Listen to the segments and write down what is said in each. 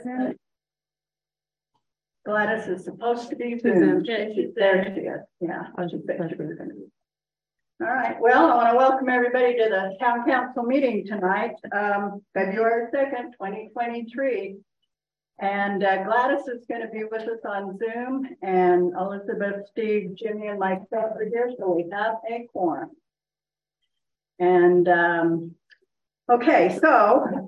Gladys is supposed to be Zoom. She's there. She is. Yeah. All right. Well, I want to welcome everybody to the town council meeting tonight, February 2nd, 2023. And Gladys is going to be with us on Zoom, and Elizabeth, Steve, Jimmy, and myself are here, so we have a quorum. And okay, so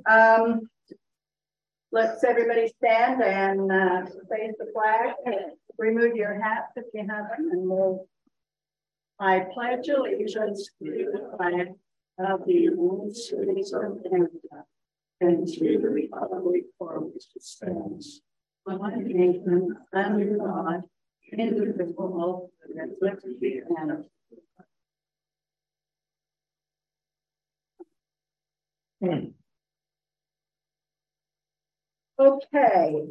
let's everybody stand and face the flag. Remove your hats if you have them, and we'll. I pledge allegiance to the flag of the United States of Canada and to the republic for which it stands, one nation under God, indivisible, with liberty and okay.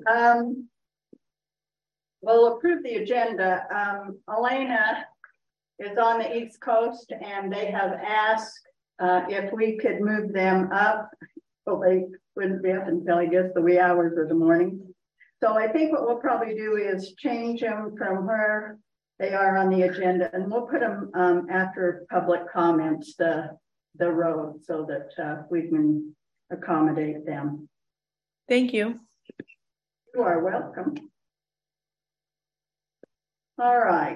We'll approve the agenda. Elena is on the East Coast, and they have asked if we could move them up. Well, they wouldn't be up until I guess the wee hours of the morning. So I think what we'll probably do is change them from where they are on the agenda, and we'll put them after public comments, the road, so that we can accommodate them. Thank you. You are welcome. All right.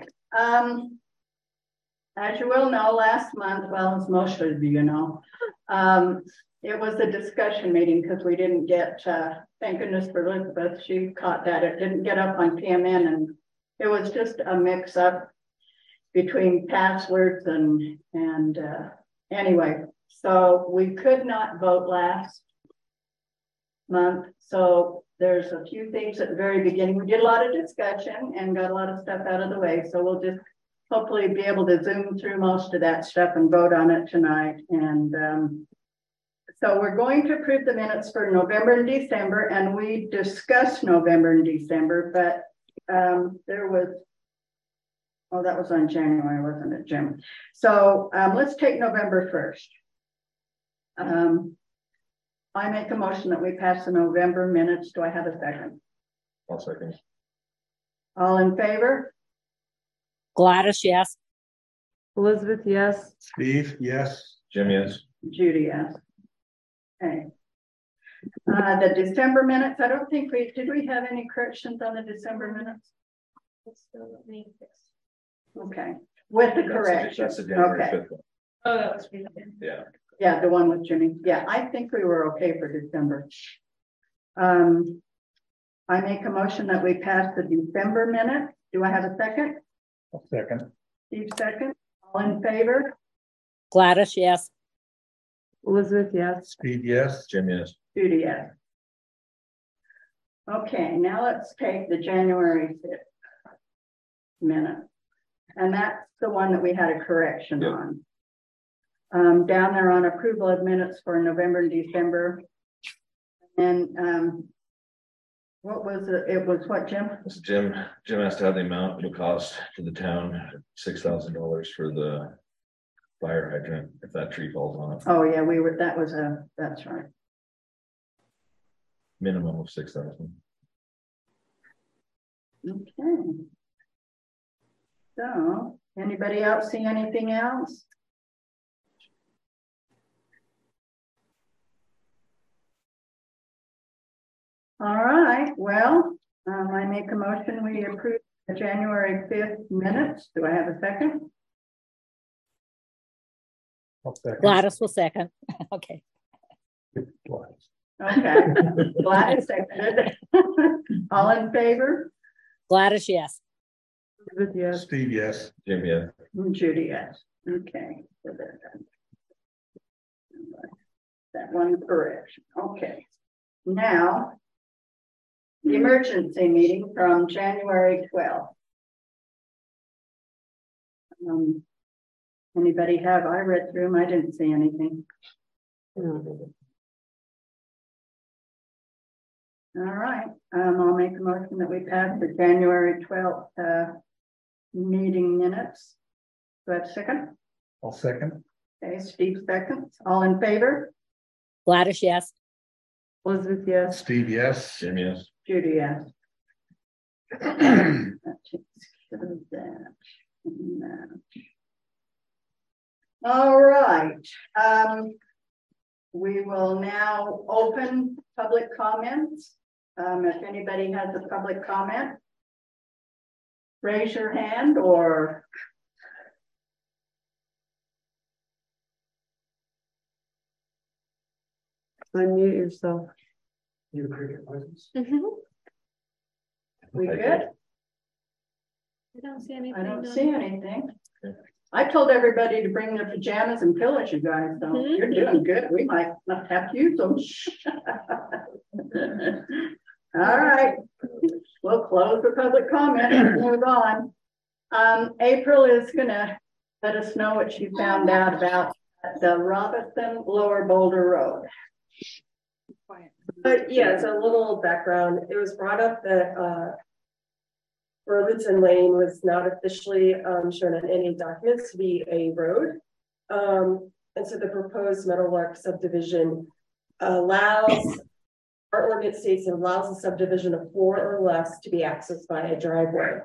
As you will know, last month, well, as most of you know, it was a discussion meeting because we didn't get, thank goodness for Elizabeth, she caught that. It didn't get up on PMN, and it was just a mix up between passwords and anyway, so we could not vote last month. So there's a few things at the very beginning. We did a lot of discussion and got a lot of stuff out of the way. So we'll just hopefully be able to zoom through most of that stuff and vote on it tonight. And so we're going to approve the minutes for November and December, and we discussed November and December, but there was, oh, that was on January, wasn't it, Jim? So let's take November 1st. I make a motion that we pass the November minutes. Do I have a second? I'll second. All in favor? Gladys, yes. Elizabeth, yes. Steve, yes. Jim, yes. Judy, yes. Okay. The December minutes, I don't think did we have any corrections on the December minutes? Okay. With the correction. That's the January 5th one. Oh, that was yeah. Yeah, the one with Jimmy. Yeah, I think we were okay for December. I make a motion that we pass the December minutes. Do I have a second? A second. Steve, second. All in favor? Gladys, yes. Elizabeth, yes. Steve, yes. Jim, yes. Judy, yes. Okay, now let's take the January 5th minute. And that's the one that we had a correction on. Down there on approval of minutes for November and December. And what was it? It was what, Jim? This is Jim. Jim has to have the amount it'll cost to the town, $6,000 for the fire hydrant if that tree falls on it. Oh yeah, that's right. Minimum of 6,000. Okay. So, anybody else see anything else? All right, well, I make a motion we approve the January 5th minutes. Do I have a second? I'll second. Gladys will second. Okay. Okay, Gladys seconded. All in favor? Gladys, yes. Elizabeth, yes. Steve, yes. Jim, yes. Judy, yes. Okay, so that one correction. Okay, now the emergency meeting from January 12th. Anybody have? I read through them. I didn't see anything. All right. I'll make a motion that we pass the January 12th meeting minutes. Do I have a second? I'll second. Okay, Steve seconds. All in favor? Gladys, yes. Elizabeth, yes. Steve, yes. Jim, yes. Judy, yes. That takes care of that. All right, we will now open public comments. If anybody has a public comment, raise your hand or Unmute yourself. You cricket license? we I good? I don't see anything. I don't on- see anything. Okay. I told everybody to bring their pajamas and pillows, you guys, so Mhm. you're doing good. We might not have to use them. All right, we'll close the public comment and move on. April is gonna let us know what she found out about the Robinson Lower Boulder Road. But yeah, so a little background, it was brought up that Robinson Lane was not officially shown on any documents to be a road. And so the proposed Meadowlark subdivision allows, our ordinance states it allows a subdivision of 4 or less to be accessed by a driveway.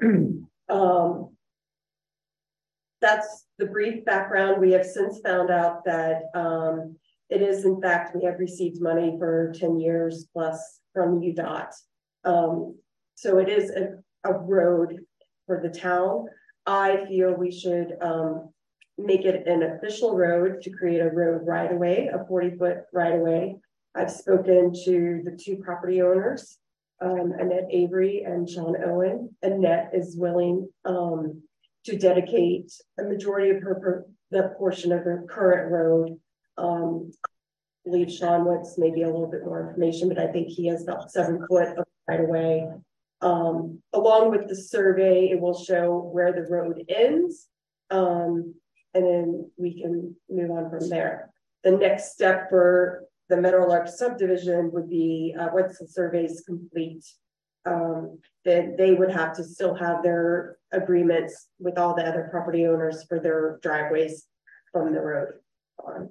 That's the brief background. We have since found out that it is, in fact, we have received money for 10 years plus from UDOT. So it is a road for the town. I feel we should make it an official road to create a road right away, a 40-foot right away. I've spoken to the 2 property owners, Annette Avery and Sean Owen. Annette is willing to dedicate a majority of the portion of her current road. I believe Sean wants maybe a little bit more information, but I think he has about 7 foot of right away. Along with the survey, it will show where the road ends, and then we can move on from there. The next step for the Meadowlark subdivision would be once the survey is complete, then they would have to still have their agreements with all the other property owners for their driveways from the road on.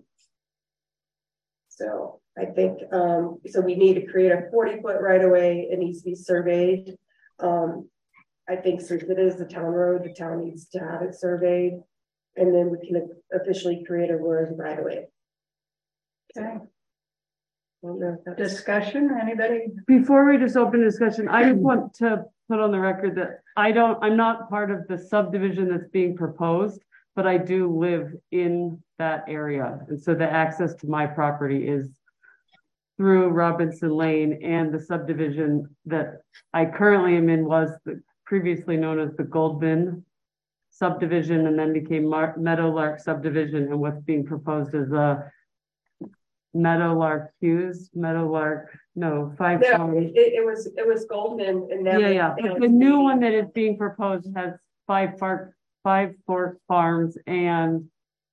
So I think, so we need to create a 40-foot right away. It needs to be surveyed. I think since it is the town road, the town needs to have it surveyed, and then we can officially create a road right away. Okay, I don't know if that's discussion, anybody? Before we just open discussion, I just want to put on the record that I'm not part of the subdivision that's being proposed, but I do live in that area. And so the access to my property is through Robinson Lane, and the subdivision that I currently am in was previously known as the Goldman subdivision, and then became Meadowlark subdivision, and what's being proposed is a Meadowlark Hughes, Meadowlark, no, 5 no, farms. it was Goldman, and now Yeah. But the new one that is being proposed has 5 Fork Farms and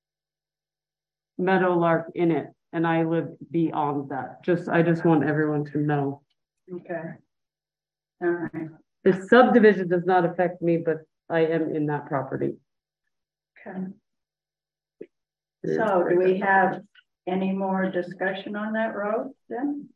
Meadowlark in it, and I live beyond that. I just want everyone to know. Okay. All right, The subdivision does not affect me, but I am in that property. okay. So do we have any more discussion on that road then?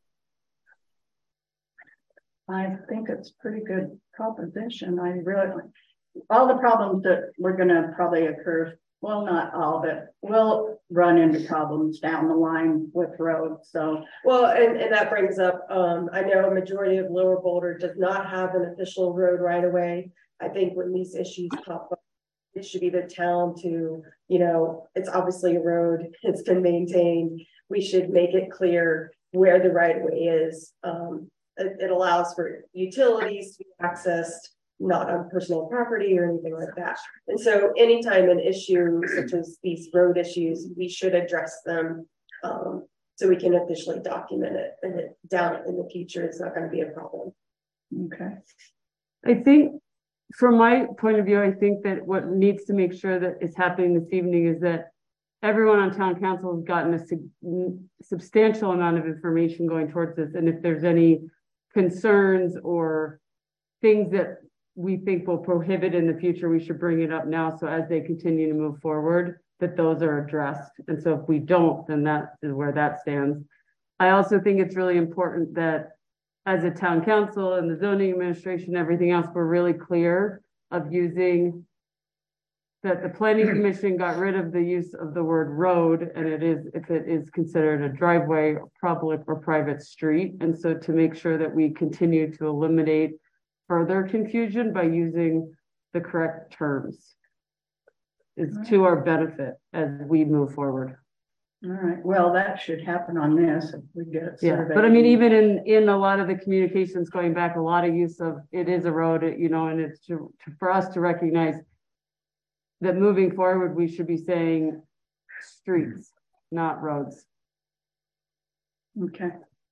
I think it's pretty good proposition. I really, all the problems that we're gonna probably occur, well, not all, but we'll run into problems down the line with roads, so. Well, and that brings up, I know a majority of Lower Boulder does not have an official road right away. I think when these issues pop up, it should be the town to, it's obviously a road, it's been maintained. We should make it clear where the right of way is. It allows for utilities to be accessed, not on personal property or anything like that. And so anytime an issue such as these road issues, we should address them so we can officially document it, and down in the future, it's not going to be a problem. Okay. I think from my point of view, I think that what needs to make sure that is happening this evening is that everyone on town council has gotten a substantial amount of information going towards this. And if there's any concerns or things that we think will prohibit in the future, we should bring it up now. So as they continue to move forward, that those are addressed. And so if we don't, then that is where that stands. I also think it's really important that as a town council and the zoning administration, everything else, we're really clear of using that the planning commission got rid of the use of the word road, and it is, if it is considered a driveway, public or private street. And so to make sure that we continue to eliminate further confusion by using the correct terms is to our benefit as we move forward. All right, well, that should happen on this if we get it Yeah, surveyed. but I mean, even in a lot of the communications going back, a lot of use of it is a road, you know, and it's for us to recognize that moving forward, we should be saying streets, not roads. Okay.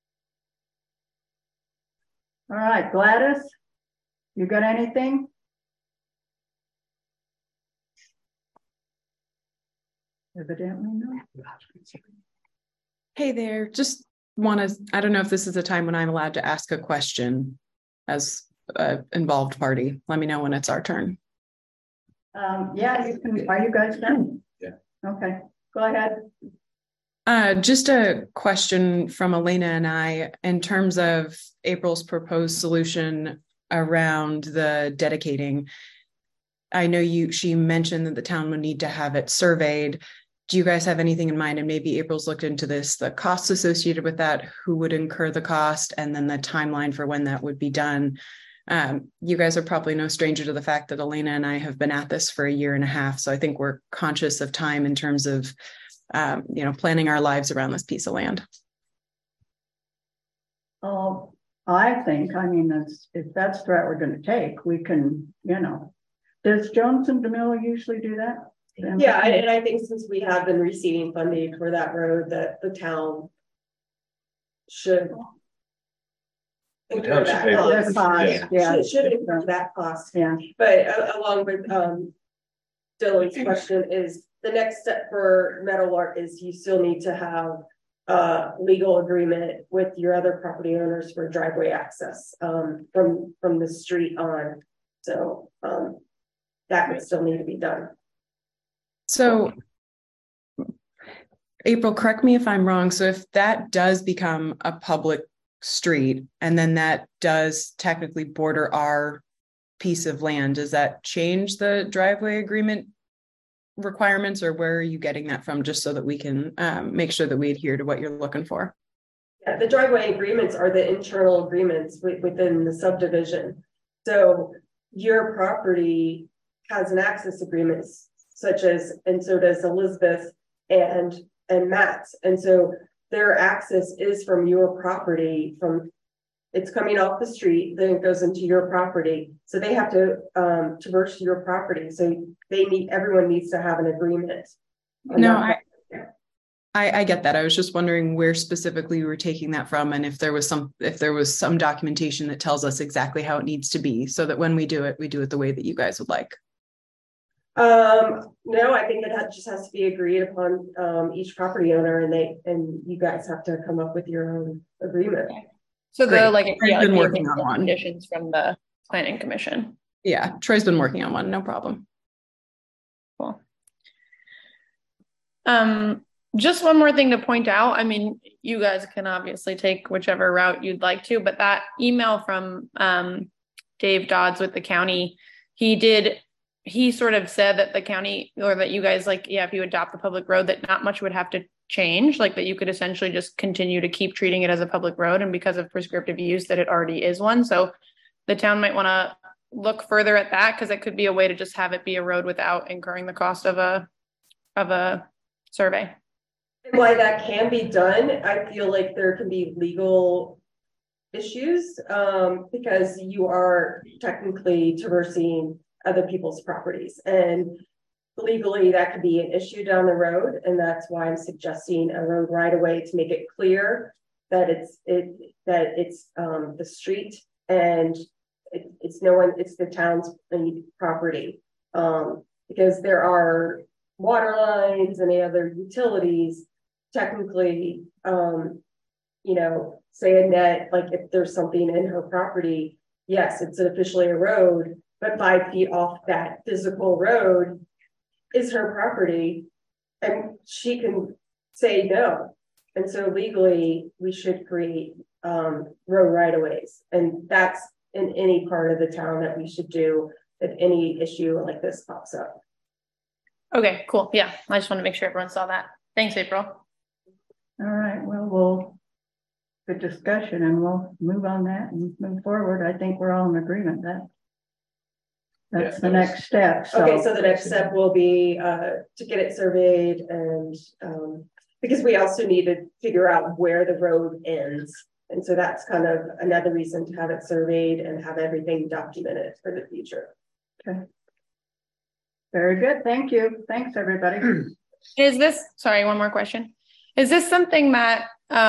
All right, Gladys, you got anything? Evidently not. Hey there, just want to, I don't know if this is a time when I'm allowed to ask a question as an involved party. Let me know when it's our turn. Yeah, you can, are you guys done? Yeah. Okay, go ahead. Just a question from Elena and I in terms of April's proposed solution around the dedicating. I know she mentioned that the town would need to have it surveyed. Do you guys have anything in mind? And maybe April's looked into this, the costs associated with that, who would incur the cost, and then the timeline for when that would be done. You guys are probably no stranger to the fact that Elena and I have been at this for 1.5 years. So I think we're conscious of time in terms of, planning our lives around this piece of land. Oh, I think, I mean, if that's the route we're going to take, we can, does Johnson DeMille usually do that? Yeah, and I think since we have been receiving funding for that road, that the town should incur that cost. Yeah, should incur that cost. Yeah. But along with Dylan's question is the next step for Meadowlark is you still need to have a legal agreement with your other property owners for driveway access from the street on. So that would still need to be done. So, April, correct me if I'm wrong. So if that does become a public street and then that does technically border our piece of land, does that change the driveway agreement requirements, or where are you getting that from, just so that we can make sure that we adhere to what you're looking for? Yeah, the driveway agreements are the internal agreements within the subdivision. So your property has an access agreement, such as, and so does Elizabeth and Matt's. And so their access is from your property, it's coming off the street, then it goes into your property. So they have to traverse your property. So everyone needs to have an agreement. No, I get that. I was just wondering where specifically we were taking that from, and if there was some documentation that tells us exactly how it needs to be, so that when we do it the way that you guys would like. No, I think it just has to be agreed upon each property owner, and you guys have to come up with your own agreement. So Troy's been working on one. Conditions from the planning commission. Yeah, Troy's been working on one, no problem. Cool. Just one more thing to point out. I mean, you guys can obviously take whichever route you'd like to, but that email from Dave Dodds with the county, he sort of said that the county, or that you guys, if you adopt the public road, that not much would have to change, that you could essentially just continue to keep treating it as a public road, and because of prescriptive use that it already is one. So the town might want to look further at that, because it could be a way to just have it be a road without incurring the cost of a survey. And why that can be done, I feel like there can be legal issues because you are technically traversing other people's properties, and legally that could be an issue down the road. And that's why I'm suggesting a road right away to make it clear that it's the street, and it's the town's property, because there are water lines and any other utilities technically, say Annette, if there's something in her property, yes, it's officially a road, but 5 feet off that physical road is her property, and she can say no. And so legally, we should create road right of ways. And that's in any part of the town that we should do if any issue like this pops up. Okay, cool. Yeah, I just want to make sure everyone saw that. Thanks, April. All right, well, good discussion and we'll move on that and move forward. I think we're all in agreement that that's Yeah, the next step. Okay, so the next step will be to get it surveyed and because we also need to figure out where the road ends. And so that's kind of another reason to have it surveyed and have everything documented for the future. Okay. Very good. Thank you. Thanks, everybody. Is this, sorry, one more question. Is this something that,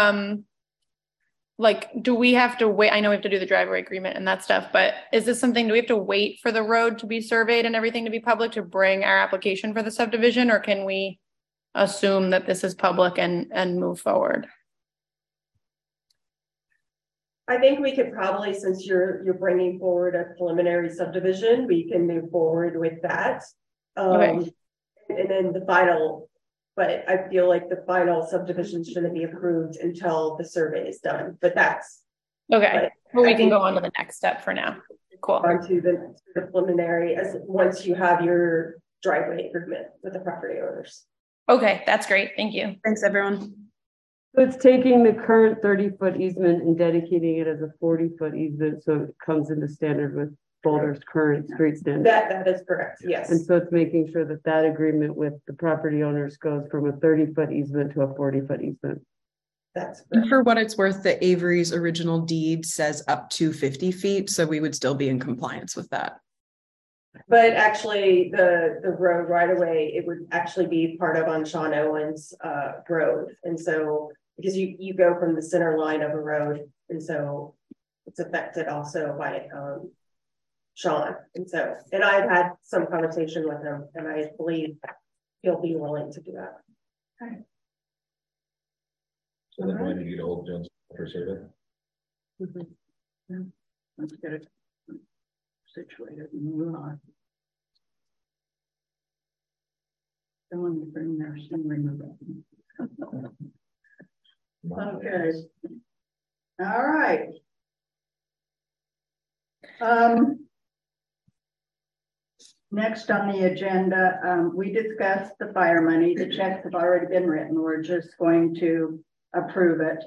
like, do we have to wait? I know we have to do the driveway agreement and that stuff, but is this something, do we have to wait for the road to be surveyed and everything to be public to bring our application for the subdivision? Or can we assume that this is public and move forward? I think we could probably, since you're bringing forward a preliminary subdivision, we can move forward with that. Okay. And then the final, but I feel like the final subdivision shouldn't be approved until the survey is done, but that's. Okay, but we can go on to the next step for now. Cool. Onto the preliminary as once you have your driveway agreement with the property owners. Okay, that's great. Thank you. Thanks, everyone. So it's taking the current 30-foot easement and dedicating it as a 40-foot easement, so it comes into standard with Boulder's current street standard. That is correct, yes. And so it's making sure that that agreement with the property owners goes from a 30-foot easement to a 40-foot easement. That's And correct. for what it's worth, the Avery's original deed says up to 50 feet, so we would still be in compliance with that. But actually, the road right away, it would actually be part of on Sean Owens road. And so because you go from the center line of a road, and so it's affected also by Sean. And so, and I've had some conversation with him, and I believe he'll be willing to do that. Okay. So then when you get old Jones for survey? Yeah. Let's get it situated and move on. Don't want to bring their sin removal. Okay. All right. Next on the agenda, we discussed the fire money. The checks have already been written. We're just going to approve it.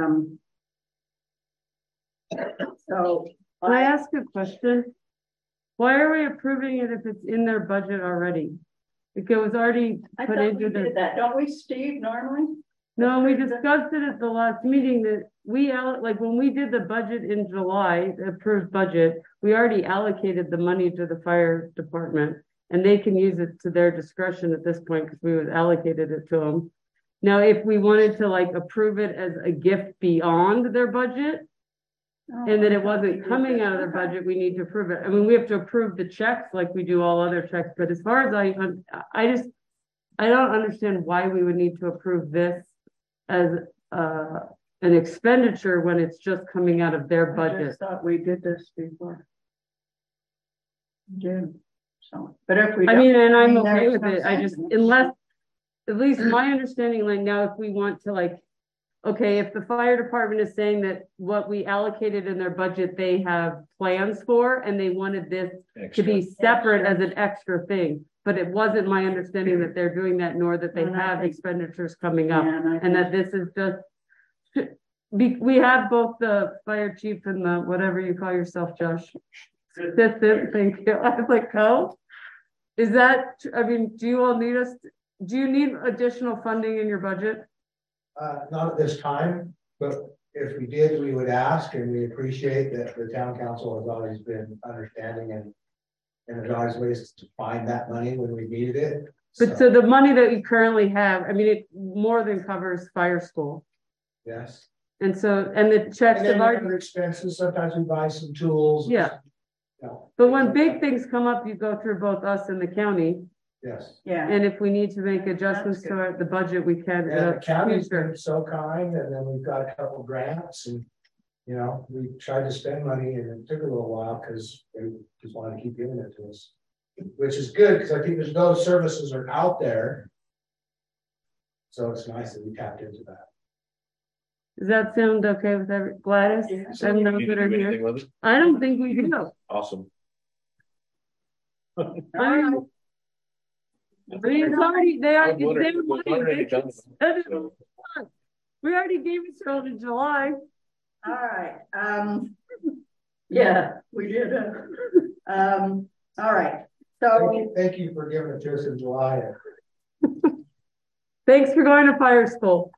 So Can I ask a question? Why are we approving it if it's in their budget already? Because it was already I put thought we into did that, don't we, Steve, normally? No, we discussed it at the last meeting that we like when we did the budget in July, the approved budget, we already allocated the money to the fire department and they can use it to their discretion at this point because we would allocated it to them. Now, if we wanted to like approve it as a gift beyond their budget and that it wasn't coming out of their budget, we need to approve it. I mean, we have to approve the checks like we do all other checks, but as far as I don't understand why we would need to approve this as an expenditure when it's just coming out of their budget. I just thought we did this before. Yeah. So, but if we, I mean, and I'm there's okay with no it. I just, sense. unless, at least my understanding, like now, if we want to like, okay, if the fire department is saying that what we allocated in their budget, they have plans for, and they wanted this to be separate as an extra thing. But it wasn't my understanding that they're doing that, nor that they And I have think- expenditures coming up. Yeah, And that this is just, we have both the fire chief and the, whatever you call yourself, Josh. Assistant, thank you. I was like, oh, is that, I mean, do you all need us, do you need additional funding in your budget? Not at this time, but if we did, we would ask, and we appreciate that the town council has always been understanding and there's always ways to find that money when we needed it. But so the money that you currently have, I mean, it more than covers fire school. Yes. And so, and the checks And have then already, other expenses, sometimes we buy some tools. Yeah. You know, but when big things come up, you go through both us and the county. Yes. Yeah. And if we need to make adjustments to the budget, we can. And the county's future. been so kind, and then we've got a couple grants, and you know, we tried to spend money, and it took a little while because they just wanted to keep giving it to us, which is good because I think there's those services are out there. So it's nice that we tapped into that. Does that sound okay with Gladys? Yeah. So And we those need to that are do here? anything with it? I don't think we do. Awesome. I mean, it's already, they are, I'm wondering, they we've already done it, so. we already gave it till in July. All right, yeah, we did. All right, so, Thank you for giving it to us in July. Thanks for going to fire school.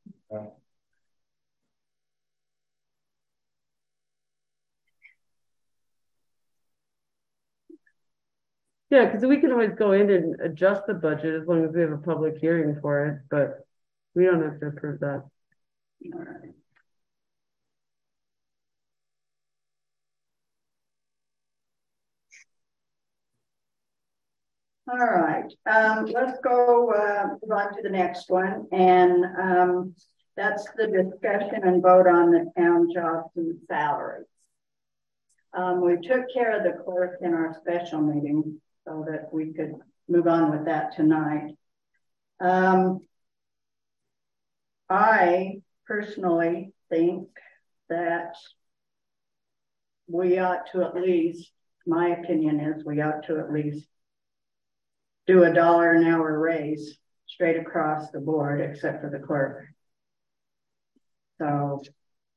Yeah, because we can always go in and adjust the budget as long as we have a public hearing for it, but we don't have to approve that. all right. All right, let's go, move on to the next one, and, that's the discussion and vote on the town jobs and salaries. We took care of the clerk in our special meeting so that we could move on with that tonight. I personally think that we ought to at least, my opinion is we ought to at least do $1 an hour raise straight across the board, except for the clerk. So,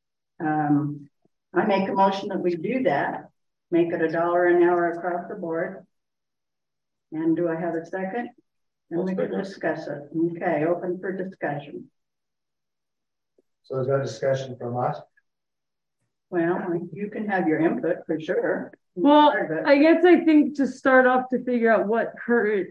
I make a motion that we do that, make it $1 an hour across the board. And do I have a second? And we can discuss it. Okay, open for discussion. So is that discussion from us? Well, You can have your input for sure. well, I guess I think to start off to figure out what current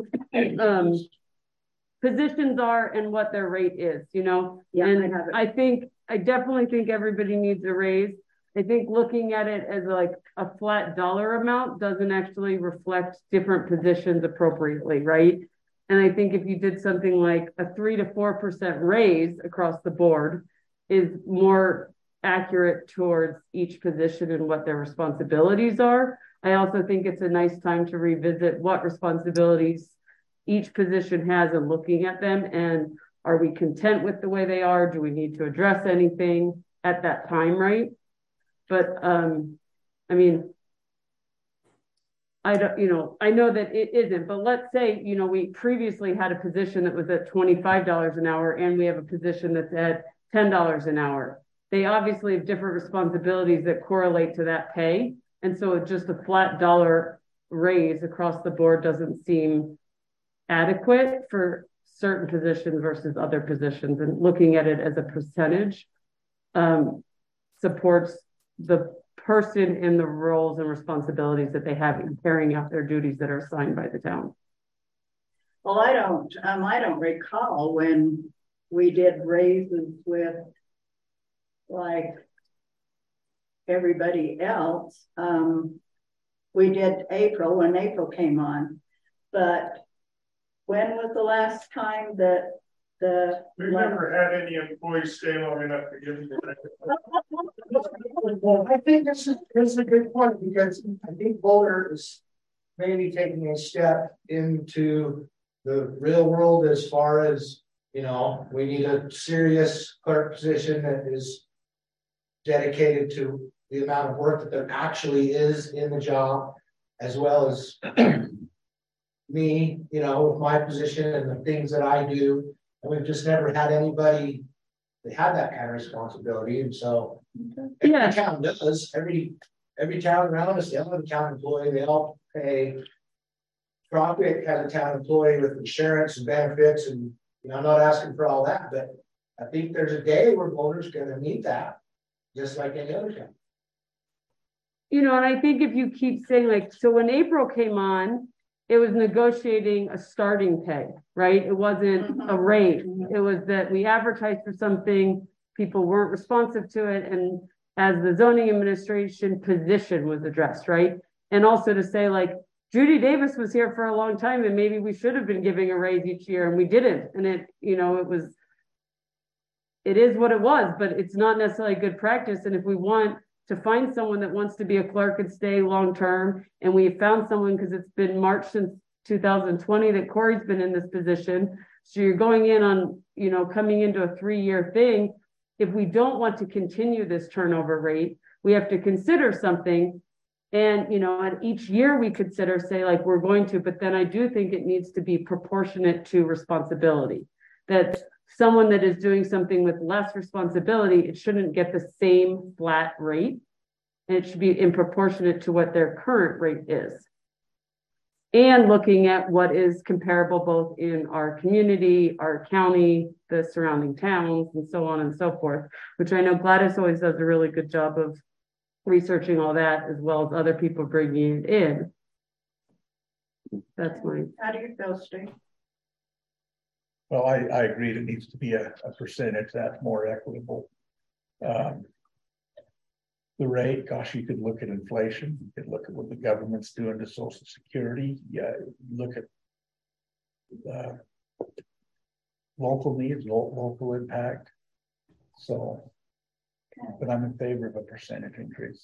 positions are and what their rate is, you know? Yeah, and I have it. I definitely think everybody needs a raise. I think looking at it as like a flat dollar amount doesn't actually reflect different positions appropriately, right? And I think if you did something like a 3 to 4% raise across the board is more accurate towards each position and what their responsibilities are. I also think it's a nice time to revisit what responsibilities each position has and looking at them, and are we content with the way they are? Do we need to address anything at that time, right? But I mean, I don't, you know, I know that it isn't, but let's say, you know, we previously had a position that was at $25 an hour and we have a position that's at $10 an hour. They obviously have different responsibilities that correlate to that pay. And so just a flat dollar raise across the board doesn't seem adequate for certain positions versus other positions, and looking at it as a percentage supports the person in the roles and responsibilities that they have in carrying out their duties that are assigned by the town. Well, I don't recall when we did raises with like everybody else. We did April when April came on, but when was the last time that We've never had any employees stay long enough to give them. Well, I think this is a good point, because I think Boulder is maybe taking a step into the real world as far as, you know, we need a serious clerk position that is dedicated to the amount of work that there actually is in the job, as well as me, you know, with my position and the things that I do. And we've just never had anybody that had that kind of responsibility. And so every town does, every town around us, they all have a town employee, they all pay. Tropic has a town employee with insurance and benefits, and you know, I'm not asking for all that, but I think there's a day where Boulder's gonna need that, just like any other town. You know, and I think if you keep saying like, so when April came on, it was negotiating a starting pay, right? It wasn't a rate. It was that we advertised for something, people weren't responsive to it, and as the zoning administration position was addressed, right? And also to say like, Judy Davis was here for a long time and maybe we should have been giving a raise each year and we didn't. And it, you know, it is what it was, but it's not necessarily good practice. And if we want to find someone that wants to be a clerk and stay long-term, and we found someone because it's been March since 2020 that Corey's been in this position. So you're going in on, you know, coming into a 3-year thing. if we don't want to continue this turnover rate, we have to consider something. And, and each year we consider, say, like, we're going to, but then I do think it needs to be proportionate to responsibility. That someone that is doing something with less responsibility, it shouldn't get the same flat rate. And it should be in proportionate to what their current rate is. And looking at what is comparable both in our community, our county, the surrounding towns, and so on and so forth, which I know Gladys always does a really good job of researching all that, as well as other people bringing it in. That's mine. How do you feel, Steve? Well, I agree. It needs to be a percentage that's more equitable. The rate, gosh, you could look at inflation. You could look at what the government's doing to Social Security. Yeah, look at local needs, local impact. So, but I'm in favor of a percentage increase.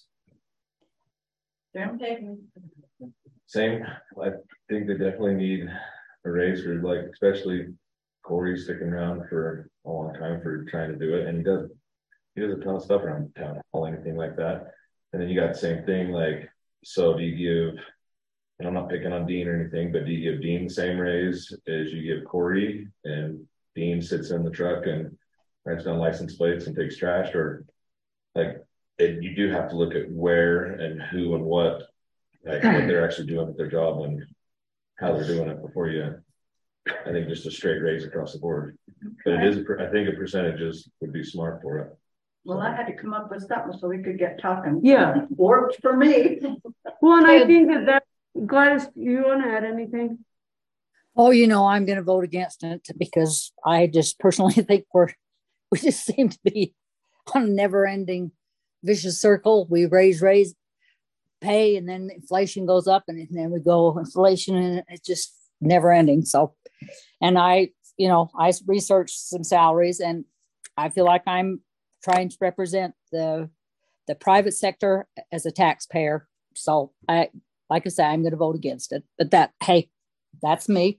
Same. I think they definitely need a raise for, like, especially Corey sticking around for a long time for trying to do it, and he does a ton of stuff around town hall, anything like that. And then you got the same thing, like, so do you give, and I'm not picking on Dean or anything, but do you give Dean the same raise as you give Corey, and Dean sits in the truck and writes down license plates and takes trash? Or like, you do have to look at where and who and what, like, what they're actually doing with their job and how they're doing it before you, I think, just a straight raise across the board. But it is, I think, a percentage would be smart for it. Well, I had to come up with something so we could get talking. Yeah. Worked for me. Well, and I think that Gladys, you want to add anything? Oh, I'm going to vote against it because I just personally think we just seem to be on a never-ending vicious circle. We raise pay, and then inflation goes up, and then we go inflation, and it's just never-ending. So, and I researched some salaries, and I feel like I'm trying to represent the private sector as a taxpayer. So like I say, I'm going to vote against it, but that's me.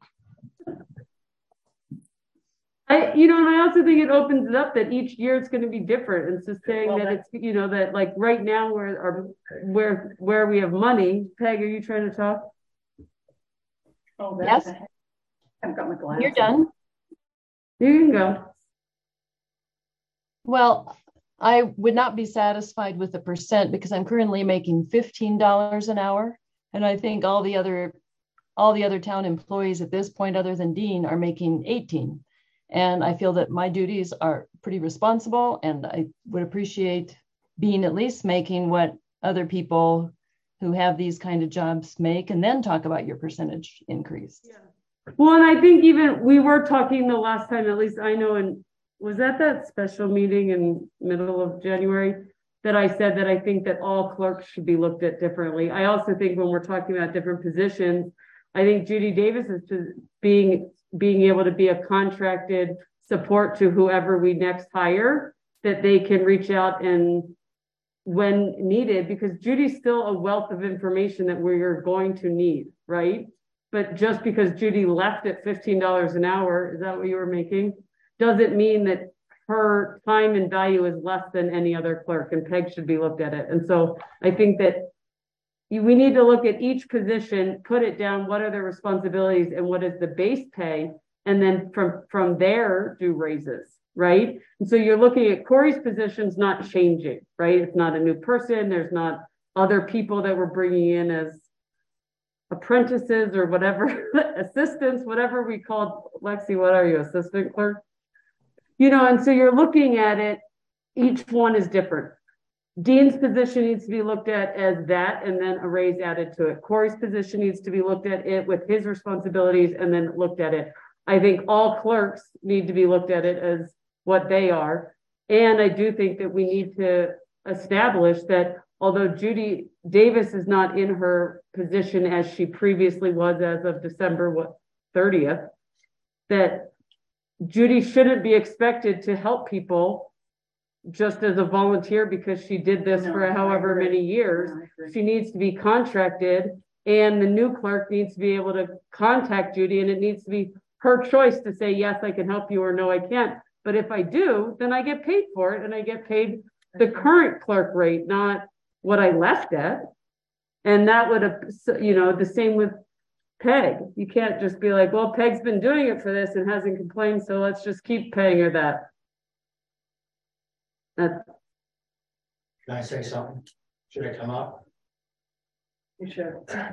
And I also think it opens it up that each year it's going to be different. It's just saying that it's, that like right now where we have money. Peg, are you trying to talk? Oh, yes. I've got my glasses. You're done. You can go. Well, I would not be satisfied with the percent because I'm currently making $15 an hour. And I think all the other town employees at this point, other than Dean, are making 18. And I feel that my duties are pretty responsible, and I would appreciate being at least making what other people who have these kind of jobs make, and then talk about your percentage increase. Yeah. Well, and I think even we were talking the last time, at least I know, and was that special meeting in middle of January that I said that I think that all clerks should be looked at differently. I also think when we're talking about different positions, I think Judy Davis is being able to be a contracted support to whoever we next hire, that they can reach out and when needed, because Judy's still a wealth of information that we're going to need, right? But just because Judy left at $15 an hour, is that what you were making? Doesn't mean that her time and value is less than any other clerk, and Peg should be looked at it. And so I think that we need to look at each position, put it down, what are their responsibilities and what is the base pay, and then from there do raises, right? And so you're looking at Corey's position's not changing, right? It's not a new person. There's not other people that we're bringing in as apprentices or whatever, assistants, whatever we call. Lexi, what are you, assistant clerk? And so you're looking at it, each one is different. Dean's position needs to be looked at as that, and then a raise added to it. Corey's position needs to be looked at it with his responsibilities and then looked at it. I think all clerks need to be looked at it as what they are. And I do think that we need to establish that although Judy Davis is not in her position as she previously was as of December 30th, that Judy shouldn't be expected to help people just as a volunteer because she did this for however many years. She needs to be contracted, and the new clerk needs to be able to contact Judy, and it needs to be her choice to say, yes, I can help you, or no, I can't. But if I do, then I get paid for it and I get paid the current clerk rate, not what I left at. And that would have, you know, the same with Peg. You can't just be like, well, Peg's been doing it for this and hasn't complained, so let's just keep paying her that. Can I say something? Should I come up? You should.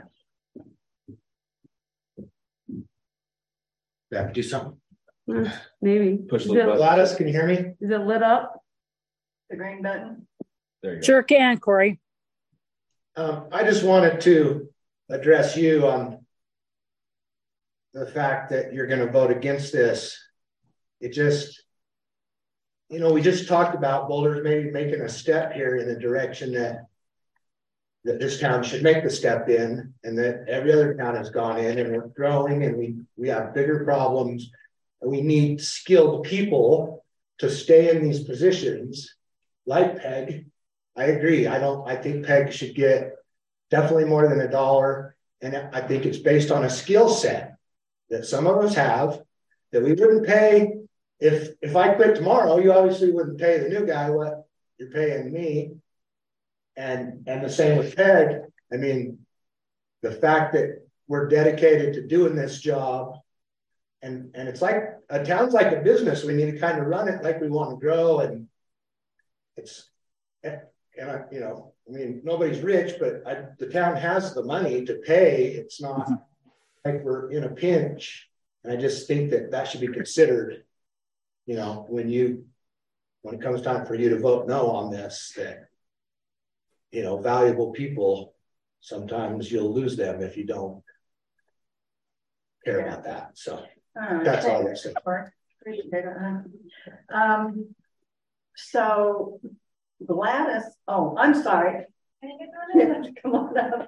Do I have to do something? Maybe. Push Is the it, button. Gladys, can you hear me? is it lit up? The green button. There you go. Sure can, Corey. I just wanted to address you on the fact that you're going to vote against this. It just, you know, we just talked about Boulder's maybe making a step here in the direction that this town should make the step in, and that every other town has gone in, and we're growing, and we have bigger problems, and we need skilled people to stay in these positions like Peg. I agree. I think Peg should get definitely more than $1. And I think it's based on a skill set that some of us have that we wouldn't pay. If I quit tomorrow, you obviously wouldn't pay the new guy what you're paying me. And the same with Peg. I mean, the fact that we're dedicated to doing this job, and it's like a town's like a business. We need to kind of run it like we want to grow, and it's, and I, you know, I mean, nobody's rich, but the town has the money to pay. It's not like we're in a pinch. And I just think that should be considered, you know, when it comes time for you to vote no on this, that, you know, valuable people, sometimes you'll lose them if you don't care about that. So that's all I say. Appreciate it. So Gladys, oh, I'm sorry. Come on up.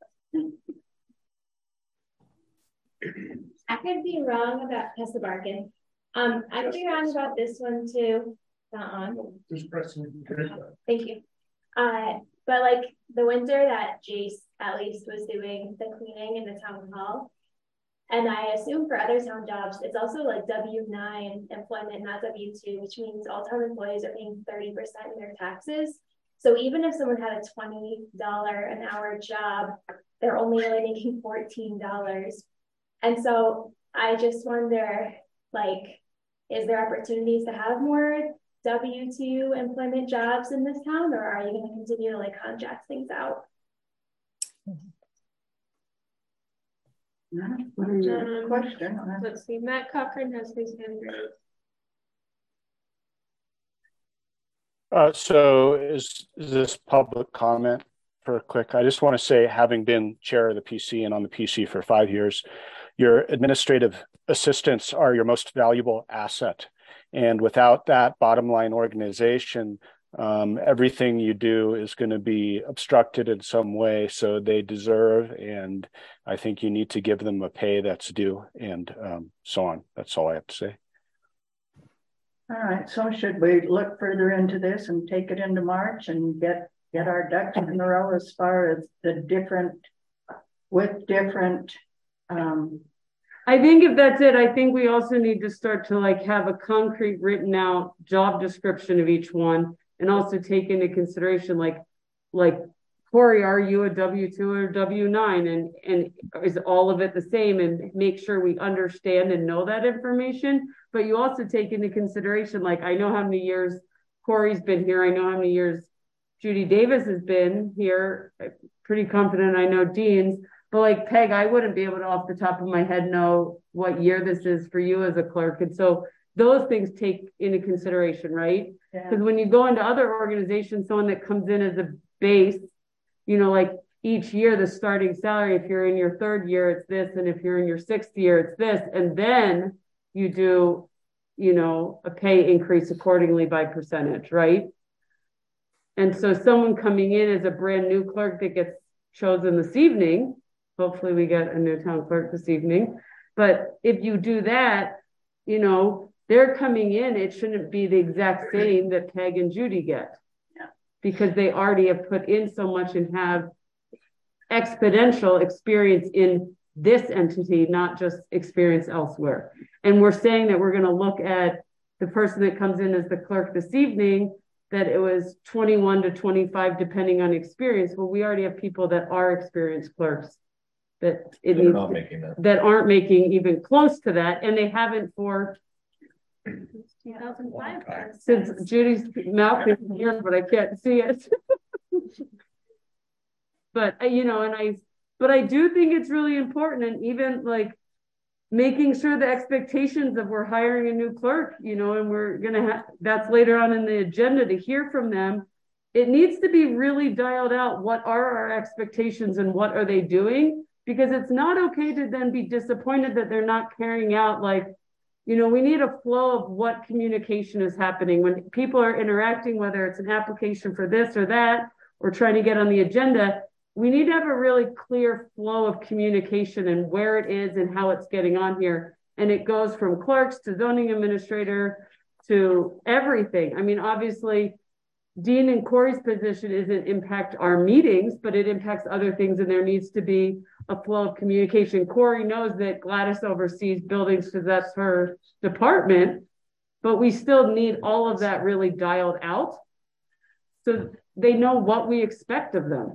I could be wrong about Tessa Barkin. I could be wrong about this one too. Not on. Just pressing. Thank you. But like the winter that Jace at least was doing the cleaning in the town hall, and I assume for other town jobs, it's also like W-9 employment, not W-2, which means all town employees are paying 30% in their taxes. So even if someone had a $20 an hour job, they're only really making $14. And so I just wonder, like, is there opportunities to have more W-2 employment jobs in this town, or are you going to continue to like contract things out? Question. Let's see. Matt Cochran has his hand raised. So is this public comment for a quick? I just want to say, having been chair of the PC and on the PC for 5 years, your administrative assistants are your most valuable asset. And without that bottom line organization, everything you do is going to be obstructed in some way. So they deserve, and I think you need to give them a pay that's due, and so on. That's all I have to say. All right, so should we look further into this and take it into March and get our ducks in a row as far as the different. I think if that's it, I think we also need to start to like have a concrete written out job description of each one, and also take into consideration like Corey, are you a W-2 or W-9, and is all of it the same, and make sure we understand and know that information. But you also take into consideration, like, I know how many years Corey's been here. I know how many years Judy Davis has been here. I'm pretty confident I know Dean's. But like Peg, I wouldn't be able to off the top of my head know what year this is for you as a clerk. And so those things take into consideration, right? Because when you go into other organizations, someone that comes in as a base, you know, like each year, the starting salary, if you're in your 3rd year, it's this. And if you're in your 6th year, it's this. And then you do, you know, a pay increase accordingly by percentage, right? And so someone coming in as a brand new clerk that gets chosen this evening, hopefully we get a new town clerk this evening. But if you do that, you know, they're coming in, it shouldn't be the exact same that Peg and Judy get. Because they already have put in so much and have exponential experience in this entity, not just experience elsewhere. And we're saying that we're going to look at the person that comes in as the clerk this evening, that it was 21 to 25, depending on experience. Well, we already have people that are experienced clerks that that aren't making even close to that. And they haven't for 2005. since Judy's mouth is here, but I can't see it. But, you know, but I do think it's really important, and even like making sure the expectations of we're hiring a new clerk, you know, and we're going to have, that's later on in the agenda to hear from them. It needs to be really dialed out. What are our expectations and what are they doing? Because it's not okay to then be disappointed that they're not carrying out, like, you know, we need a flow of what communication is happening when people are interacting, whether it's an application for this or that, or trying to get on the agenda. We need to have a really clear flow of communication and where it is and how it's getting on here. And it goes from clerks to zoning administrator to everything. I mean, obviously, Dean and Corey's position isn't impact our meetings, but it impacts other things, and there needs to be a flow of communication. Corey knows that Gladys oversees buildings because that's her department, but we still need all of that really dialed out so they know what we expect of them.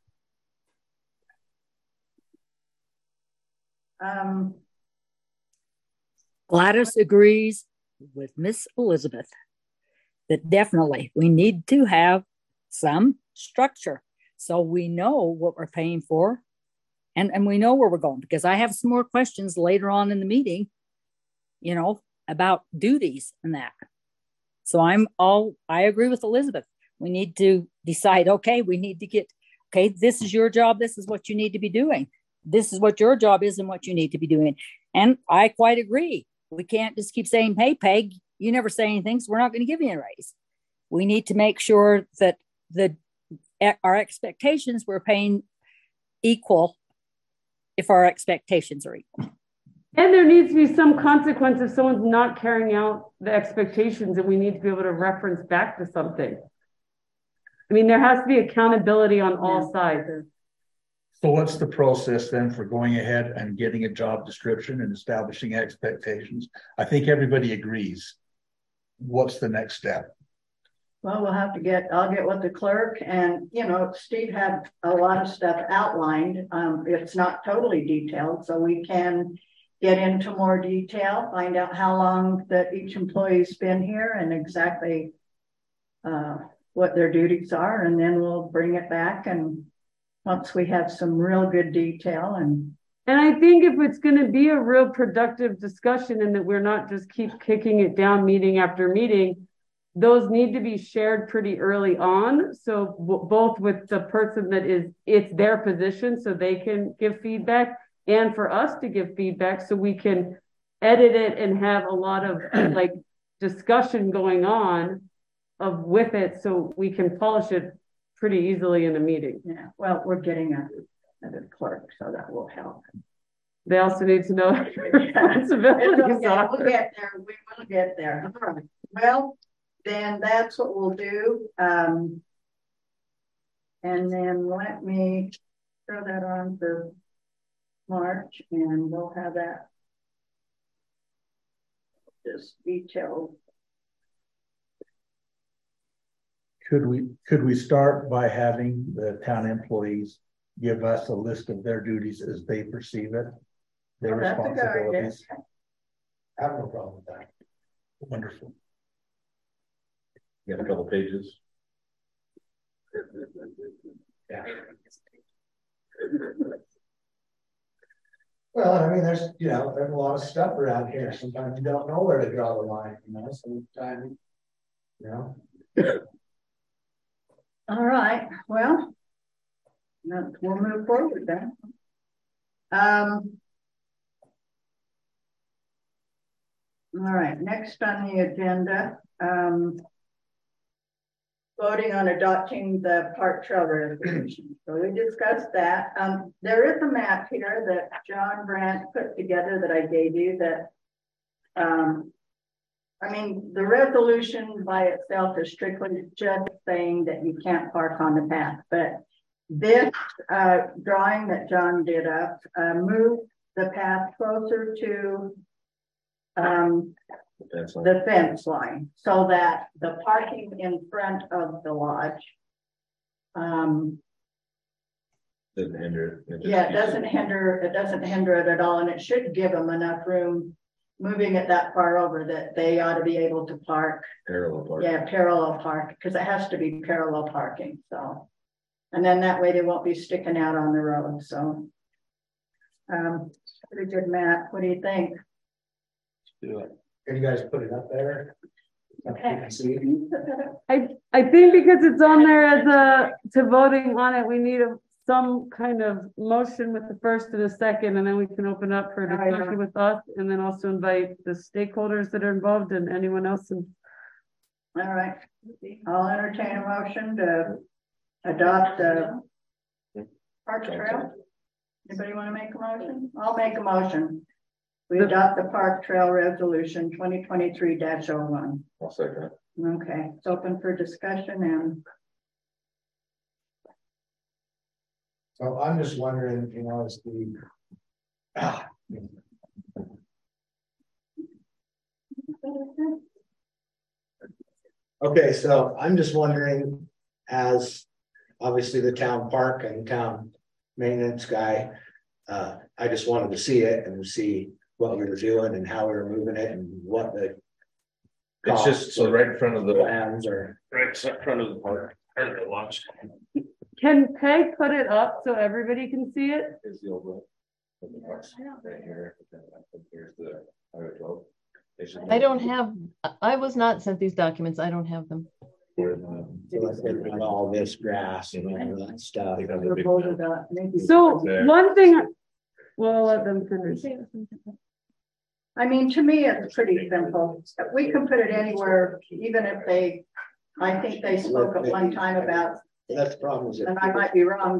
Gladys agrees with Miss Elizabeth that definitely we need to have some structure so we know what we're paying for and we know where we're going, because I have some more questions later on in the meeting, you know, about duties and that. So I agree with Elizabeth. We need to decide, okay, we need to get, okay, this is your job. This is what you need to be doing. This is what your job is and what you need to be doing. And I quite agree. We can't just keep saying, hey, Peg, you never say anything, so we're not going to give you a raise. We need to make sure that our expectations, we're paying equal if our expectations are equal. And there needs to be some consequence if someone's not carrying out the expectations, and we need to be able to reference back to something. I mean, there has to be accountability on all sides. So what's the process then for going ahead and getting a job description and establishing expectations? I think everybody agrees. What's the next step? Well, I'll get with the clerk, and, you know, Steve had a lot of stuff outlined. It's not totally detailed, so we can get into more detail, find out how long that each employee's been here and exactly what their duties are. And then we'll bring it back, and once we have some real good detail. And I think if it's going to be a real productive discussion and that we're not just keep kicking it down meeting after meeting, those need to be shared pretty early on. So both with the person that it's their position so they can give feedback, and for us to give feedback so we can edit it and have a lot of like discussion going on with it so we can polish it pretty easily in a meeting. Yeah, well, we're getting a clerk, so that will help. They also need to know responsibilities. We'll get there. We will get there. All right. Well, then that's what we'll do. And then let me throw that on for March, and we'll have that just detailed. Could we start by having the town employees give us a list of their duties as they perceive it, their responsibilities? I have no problem with that. Wonderful. You got a couple pages. Yeah. Well, I mean, there's a lot of stuff around here. Sometimes you don't know where to draw the line, sometimes, All right, well, we'll move forward then. All right, next on the agenda, voting on adopting the park trail resolution. So we discussed that. There is a map here that John Brandt put together that I gave you that, I mean, the resolution by itself is strictly just saying that you can't park on the path, but this drawing that John did up moved the path closer to That's like, the fence line, so that the parking in front of the lodge. doesn't hinder. It just Yeah, it keeps doesn't hinder it at all, and it should give them enough room. Moving it that far over that they ought to be able to park. Parallel park. Yeah, parallel park, because it has to be parallel parking, so. And then that way they won't be sticking out on the road, so. Pretty good, Matt, what do you think? Can you guys put it up there? Okay. I think because it's on there as to voting on it, we need some kind of motion with the first and a second, and then we can open up for a discussion with us, and then also invite the stakeholders that are involved and anyone else. All right, I'll entertain a motion to adopt the park trail. Anybody want to make a motion? I'll make a motion. We adopt the park trail resolution 2023-01. I'll second it. Okay, it's open for discussion and. So I'm just wondering, you know, as okay, so I'm just wondering, as obviously the town park and town maintenance guy, I just wanted to see it and see what we were doing and how we were moving it and what the It's just so right in front of the plans are. right in front of the park or the launch. Can Peg put it up so everybody can see it? Is the old one. Right here. Here's the Highway 12. I don't have, I was not sent these documents. I don't have them. All this grass and all that stuff. So one thing, well, I'll let them finish. I mean, to me, it's pretty simple. We can put it anywhere, even if they, I think they spoke at one time about. That's the problem. And I might be wrong.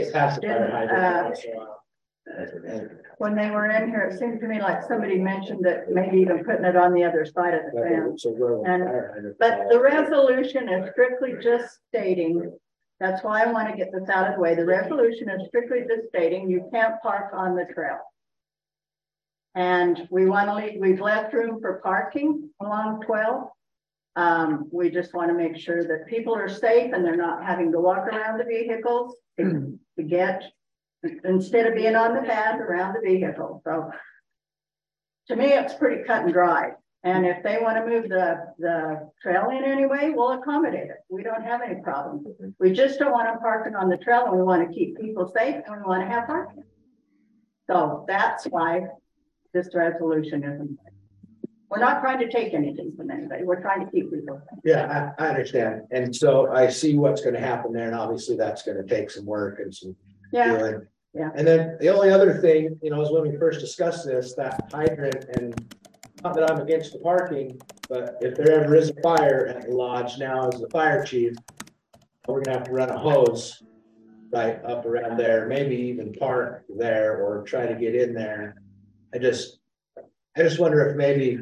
When they were in here, it seemed to me like somebody mentioned that maybe even putting it on the other side of the fence. But the resolution is strictly just stating, that's why I want to get this out of the way. The resolution is strictly just stating you can't park on the trail. And we've left room for parking along 12. We just want to make sure that people are safe and they're not having to walk around the vehicles to get, instead of being on the path around the vehicle. So to me, it's pretty cut and dry. And if they want to move the trail in anyway, we'll accommodate it. We don't have any problems. We just don't want them parking on the trail, and we want to keep people safe and we want to have parking. So that's why this resolution isn't. We're not trying to take anything from anybody. We're trying to keep people safe. Yeah, I understand. And so I see what's going to happen there. And obviously that's going to take some work and some doing. Yeah. And then the only other thing, you know, is when we first discussed this, that hydrant, and not that I'm against the parking, but if there ever is a fire at the lodge now as the fire chief, we're gonna have to run a hose right up around there, maybe even park there or try to get in there. I just wonder if maybe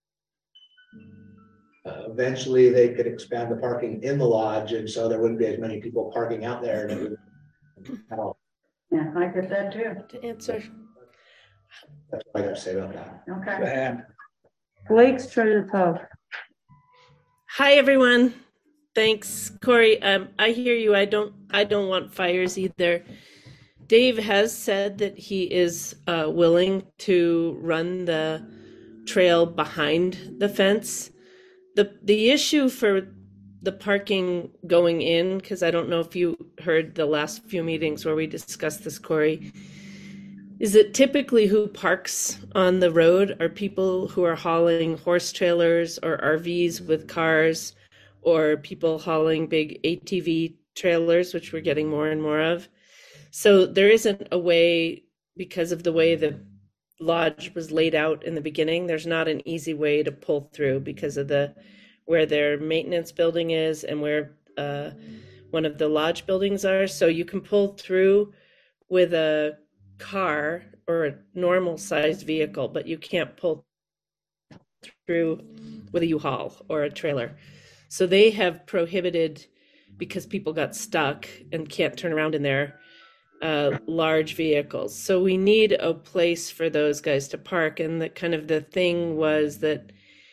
eventually they could expand the parking in the lodge, and so there wouldn't be as many people parking out there. And it would, yeah, I get that too. To answer. That's what I got to say about that. Okay. Blake's trying to talk. Hi everyone. Thanks, Corey. I hear you. I don't want fires either. Dave has said that he is willing to run the trail behind the fence. The issue for the parking going in, because I don't know if you heard the last few meetings where we discussed this, Corey, is that typically who parks on the road are people who are hauling horse trailers or RVs with cars, or people hauling big ATV trailers, which we're getting more and more of. So there isn't a way, because of the way the lodge was laid out in the beginning, there's not an easy way to pull through because of where their maintenance building is and where one of the lodge buildings are. So you can pull through with a car or a normal sized vehicle, but you can't pull through with a U-Haul or a trailer. So they have prohibited, because people got stuck and can't turn around in there, large vehicles. So we need a place for those guys to park. And the thing was that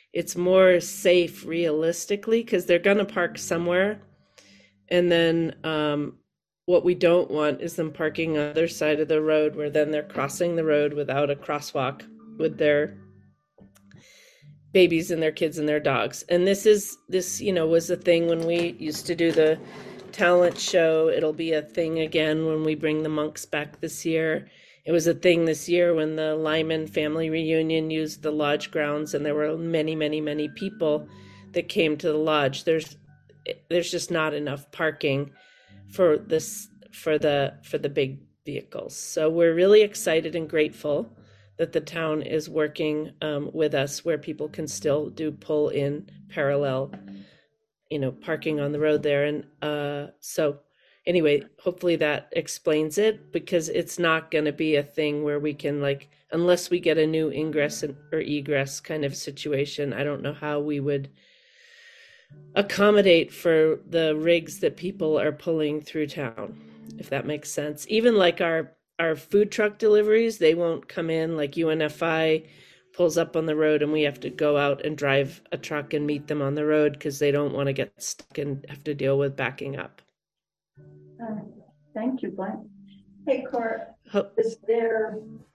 it's more safe realistically because they're going to park somewhere. And then what we don't want is them parking on the other side of the road where then they're crossing the road without a crosswalk with their babies and their kids and their dogs. And this was a thing when we used to do the talent show. It'll be a thing again when we bring the monks back this year. It was a thing this year when the Lyman family reunion used the lodge grounds, and there were many, many, many people that came to the lodge. There's just not enough parking for the big vehicles. So we're really excited and grateful that the town is working with us where people can still do pull in parallel, parking on the road there. And so anyway, hopefully that explains it, because it's not going to be a thing where we can, unless we get a new ingress or egress kind of situation, I don't know how we would accommodate for the rigs that people are pulling through town, if that makes sense. Even our food truck deliveries, they won't come in. Like UNFI pulls up on the road and we have to go out and drive a truck and meet them on the road because they don't want to get stuck and have to deal with backing up. Thank you, Glenn. Hey, Court, is there,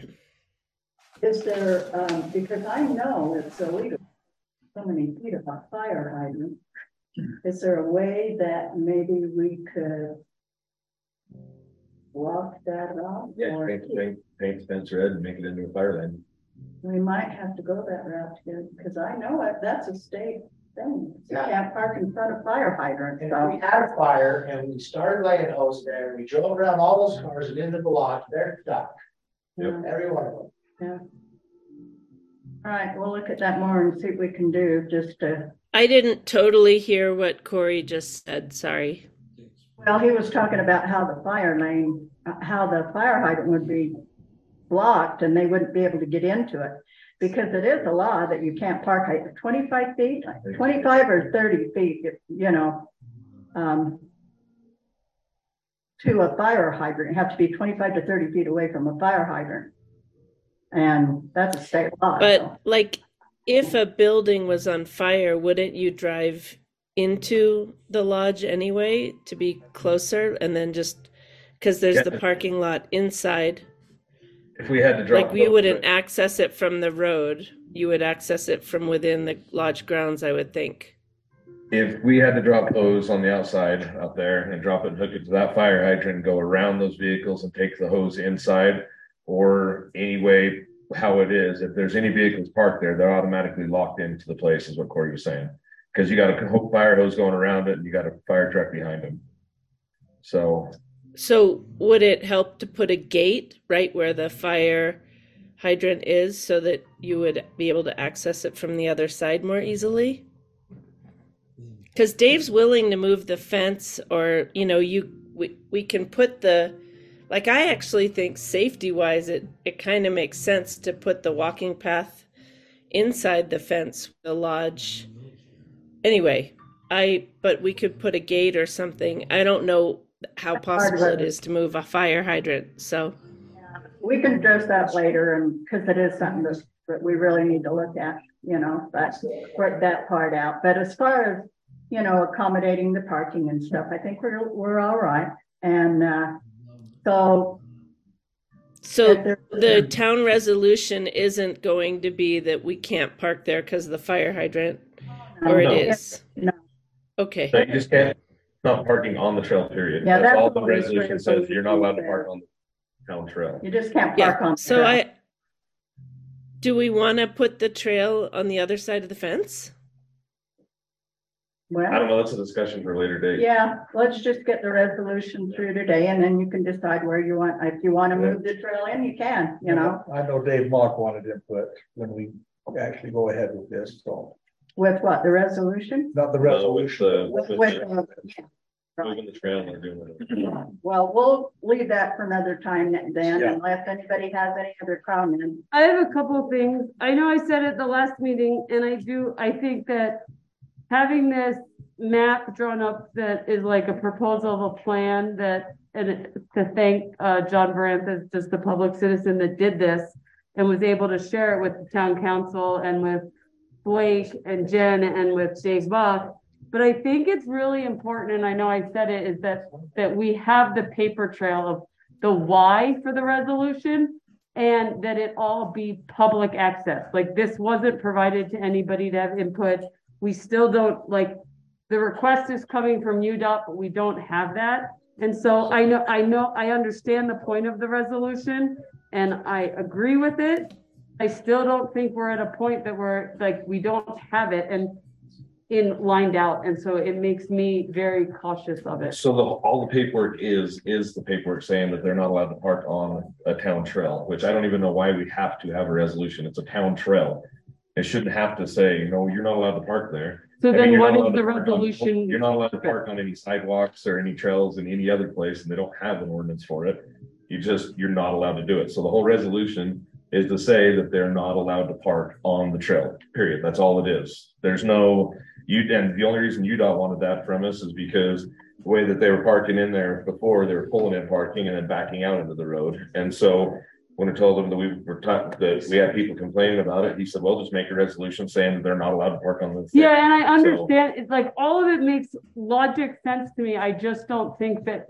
because I know it's illegal, so many feet of a fire hydrant, is there a way that maybe we could block that off? Yeah, paint fence red and make it into a fire lane. We might have to go that route too, because I know that's a state thing. You can't park in front of fire hydrants. And if we had a fire and we started laying hose there, and we drove around all those cars and into the lot, they're stuck. Yep. Every one of them. Yeah. All right, we'll look at that more and see what we can do just to. I didn't totally hear what Corey just said. Sorry. Well, he was talking about how the fire lane, how the fire hydrant would be blocked and they wouldn't be able to get into it, because it is a law that you can't park 25 feet, 25 or 30 feet, to a fire hydrant. You have to be 25 to 30 feet away from a fire hydrant. And that's a state law. But if a building was on fire, wouldn't you drive into the lodge anyway to be closer, and then just because there's the parking lot inside? If we had to drop, you wouldn't access it from the road, you would access it from within the lodge grounds, I would think. If we had to drop hose on the outside up there and drop it and hook it to that fire hydrant and go around those vehicles and take the hose inside, or anyway how it is, if there's any vehicles parked there, they're automatically locked into the place, is what Corey was saying. Because you got a fire hose going around it and you got a fire truck behind them. So would it help to put a gate right where the fire hydrant is so that you would be able to access it from the other side more easily? Because Dave's willing to move the fence, or, we can put I actually think safety wise, it kind of makes sense to put the walking path inside the fence, the lodge. Anyway, but we could put a gate or something. I don't know how possible it is to move a fire hydrant. So we can address that later, and because it is something that we really need to look at, but work that part out. But as far as, accommodating the parking and stuff, I think we're all right. And so the town resolution isn't going to be that we can't park there because of the fire hydrant, or it is? No. Okay. So you just can't, not parking on the trail, period. Yeah, that's all the resolution says. You're not allowed to park on the town trail. You just can't park on the so trail. Do we want to put the trail on the other side of the fence? Well, I don't know. That's a discussion for a later date. Yeah, let's just get the resolution through today, and then you can decide where you want. If you want to move the trail in, you can. I know Dave Mock wanted input when we actually go ahead with this. So with what, the resolution? Not the resolution. Moving the trail and doing it. Well, we'll leave that for another time then, unless anybody has any other comments. I have a couple of things. I know I said at the last meeting, and I think that having this map drawn up that is like a proposal of a plan and to thank John Baranthas, just the public citizen that did this and was able to share it with the town council and with Blake and Jen and with Dave Buck. But I think it's really important, and I know I said it, is that we have the paper trail of the why for the resolution, and that it all be public access. Like, this wasn't provided to anybody to have input. We still don't, like, the request is coming from UDOT, but we don't have that. And so I understand the point of the resolution and I agree with it. I still don't think we're at a point that we're like, we don't have it and lined out. And so it makes me very cautious of it. So all the paperwork is the paperwork saying that they're not allowed to park on a town trail, which I don't even know why we have to have a resolution. It's a town trail. It shouldn't have to say, no, you're not allowed to park there. So then what is the resolution? You're not allowed to park on any sidewalks or any trails in any other place, and they don't have an ordinance for it. You're not allowed to do it. So the whole resolution is to say that they're not allowed to park on the trail, period. That's all it is. There's no, and the only reason UDOT wanted that from us is because the way that they were parking in there before, they were pulling in parking and then backing out into the road. And so when I told them that we had people complaining about it, he said, well, just make a resolution saying that they're not allowed to park on the. Yeah, and I understand, it's like, all of it makes logic sense to me. I just don't think that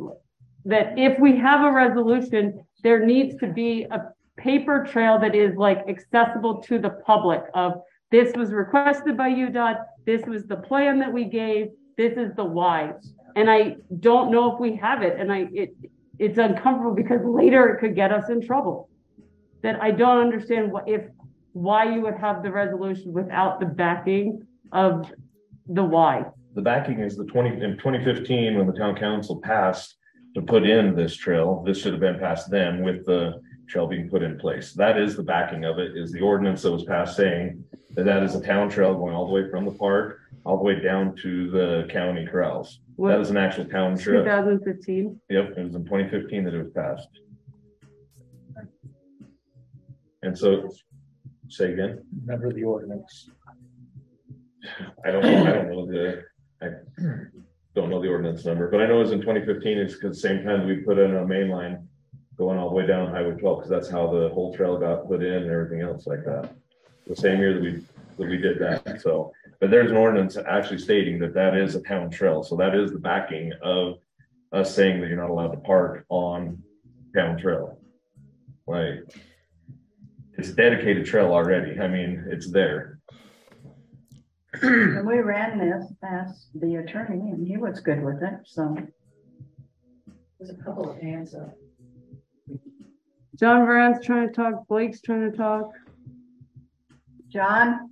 if we have a resolution, there needs to be a paper trail that is like accessible to the public of, this was requested by UDOT, this was the plan that we gave, this is the why. And I don't know if we have it, and it's uncomfortable because later it could get us in trouble. That I don't understand why you would have the resolution without the backing of the why. The backing is in 2015, when the town council passed to put in this trail, this should have been passed then with the trail being put in place. That is the backing of it, is the ordinance that was passed saying that is a town trail going all the way from the park, all the way down to the county corrals. That is an actual town trail. 2015? Yep, it was in 2015 that it was passed. And so, say again? Remember the ordinance. I don't know the ordinance number, but I know it was in 2015. It's because the same time we put in a main line going all the way down Highway 12, because that's how the whole trail got put in and everything else like that. The same year that we did that. So, but there's an ordinance actually stating that is a town trail. So that is the backing of us saying that you're not allowed to park on town trail. Like, it's a dedicated trail already. I mean, it's there. And we ran this past the attorney and he was good with it, so. There's a couple of hands up. John Varan's trying to talk, Blake's trying to talk. John?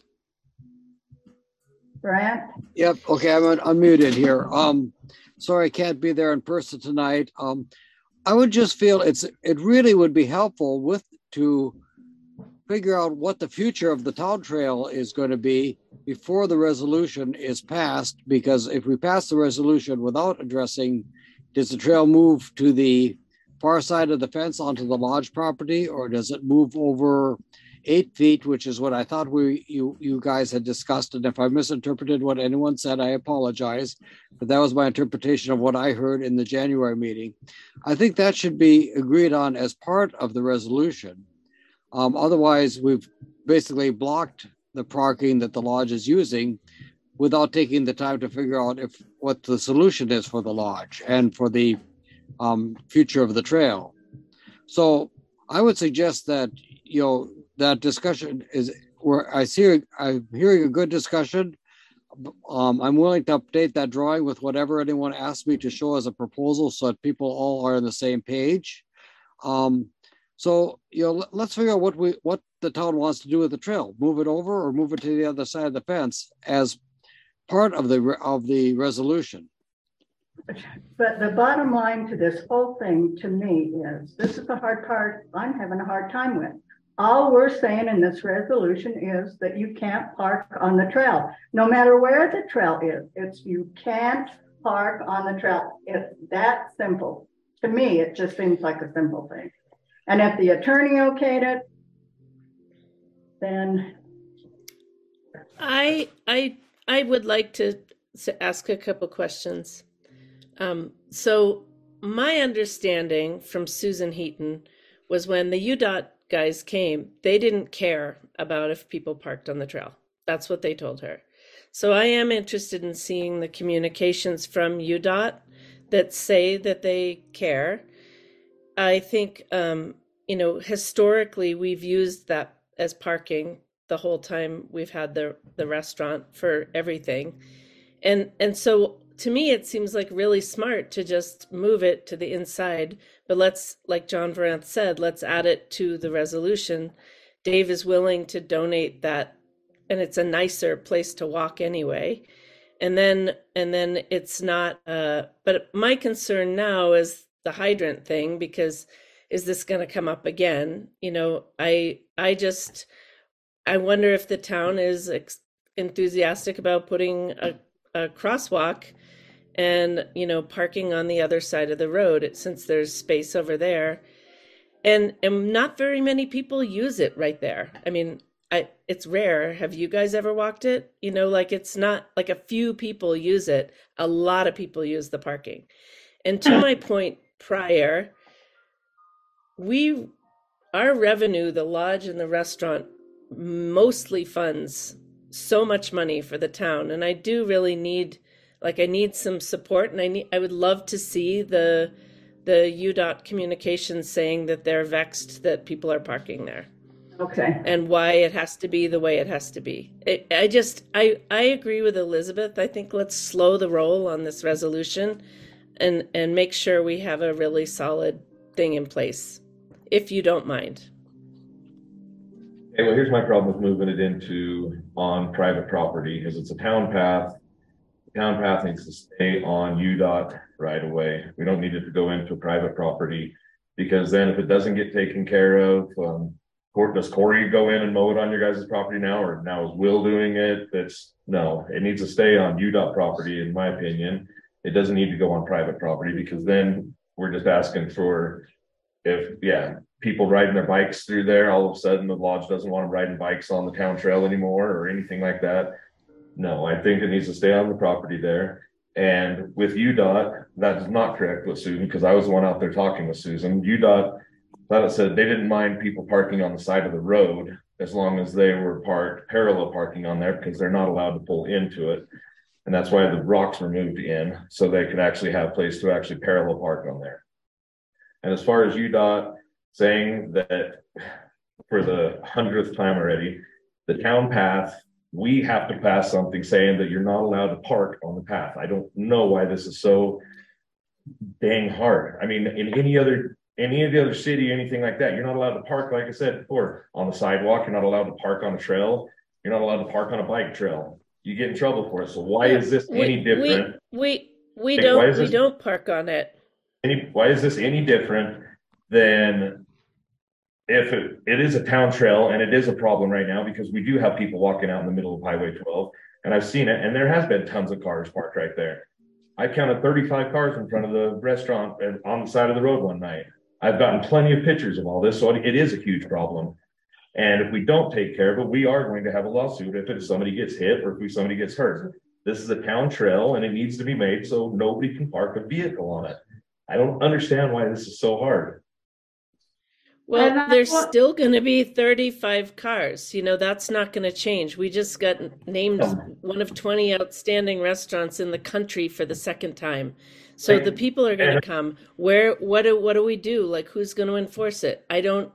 Brant? Yep, okay, I'm unmuted here. Sorry I can't be there in person tonight. I would just feel it really would be helpful to figure out what the future of the town trail is going to be before the resolution is passed, because if we pass the resolution without addressing, does the trail move to the far side of the fence onto the lodge property, or does it move over 8 feet, which is what I thought you guys had discussed? And if I misinterpreted what anyone said, I apologize, but that was my interpretation of what I heard in the January meeting. I think that should be agreed on as part of the resolution. Otherwise, we've basically blocked the parking that the lodge is using without taking the time to figure out what the solution is for the lodge and for the future of the trail. So I would suggest that, that discussion is where I'm hearing a good discussion. I'm willing to update that drawing with whatever anyone asks me to show as a proposal so that people all are on the same page. So, let's figure out what the town wants to do with the trail. Move it over or move it to the other side of the fence as part of the resolution. But the bottom line to this whole thing to me is, this is the hard part I'm having a hard time with. All we're saying in this resolution is that you can't park on the trail, no matter where the trail is. You can't park on the trail. It's that simple. To me, it just seems like a simple thing. And if the attorney okayed it, then I would like to ask a couple questions. So my understanding from Susan Heaton was when the UDOT guys came, they didn't care about if people parked on the trail. That's what they told her. So I am interested in seeing the communications from UDOT that say that they care. I think, historically, we've used that as parking the whole time we've had the restaurant for everything. And so to me, it seems like really smart to just move it to the inside. But let's, like John Varanth said, let's add it to the resolution. Dave is willing to donate that, and it's a nicer place to walk anyway. And then it's not, but my concern now is the hydrant thing, because is this going to come up again? I wonder if the town is enthusiastic about putting a crosswalk and, parking on the other side of the road, since there's space over there. And not very many people use it right there. I mean, it's rare. Have you guys ever walked it? It's not like a few people use it. A lot of people use the parking. And to my point prior, our revenue, the lodge and the restaurant, mostly funds so much money for the town. And I do really need some support, and I would love to see the UDOT communications saying that they're vexed that people are parking there. Okay. And why it has to be the way it has to be. I agree with Elizabeth. I think let's slow the roll on this resolution and make sure we have a really solid thing in place, if you don't mind. Okay, well, here's my problem with moving it into on private property, because it's a town path. The town path needs to stay on UDOT right away. We don't need it to go into private property, because then if it doesn't get taken care of, does Corey go in and mow it on your guys' property now, or now is Will doing it? No, it needs to stay on UDOT property, in my opinion. It doesn't need to go on private property, because then we're just asking for, people riding their bikes through there, all of a sudden the lodge doesn't want them riding bikes on the town trail anymore or anything like that. No, I think it needs to stay on the property there. And with UDOT, that is not correct with Susan, because I was the one out there talking with Susan. UDOT said they didn't mind people parking on the side of the road as long as they were parked parallel parking on there, because they're not allowed to pull into it. And that's why the rocks were moved in, so they could actually have a place to actually parallel park on there. And as far as UDOT saying that for the 100th time already, the town path, we have to pass something saying that you're not allowed to park on the path. I don't know why this is so dang hard. I mean, in any of the other city, anything like that, you're not allowed to park, like I said before, on the sidewalk. You're not allowed to park on a trail. You're not allowed to park on a bike trail. You get in trouble for it. So why is this any different? We don't park on it. Why is this any different than if it is a town trail, and it is a problem right now because we do have people walking out in the middle of Highway 12, and I've seen it, and there has been tons of cars parked right there. I counted 35 cars in front of the restaurant on the side of the road one night. I've gotten plenty of pictures of all this, so it is a huge problem. And if we don't take care of it, we are going to have a lawsuit if somebody gets hit or if somebody gets hurt. This is a town trail, and it needs to be made so nobody can park a vehicle on it. I don't understand why this is so hard. Well, there's still going to be 35 cars. That's not going to change. We just got named one of 20 outstanding restaurants in the country for the second time. So the people are going to come. What do we do? Like, who's going to enforce it? I'm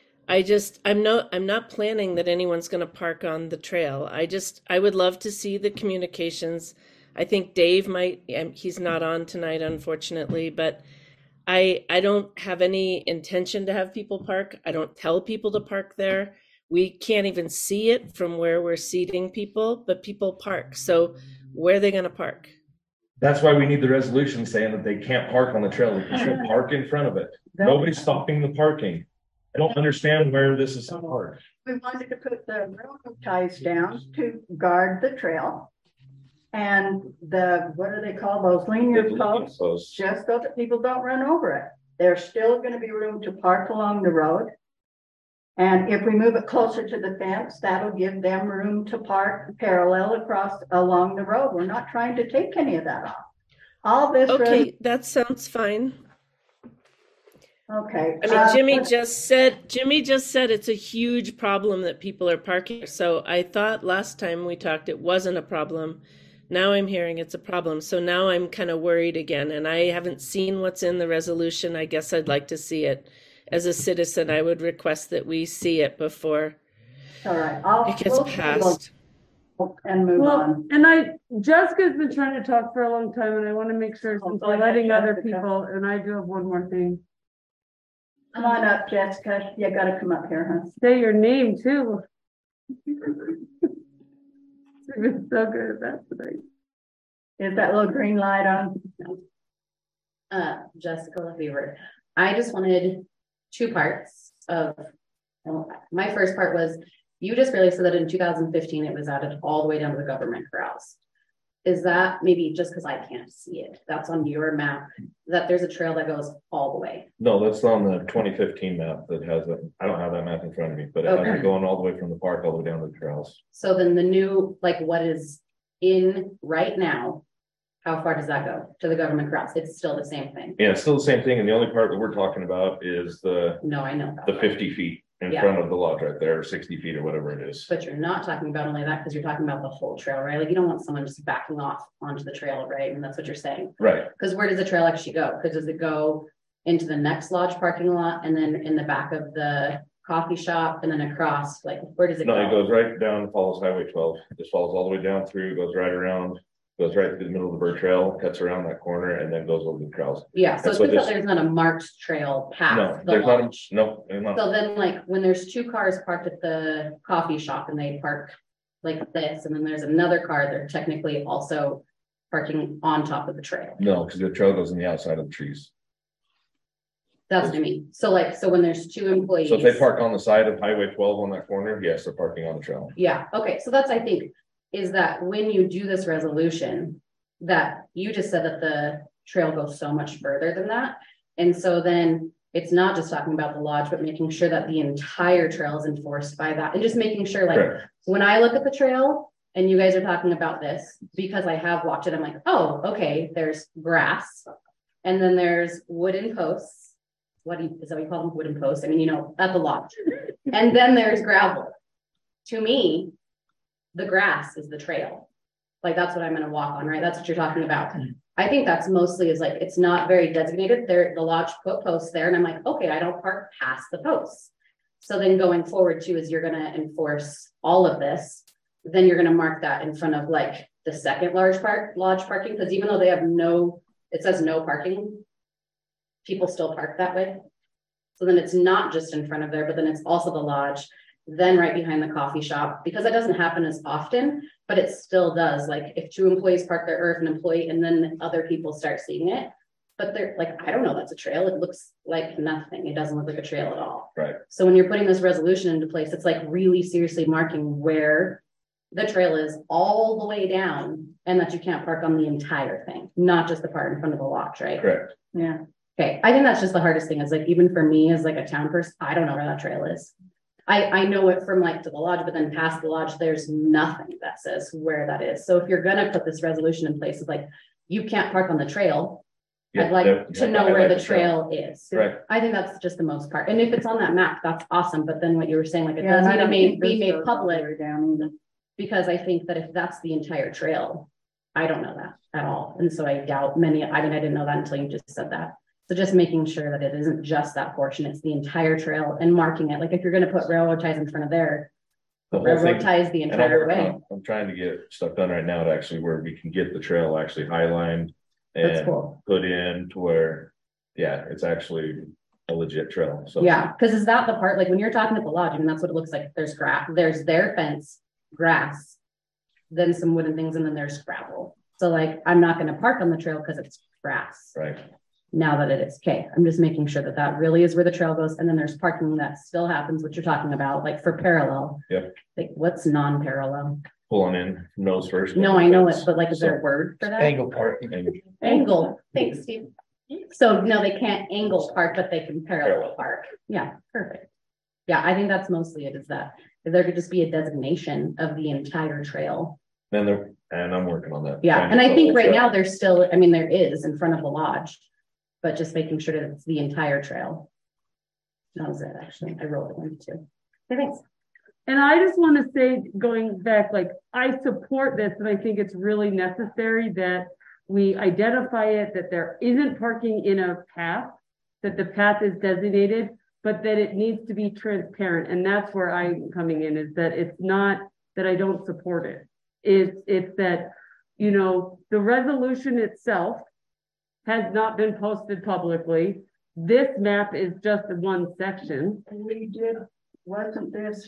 not planning that anyone's going to park on the trail. I would love to see the communications. I think Dave might, he's not on tonight, unfortunately, but I don't have any intention to have people park. I don't tell people to park there. We can't even see it from where we're seating people, but people park. So where are they going to park? That's why we need the resolution saying that they can't park on the trail. They can still park in front of it. Nobody's stopping the parking. I don't understand where this is so hard. We wanted to put the railroad ties down to guard the trail. And what do they call those linear posts? Just so that people don't run over it. There's still going to be room to park along the road. And if we move it closer to the fence, that'll give them room to park parallel along the road. We're not trying to take any of that off. All this. Okay, that sounds fine. Okay. I mean, Jimmy just said it's a huge problem that people are parking. So I thought last time we talked, it wasn't a problem. Now I'm hearing it's a problem. So now I'm kind of worried again, and I haven't seen what's in the resolution. I guess I'd like to see it. As a citizen, I would request that we see it before all right. it gets passed. And move on. And Jessica's been trying to talk for a long time, and I want to make sure since we're letting other people, and I do have one more thing. Come on up, Jessica. You gotta come up here, huh? Say your name too. You've been so good at that tonight. Is that little green light on? Jessica Lefevre. I just wanted two parts of, my first part was, you just really said that in 2015, it was added all the way down to the government corrals. Is that maybe just because I can't see it? That's on your map, that there's a trail that goes all the way. No, that's on the 2015 map that has it. I don't have that map in front of me, but it has it going all the way from the park all the way down to the trails. So then the new, like what is in right now, how far does that go to the government corrals? It's still the same thing. Yeah, it's still the same thing. And the only part that we're talking about is the, no, I know the 50 feet in front of the lodge right there, 60 feet or whatever it is. But you're not talking about only that, because you're talking about the whole trail, right? Like you don't want someone just backing off onto the trail, right? And that's what you're saying. Right. Because where does the trail actually go? Because does it go into the next lodge parking lot and then in the back of the coffee shop and then across? Like where does it go? No, it goes right down, follows Highway 12. It just follows all the way down through, goes right around, goes right through the middle of the bird trail, cuts around that corner, and then goes over the trails. Yeah, so it's good that there's not a marked trail past No, the there's lodge. there's not. So then like when there's two cars parked at the coffee shop and they park like this, and then there's another car, they're technically also parking on top of the trail. No, because the trail goes on the outside of the trees. That's what I mean. So like, so when there's two employees. So if they park on the side of Highway 12 on that corner, yes, they're parking on the trail. Yeah, okay, so that's, I think, is that when you do this resolution, that you just said that the trail goes so much further than that. And so then it's not just talking about the lodge, but making sure that the entire trail is enforced by that. And just making sure, like, correct. When I look at the trail and you guys are talking about this, because I have walked it, I'm like, oh, okay, there's grass. And then there's wooden posts. Is that what you call them? Wooden posts? I mean, you know, at the lodge. And then there's gravel. To me, the grass is the trail. Like that's what I'm going to walk on, right? That's what you're talking about. I think that's mostly is like, it's not very designated. The lodge put posts there and I'm like, okay, I don't park past the posts. So then going forward too, is you're going to enforce all of this. Then you're going to mark that in front of like the second lodge parking. Because even though they have it says no parking, people still park that way. So then it's not just in front of there, but then it's also the lodge, then right behind the coffee shop, because that doesn't happen as often, but it still does. Like if two employees park there, or if an employee, and then other people start seeing it, but they're like, I don't know, that's a trail. It looks like nothing. It doesn't look like a trail at all. Right. So when you're putting this resolution into place, it's like really seriously marking where the trail is all the way down and that you can't park on the entire thing, not just the part in front of the lodge, right? Correct. Yeah. Okay. I think that's just the hardest thing is like, even for me as like a town person, I don't know where that trail is. I know it from like to the lodge, but then past the lodge, there's nothing that says where that is. So if you're going to put this resolution in place, it's like, you can't park on the trail. I'd like to know where the trail is. Right. I think that's just the most part. And if it's on that map, that's awesome. But then what you were saying, like it does need to be made public because I think that if that's the entire trail, I don't know that at all. And so I doubt I didn't know that until you just said that. So just making sure that it isn't just that portion, it's the entire trail and marking it. Like if you're going to put railroad ties in front of there, railroad ties the entire way. I'm trying to get stuff done right now to actually where we can get the trail actually highlined and put in to where, yeah, it's actually a legit trail. So yeah, because is that the part, like when you're talking at the lodge, I mean, that's what it looks like. There's grass, there's their fence, grass, then some wooden things, and then there's gravel. So like, I'm not going to park on the trail because it's grass. Right. Now that it is. Okay. I'm just making sure that that really is where the trail goes. And then there's parking that still happens, what you're talking about, like for parallel. Yep. Like what's non-parallel? Pulling in nose first. No, I know it, but like, is there a word for that? Angle parking. Angle. Thanks, Steve. So no, they can't angle park, but they can parallel park. Yeah. Perfect. Yeah. I think that's mostly it, is that if there could just be a designation of the entire trail. And I'm working on that. Yeah. And I think right now there's still, I mean, there is in front of the lodge, but just making sure that it's the entire trail. That was it, actually. I wrote one too. Okay, thanks. And I just want to say, going back, like, I support this, and I think it's really necessary that we identify it, that there isn't parking in a path, that the path is designated, but that it needs to be transparent. And that's where I'm coming in, is that it's not that I don't support it. It's that, you know, the resolution itself has not been posted publicly. This map is just one section. We did, wasn't this?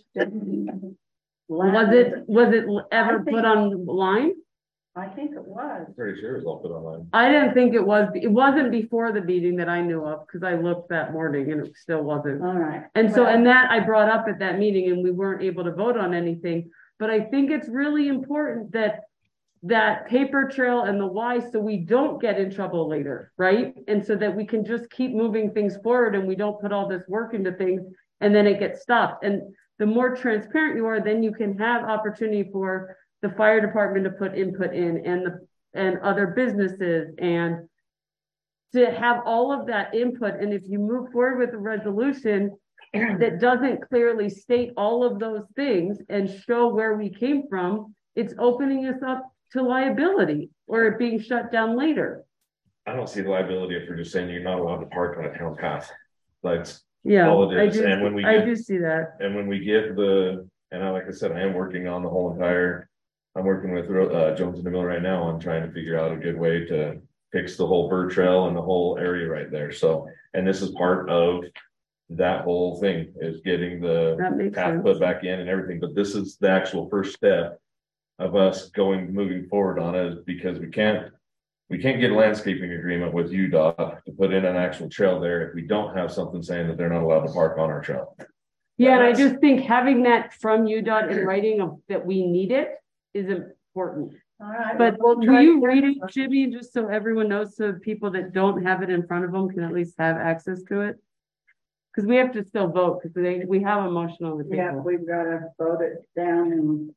Was it ever put online? I think it was. Pretty sure it was all put online. I didn't think it was. It wasn't before the meeting that I knew of, because I looked that morning and it still wasn't. All right. And so, and that I brought up at that meeting, and we weren't able to vote on anything. But I think it's really important that that paper trail and the why, so we don't get in trouble later, right? And so that we can just keep moving things forward, and we don't put all this work into things and then it gets stopped. And the more transparent you are, then you can have opportunity for the fire department to put input in, and other businesses, and to have all of that input. And if you move forward with a resolution that doesn't clearly state all of those things and show where we came from, it's opening us up to liability or it being shut down later. I don't see the liability if we're just saying you're not allowed to park on a town path. That's yeah, all it is. And when I do see that. And when we give like I said, I am working on the whole entire, I'm working with Jones and DeMille right now on trying to figure out a good way to fix the whole bird trail and the whole area right there. So, and this is part of that whole thing, is getting the path put back in and everything. But this is the actual first step of us moving forward on it, because we can't get a landscaping agreement with UDOT to put in an actual trail there if we don't have something saying that they're not allowed to park on our trail. Yeah, and I just think having that from UDOT in writing that we need it is important. All right. But will you read it, Jimmy, just so everyone knows, so people that don't have it in front of them can at least have access to it? Because we have to still vote, because we have a motion on the table. Yeah, we've got to vote it down, and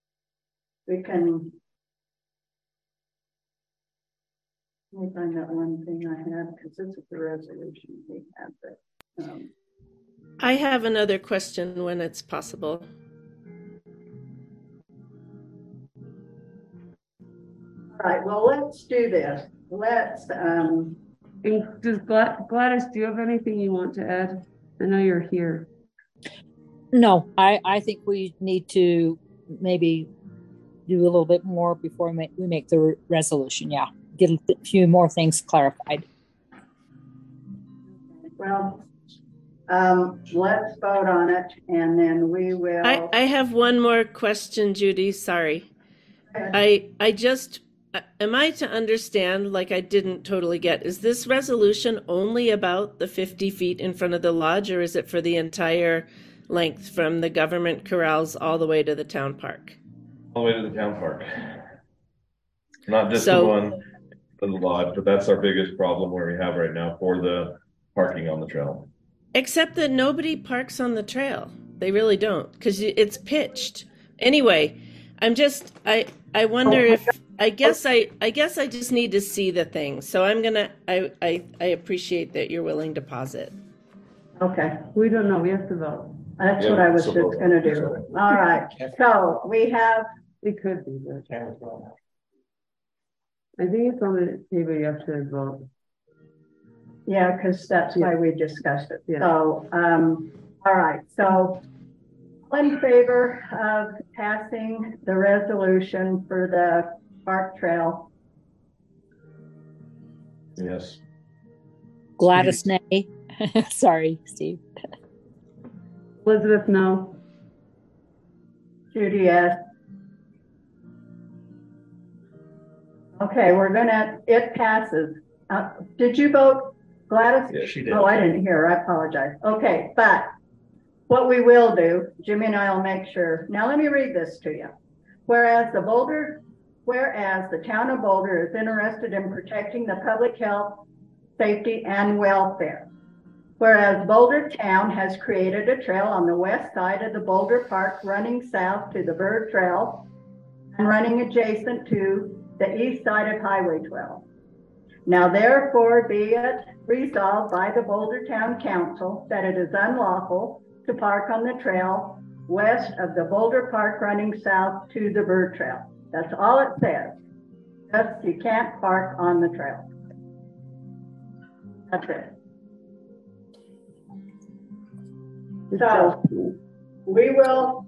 we can. Let me find that one thing I have, because this is the resolution we have. But, I have another question when it's possible. All right, well, let's do this. Let's, does Gladys, do you have anything you want to add? I know you're here. No, I think we need to maybe do a little bit more before we make the resolution. Yeah, get a few more things clarified. Well, let's vote on it, and then we will. I have one more question, Judy. Sorry. Am I to understand, like I didn't totally get, is this resolution only about the 50 feet in front of the lodge, or is it for the entire length from the government corrals all the way to the town park? All the way to the town park. Not just the one for the lodge, but that's our biggest problem where we have right now for the parking on the trail. Except that nobody parks on the trail. They really don't, because it's pitched. Anyway, I wonder if, I guess I just need to see the thing. So I appreciate that you're willing to pause it. Okay. We don't know. We have to vote. That's what I was just going to do. All right. So we have. It could be the I think it's on the table. You have to vote. Yeah, because that's why we discussed it. Yeah. So, all right. So, in favor of passing the resolution for the park trail? Yes. Gladys, nay. Sorry, Steve. Elizabeth, no. Judy, yes. Okay, it passes. Did you vote, Gladys? Yes, she did. Oh, I didn't hear. I apologize. Okay, but what we will do, Jimmy and I will make sure. Now let me read this to you. Whereas the town of Boulder is interested in protecting the public health, safety, and welfare. Whereas Boulder Town has created a trail on the west side of the Boulder Park running south to the Bird Trail and running adjacent to the east side of Highway 12. Now therefore be it resolved by the Boulder Town Council that it is unlawful to park on the trail west of the Boulder Park running south to the Bird Trail. That's all it says. Just you can't park on the trail. That's it. So we will,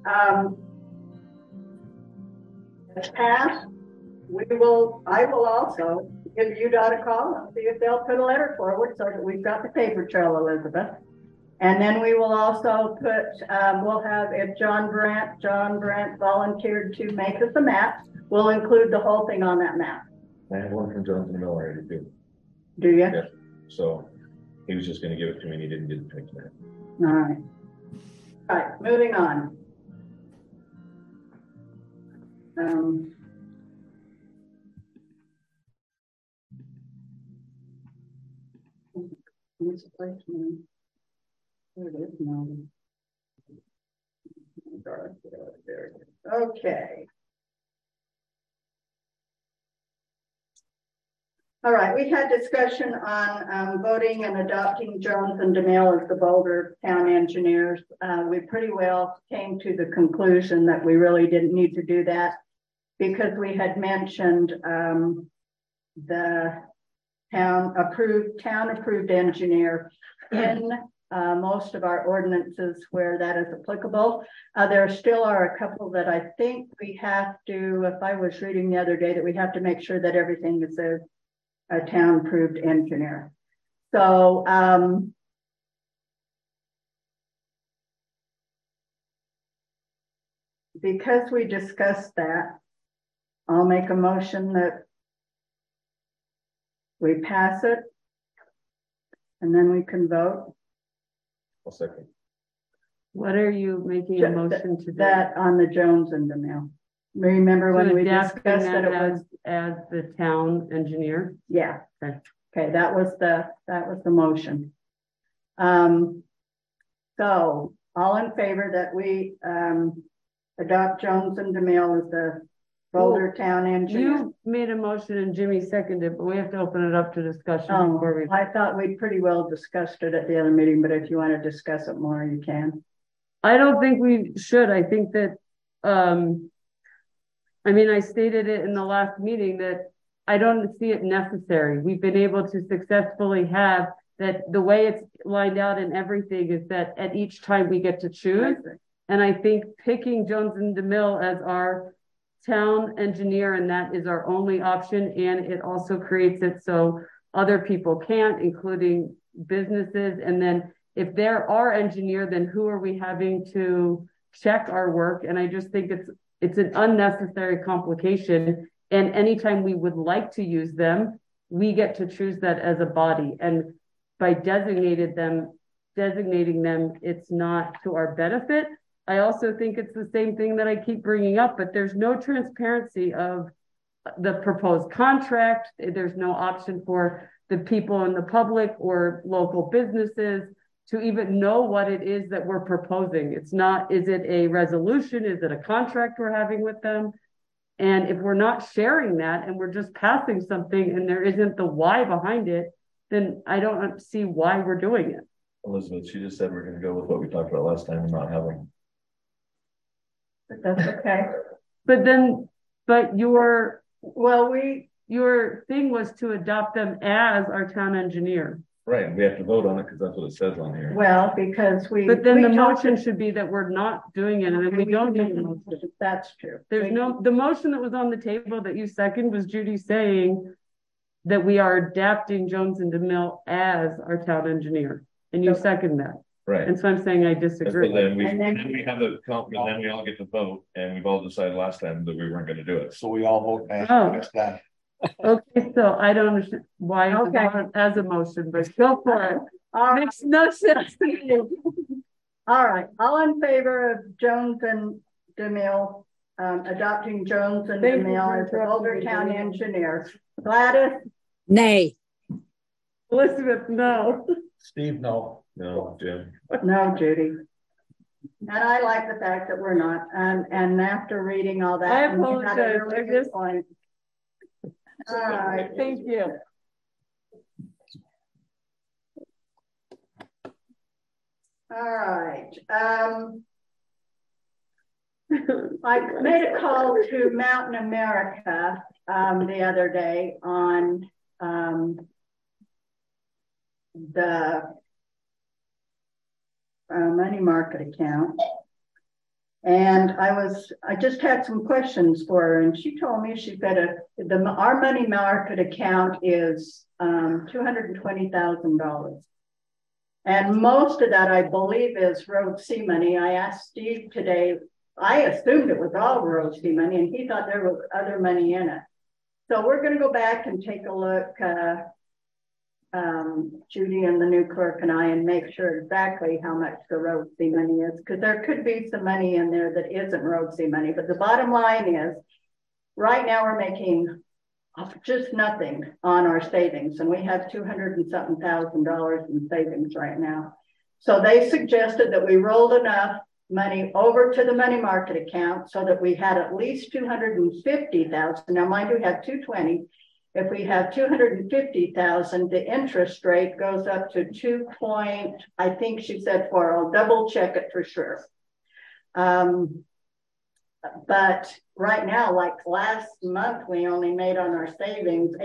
pass. I will also give UDOT a call and see if they'll put a letter forward so that we've got the paper trail, Elizabeth. And then we will also put, we'll have, if John Brandt volunteered to make us a map, we'll include the whole thing on that map. I have one from Jonathan Miller already too. Do you? Yeah. So he was just going to give it to me and he didn't get it to me tonight. All right. All right, moving on. Misplacement. There it is now. There it is. Okay. All right, we had discussion on voting and adopting Jones and DeMille as the Boulder Town engineers. We pretty well came to the conclusion that we really didn't need to do that because we had mentioned the town approved engineer in most of our ordinances where that is applicable. There still are a couple that I think we have to, if I was reading the other day, that we have to make sure that everything is a town approved engineer. So because we discussed that, I'll make a motion that we pass it and then we can vote. I'll second. What are you making a motion to do? That on the Jones and DeMille. Remember when we discussed that it was as the town engineer? Yeah. Okay, that was the motion. So all in favor that we adopt Jones and DeMille as the Boulder Town engineer. You made a motion and Jimmy seconded, but we have to open it up to discussion before we. I thought we pretty well discussed it at the other meeting, but if you want to discuss it more, you can. I don't think we should. I think that I mean, I stated it in the last meeting that I don't see it necessary. We've been able to successfully have that. The way it's lined out and everything is that at each time we get to choose. And I think picking Jones and DeMille as our town engineer, and that is our only option. And it also creates it so other people can't, including businesses. And then if they're our engineer, then who are we having to check our work? And I just think it's an unnecessary complication. And anytime we would like to use them, we get to choose that as a body. And by designating them, it's not to our benefit. I also think it's the same thing that I keep bringing up, but there's no transparency of the proposed contract. There's no option for the people in the public or local businesses to even know what it is that we're proposing. It's not, is it a resolution? Is it a contract we're having with them? And if we're not sharing that and we're just passing something and there isn't the why behind it, then I don't see why we're doing it. Elizabeth, she just said we're going to go with what we talked about last time and not have them. But that's okay. But your thing was to adopt them as our town engineer. Right, we have to vote on it because that's what it says on here. Well, because But then the motion should be that we're not doing it, and then we don't need a motion. That's true. There's the motion that was on the table that you second was Judy saying that we are adapting Jones and DeMille as our town engineer, and you second that. Right. And so I'm saying I disagree. So then we have the and then we all get to vote, and we've all decided last time that we weren't going to do it. So we all vote next time. Okay, so I don't understand why it's not as a motion, but go for it. Makes no sense to you. All right, all in favor of Jones and DeMille, adopting Jones and DeMille as the Boulder Town engineer. Gladys? Nay. Elizabeth, no. Steve, no. No, Jim. No, Judy. And I like the fact that we're not. And after reading all that, I apologize. All right. Thank you. right. I made a call to Mountain America the other day on the money market account. And I just had some questions for her, and she told me she said our money market account is $220,000. And most of that, I believe, is Road C money. I asked Steve today, I assumed it was all Road C money, and he thought there was other money in it. So we're going to go back and take a look, Judy and the new clerk and I, and make sure exactly how much the Road C money is, because there could be some money in there that isn't Road C money. But the bottom line is, right now we're making just nothing on our savings, and we have $200 and something thousand in savings right now. So they suggested that we rolled enough money over to the money market account so that we had at least $250,000. Now, mind you, we have $220,000. If we have $250,000, the interest rate goes up to 2 point, I think she said 4. I'll double check it for sure. But right now, like last month, we only made on our savings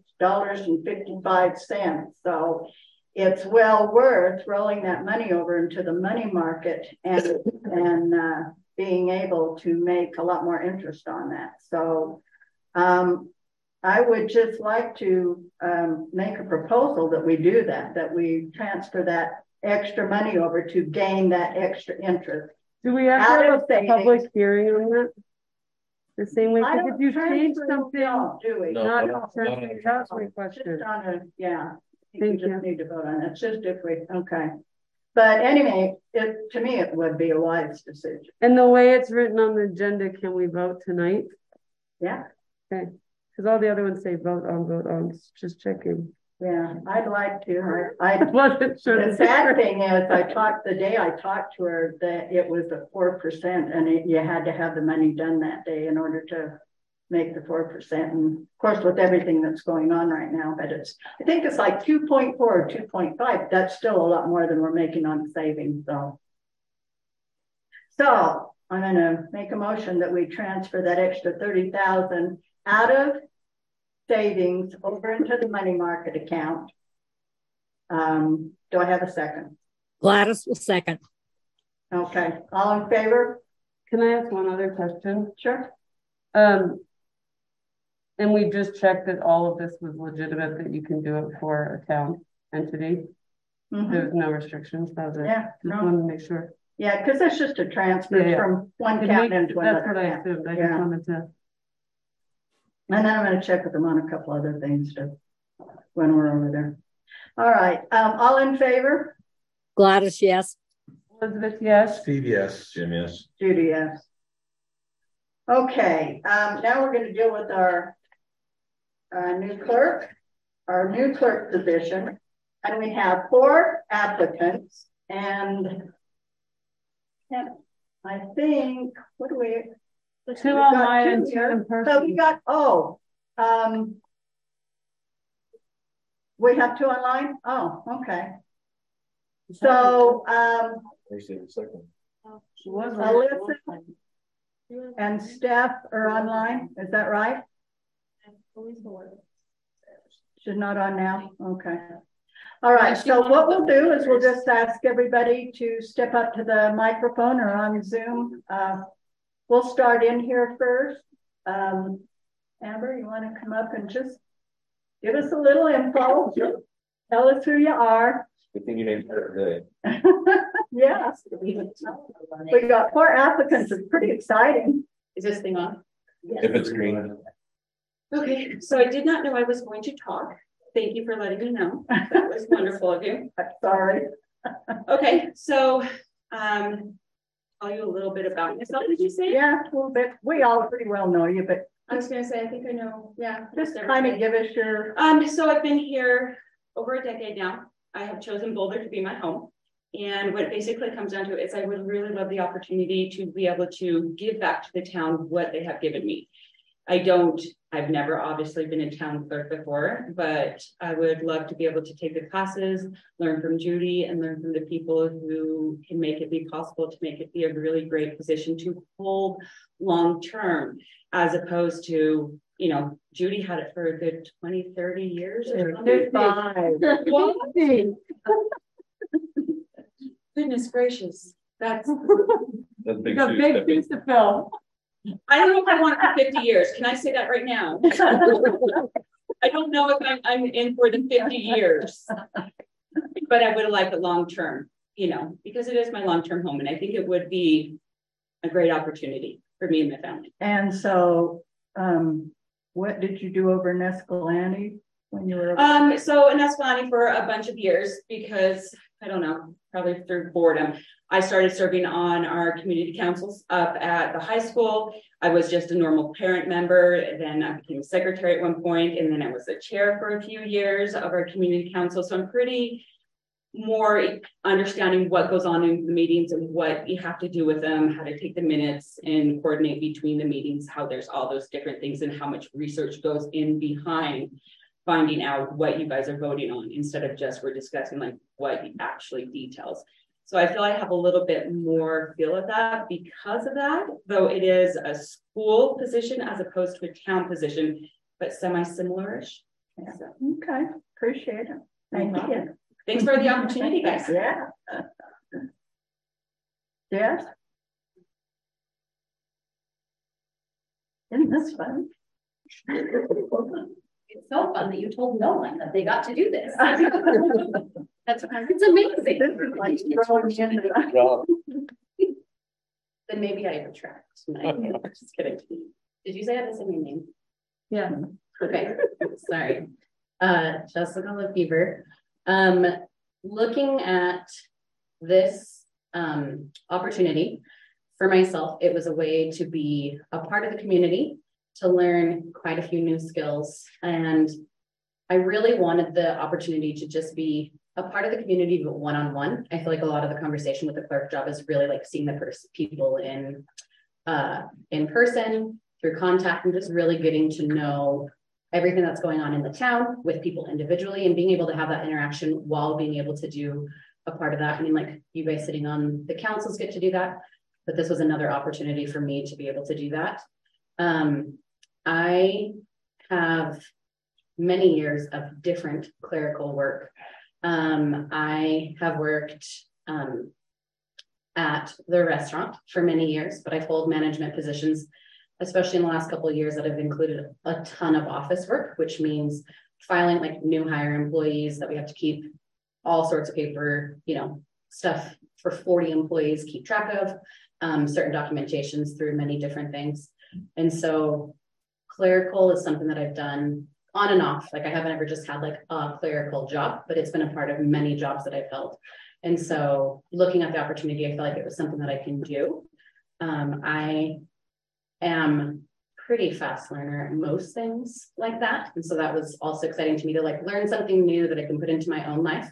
$8.55. So it's well worth rolling that money over into the money market and being able to make a lot more interest on that. So I would just like to make a proposal that we do that we transfer that extra money over to gain that extra interest. Do we have to have a public hearing on that? The same way, because if you change something, do we? Not that's my question. Yeah. Thank you. Just need to vote on it. It's just if we, okay. But anyway, to me, it would be a wise decision. And the way it's written on the agenda, can we vote tonight? Yeah. Okay. Because all the other ones say vote on. Just checking. Yeah, I'd like to. I wasn't sure. The sad thing is, I talked to her that it was a 4%, and you had to have the money done that day in order to make the 4%. And of course, with everything that's going on right now, but I think it's like 2.4 or 2.5. That's still a lot more than we're making on savings. So I'm going to make a motion that we transfer that extra $30,000 out of savings over into the money market account. Do I have a second? Gladys will second. Okay, all in favor? Can I ask one other question? Sure. And we just checked that all of this was legitimate, that you can do it for a town entity. There's no restrictions, does it? Yeah, just wanted to make sure. Yeah, because it's just a transfer from one account into another. That's what I assumed. I just wanted to. And then I'm going to check with them on a couple other things too when we're over there. All right. All in favor? Gladys, yes. Elizabeth, yes. Steve, yes. Jim, yes. Judy, yes. Okay. Now we're going to deal with our new clerk position. And we have 4 applicants. And I think, what do we... 2 online and 2 in person. So we got, we have 2 online? Oh, okay. So, Alyssa and Steph are online. Is that right? She's not on now? Okay. All right. So what we'll do is we'll just ask everybody to step up to the microphone or on Zoom. We'll start in here first. Amber, you want to come up and just give us a little info? Sure. Tell us who you are. Good thing you named her today. Yes. We got 4 applicants. It's pretty exciting. Is this thing on? If it's green. Okay, so I did not know I was going to talk. Thank you for letting me know. That was wonderful of you. Sorry. Okay, so tell you a little bit about yourself, did you say? Yeah, a little bit. We all pretty well know you, but I was gonna say I think I know, yeah. Just kind of give us your so I've been here over a decade now. I have chosen Boulder to be my home. And what it basically comes down to is I would really love the opportunity to be able to give back to the town what they have given me. I've never obviously been a town clerk before, but I would love to be able to take the classes, learn from Judy, and learn from the people who can make it be possible to make it be a really great position to hold long term, as opposed to, you know, Judy had it for a good 20, 30 years. Or 55. Goodness gracious. That's a big piece to fill. I don't know if I want it for 50 years. Can I say that right now? I don't know if I'm in for the 50 years, but I would like it long term, you know, because it is my long term home, and I think it would be a great opportunity for me and my family. And so, what did you do over in Escalante when you were? So in Escalante for a bunch of years, because I don't know, probably through boredom, I started serving on our community councils up at the high school. I was just a normal parent member. Then I became secretary at one point, and then I was the chair for a few years of our community council. So I'm pretty more understanding what goes on in the meetings and what you have to do with them, how to take the minutes and coordinate between the meetings, how there's all those different things and how much research goes in behind finding out what you guys are voting on, instead of just we're discussing like what actually details. So I feel I have a little bit more feel of that because of that, though it is a school position as opposed to a town position, but semi-similar-ish. Yeah. So. Okay, appreciate it. Thank you. Thanks for the opportunity, guys. Yeah. Yes. Isn't this fun? It's so fun that you told no one that they got to do this. It's amazing. This is like throwing me into the... Then maybe I retract. Just kidding. Did you say I had the same name? Yeah. Okay. Sorry. Jessica Lefevre. Looking at this opportunity for myself, it was a way to be a part of the community, to learn quite a few new skills. And I really wanted the opportunity to just be a part of the community, but one-on-one. I feel like a lot of the conversation with the clerk job is really like seeing the people in person, through contact, and just really getting to know everything that's going on in the town with people individually, and being able to have that interaction while being able to do a part of that. I mean, like you guys sitting on the councils get to do that, but this was another opportunity for me to be able to do that. I have many years of different clerical work. I have worked at the restaurant for many years, but I've held management positions, especially in the last couple of years, that have included a ton of office work, which means filing like new hire employees that we have to keep all sorts of paper, you know, stuff for 40 employees, keep track of certain documentations through many different things. And so clerical is something that I've done on and off. Like I haven't ever just had like a clerical job, but it's been a part of many jobs that I've held. And so looking at the opportunity, I feel like it was something that I can do. I am pretty fast learner at most things like that. And so that was also exciting to me to like learn something new that I can put into my own life.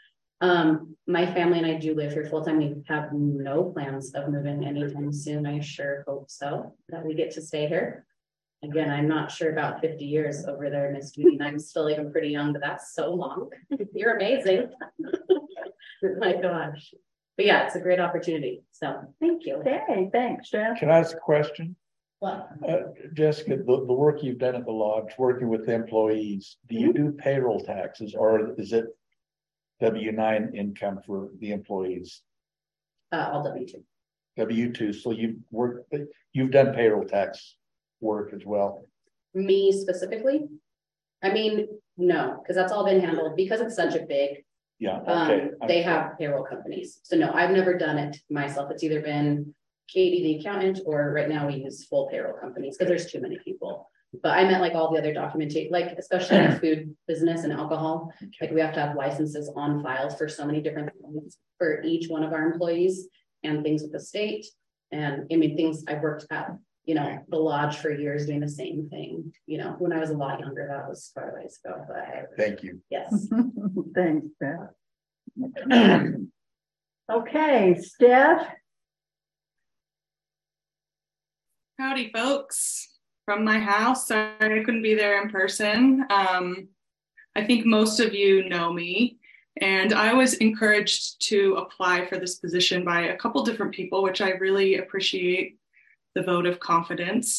My family and I do live here full time. We have no plans of moving anytime soon. I sure hope so, that we get to stay here. Again, I'm not sure about 50 years over there, Miss Judy. I'm still even pretty young, but that's so long. You're amazing. My gosh. But yeah, it's a great opportunity. So thank you. Hey, thanks, Jeff. Can I ask a question? What? Jessica, the work you've done at the lodge, working with the employees, do you do payroll taxes, or is it W-9 income for the employees? All W-2. W-2. So you've done payroll tax work as well. Me specifically? I mean, no, because that's all been handled because it's such a big. Yeah. Okay. They have payroll companies. So no, I've never done it myself. It's either been Katie, the accountant, or right now we use full payroll companies because there's too many people. But I meant like all the other documentation, like especially in the food business and alcohol, like we have to have licenses on file for so many different things for each one of our employees, and things with the state. And I mean, things I've worked at, you know, the lodge for years doing the same thing. You know, when I was a lot younger, that was far away ago. But thank you. Yes. Thanks, Beth. Okay, Steph. Howdy, folks. from my house. Sorry I couldn't be there in person. I think most of you know me, and I was encouraged to apply for this position by a couple different people, which I really appreciate the vote of confidence.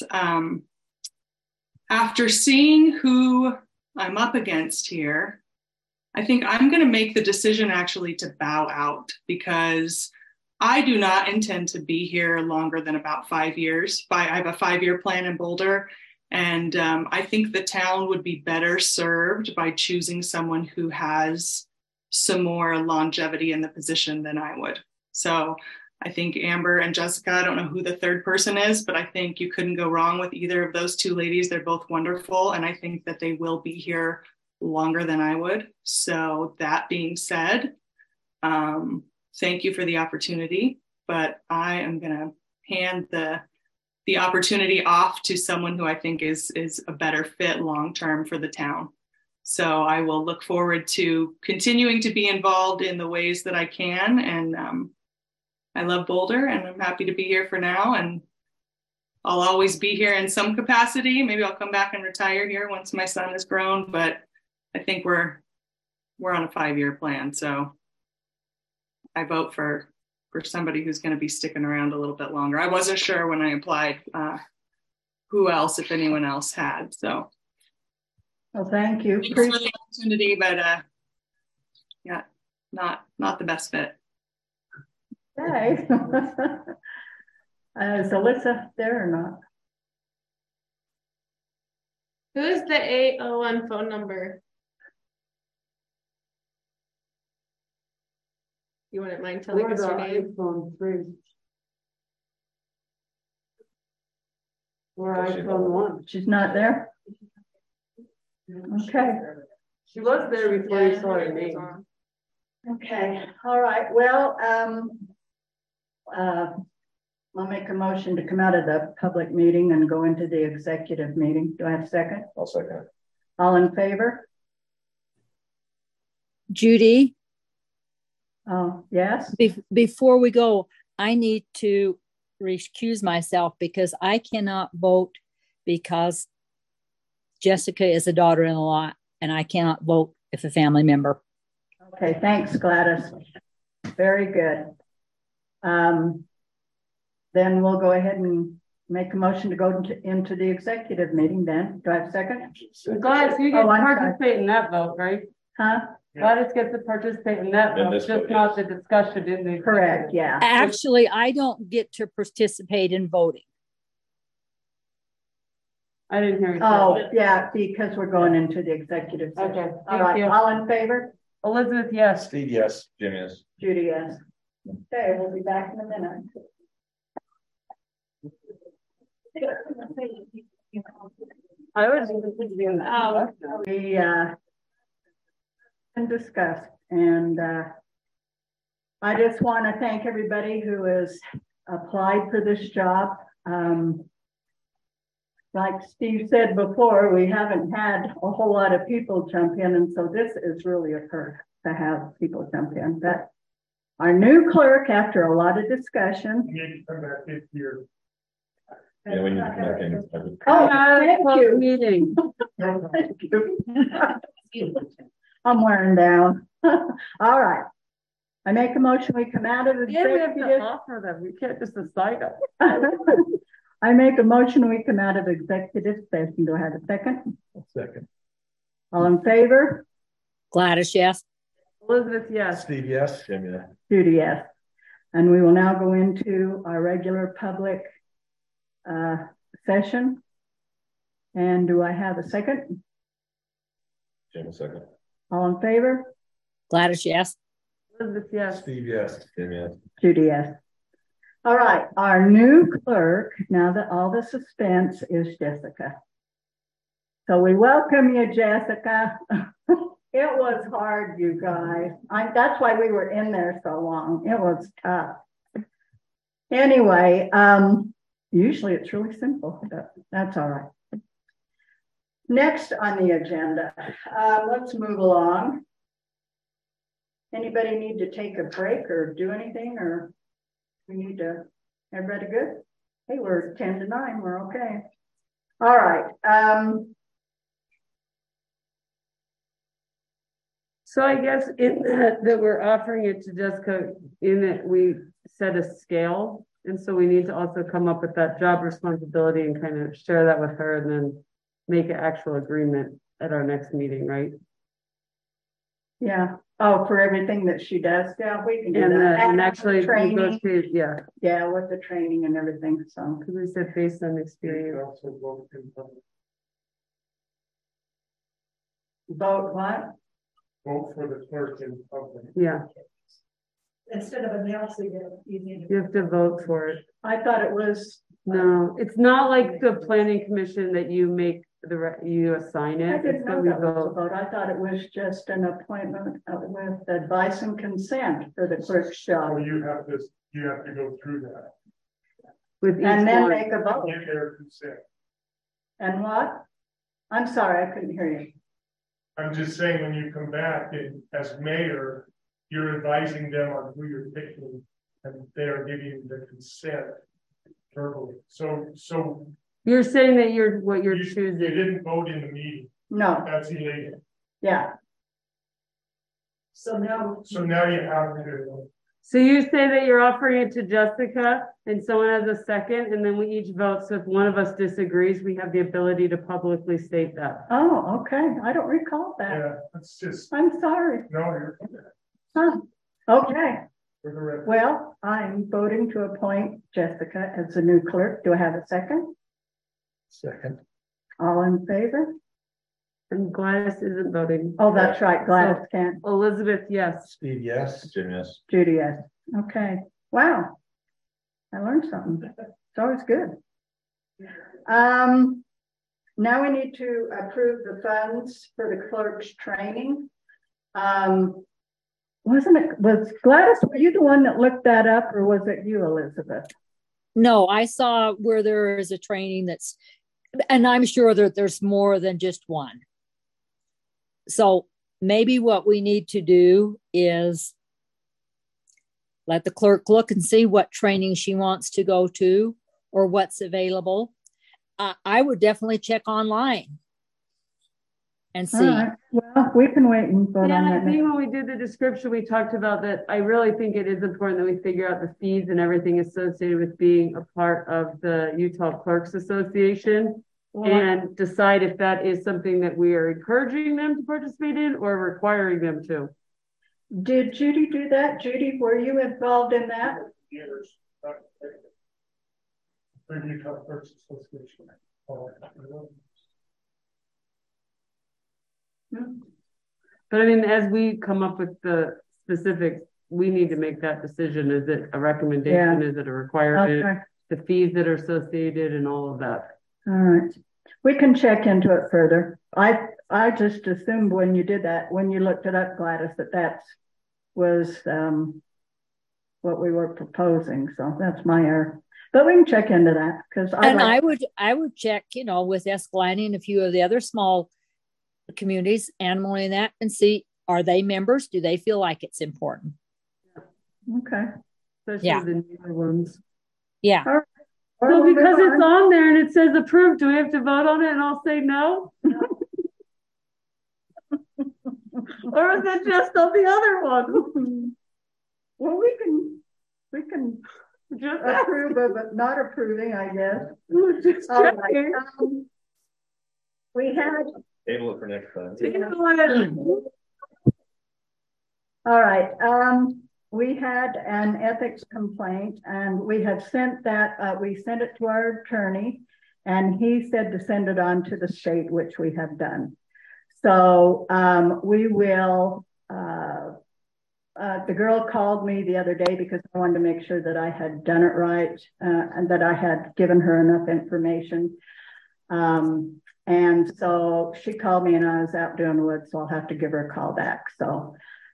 After seeing who I'm up against here, I think I'm going to make the decision actually to bow out, because I do not intend to be here longer than about 5 years. I have a 5-year plan in Boulder, and I think the town would be better served by choosing someone who has some more longevity in the position than I would. So I think Amber and Jessica, I don't know who the third person is, but I think you couldn't go wrong with either of those two ladies. They're both wonderful, and I think that they will be here longer than I would. So that being said, thank you for the opportunity, but I am going to hand the opportunity off to someone who I think is a better fit long-term for the town. So I will look forward to continuing to be involved in the ways that I can. And I love Boulder, and I'm happy to be here for now. And I'll always be here in some capacity. Maybe I'll come back and retire here once my son is grown, but I think we're on a 5-year plan. So I vote for somebody who's going to be sticking around a little bit longer. I wasn't sure when I applied who else, if anyone else had. So, well, thank you. Thanks for the opportunity, but yeah, not the best fit. Okay. Is Alyssa there or not? Who is the 801 phone number? You wouldn't mind telling us your name? Or iPhone 1. She's not there? Okay. She was there before you saw her name. Okay, all right. Well, I'll make a motion to come out of the public meeting and go into the executive meeting. Do I have a second? I'll second. All in favor? Judy? Oh, yes. Before we go, I need to recuse myself because I cannot vote because Jessica is a daughter-in-law and I cannot vote if a family member. Okay, thanks, Gladys. Very good. Then we'll go ahead and make a motion to go into the executive meeting then. Do I have a second? Gladys, you get to participate in that vote, right? Huh? Gladys gets to participate in that vote, just not the discussion in the. Correct, yeah. Actually, I don't get to participate in voting. I didn't hear you. Oh, yeah, because we're going into the executive session. Okay. All right, all in favor? Elizabeth, yes. Steve, yes. Jim, yes. Judy, yes. Okay, we'll be back in a minute. I was we and discussed, and I just want to thank everybody who has applied for this job. Like Steve said before, we haven't had a whole lot of people jump in, and so this is really a perk to have people jump in. But our new clerk, after a lot of discussion, Yeah, when you come back in. oh, thank you. Meeting. Thank you. I'm wearing down. All right. I make a motion. We come out of the Yeah, we have to offer them. We can't just decide them. I make a motion. We come out of executive session. Do I have a second? Second. All in favor? Gladys, yes. Elizabeth, yes. Steve, yes. Jim, yeah. Judy, yes. And we will now go into our regular public session. And do I have a second? Jim, a second. All in favor? Gladys, yes. Elizabeth, yes. Steve, yes. Jim, yes. Judy, yes. All right, our new clerk, now that all the suspense, is Jessica. So we welcome you, Jessica. It was hard, you guys. That's why we were in there so long. It was tough. Anyway, usually it's really simple, but that's all right. Next on the agenda, let's move along. Anybody need to take a break or do anything, or we need to, everybody good? Hey, we're 10 to 9, we're okay. All right, So I guess in that we're offering it to Jessica, in it, we set a scale. And so we need to also come up with that job responsibility and kind of share that with her and then make an actual agreement at our next meeting, right? yeah. Oh, for everything that she does, yeah, we can do And, that. and actually training. negotiate, yeah, Yeah, with the training and everything, so. because we said based on experience. Vote what? Vote for the clerk in public. Yeah, Instead of announcing it, you have to vote for it. I thought it was. No, it's not like the planning commission that you make you assign it. I didn't It's know that we that was a vote. vote. I thought it was just an appointment with advice and consent for the clerk's job. So you have to go through that. With each And then one. make a vote. Get their consent. And what? I'm sorry, I couldn't hear you. I'm just saying, when you come back and as mayor, you're advising them on who you're picking, and they're giving the consent verbally. So You're saying that what you're choosing. you didn't vote in the meeting. No. That's illegal. Yeah. So now you have to. So you say that you're offering it to Jessica and someone has a second and then we each vote. So if one of us disagrees, we have the ability to publicly state that. Oh, okay. I don't recall that. Yeah, that's just. I'm sorry. No, you're. Huh. Okay. For the record. Well, I'm voting to appoint Jessica as the new clerk. Do I have a second? Second. All in favor? And Gladys isn't voting. Oh, that's right. Gladys can't. Elizabeth, yes. Steve, yes. Jim, yes. Judy, yes. Okay. Wow. I learned something. It's always good. Now we need to approve the funds for the clerk's training. Was Gladys, were you the one that looked that up, or was it you, Elizabeth? No, I saw where there is a training and I'm sure that there's more than just one. So maybe what we need to do is let the clerk look and see what training she wants to go to or what's available. I would definitely check online and see. Right. Well, we can wait and vote on I that. think when we did the description, we talked about that. I really think it is important that we figure out the fees and everything associated with being a part of the Utah Clerks Association and decide if that is something that we are encouraging them to participate in or requiring them to. Did Judy do that? Judy, were you involved in that? Years. Utah Clerks Association. But I mean, as we come up with the specifics, we need to make that decision. Is it a recommendation? Yeah. Is it a requirement? Okay. The fees that are associated and all of that. All right. We can check into it further. I just assumed when you did that, when you looked it up, Gladys, that was what we were proposing. So that's my error. But we can check into that because I would check, with Escalante and a few of the other small communities, Animal in that, and see, are they members? Do they feel like it's important? Okay. Especially the newer ones. Yeah. Well, because it's on there and it says approved, do we have to vote on it and I'll say no? Or is it just on the other one? Well, we can just approve of it, not approving, I guess. Just all right. We had Table it for next time. all right. We had an ethics complaint and we had sent that, we sent it to our attorney and he said to send it on to the state, which we have done. So we will, the girl called me the other day because I wanted to make sure that I had done it right and that I had given her enough information. And so she called me and I was out doing wood, so I'll have to give her a call back. So,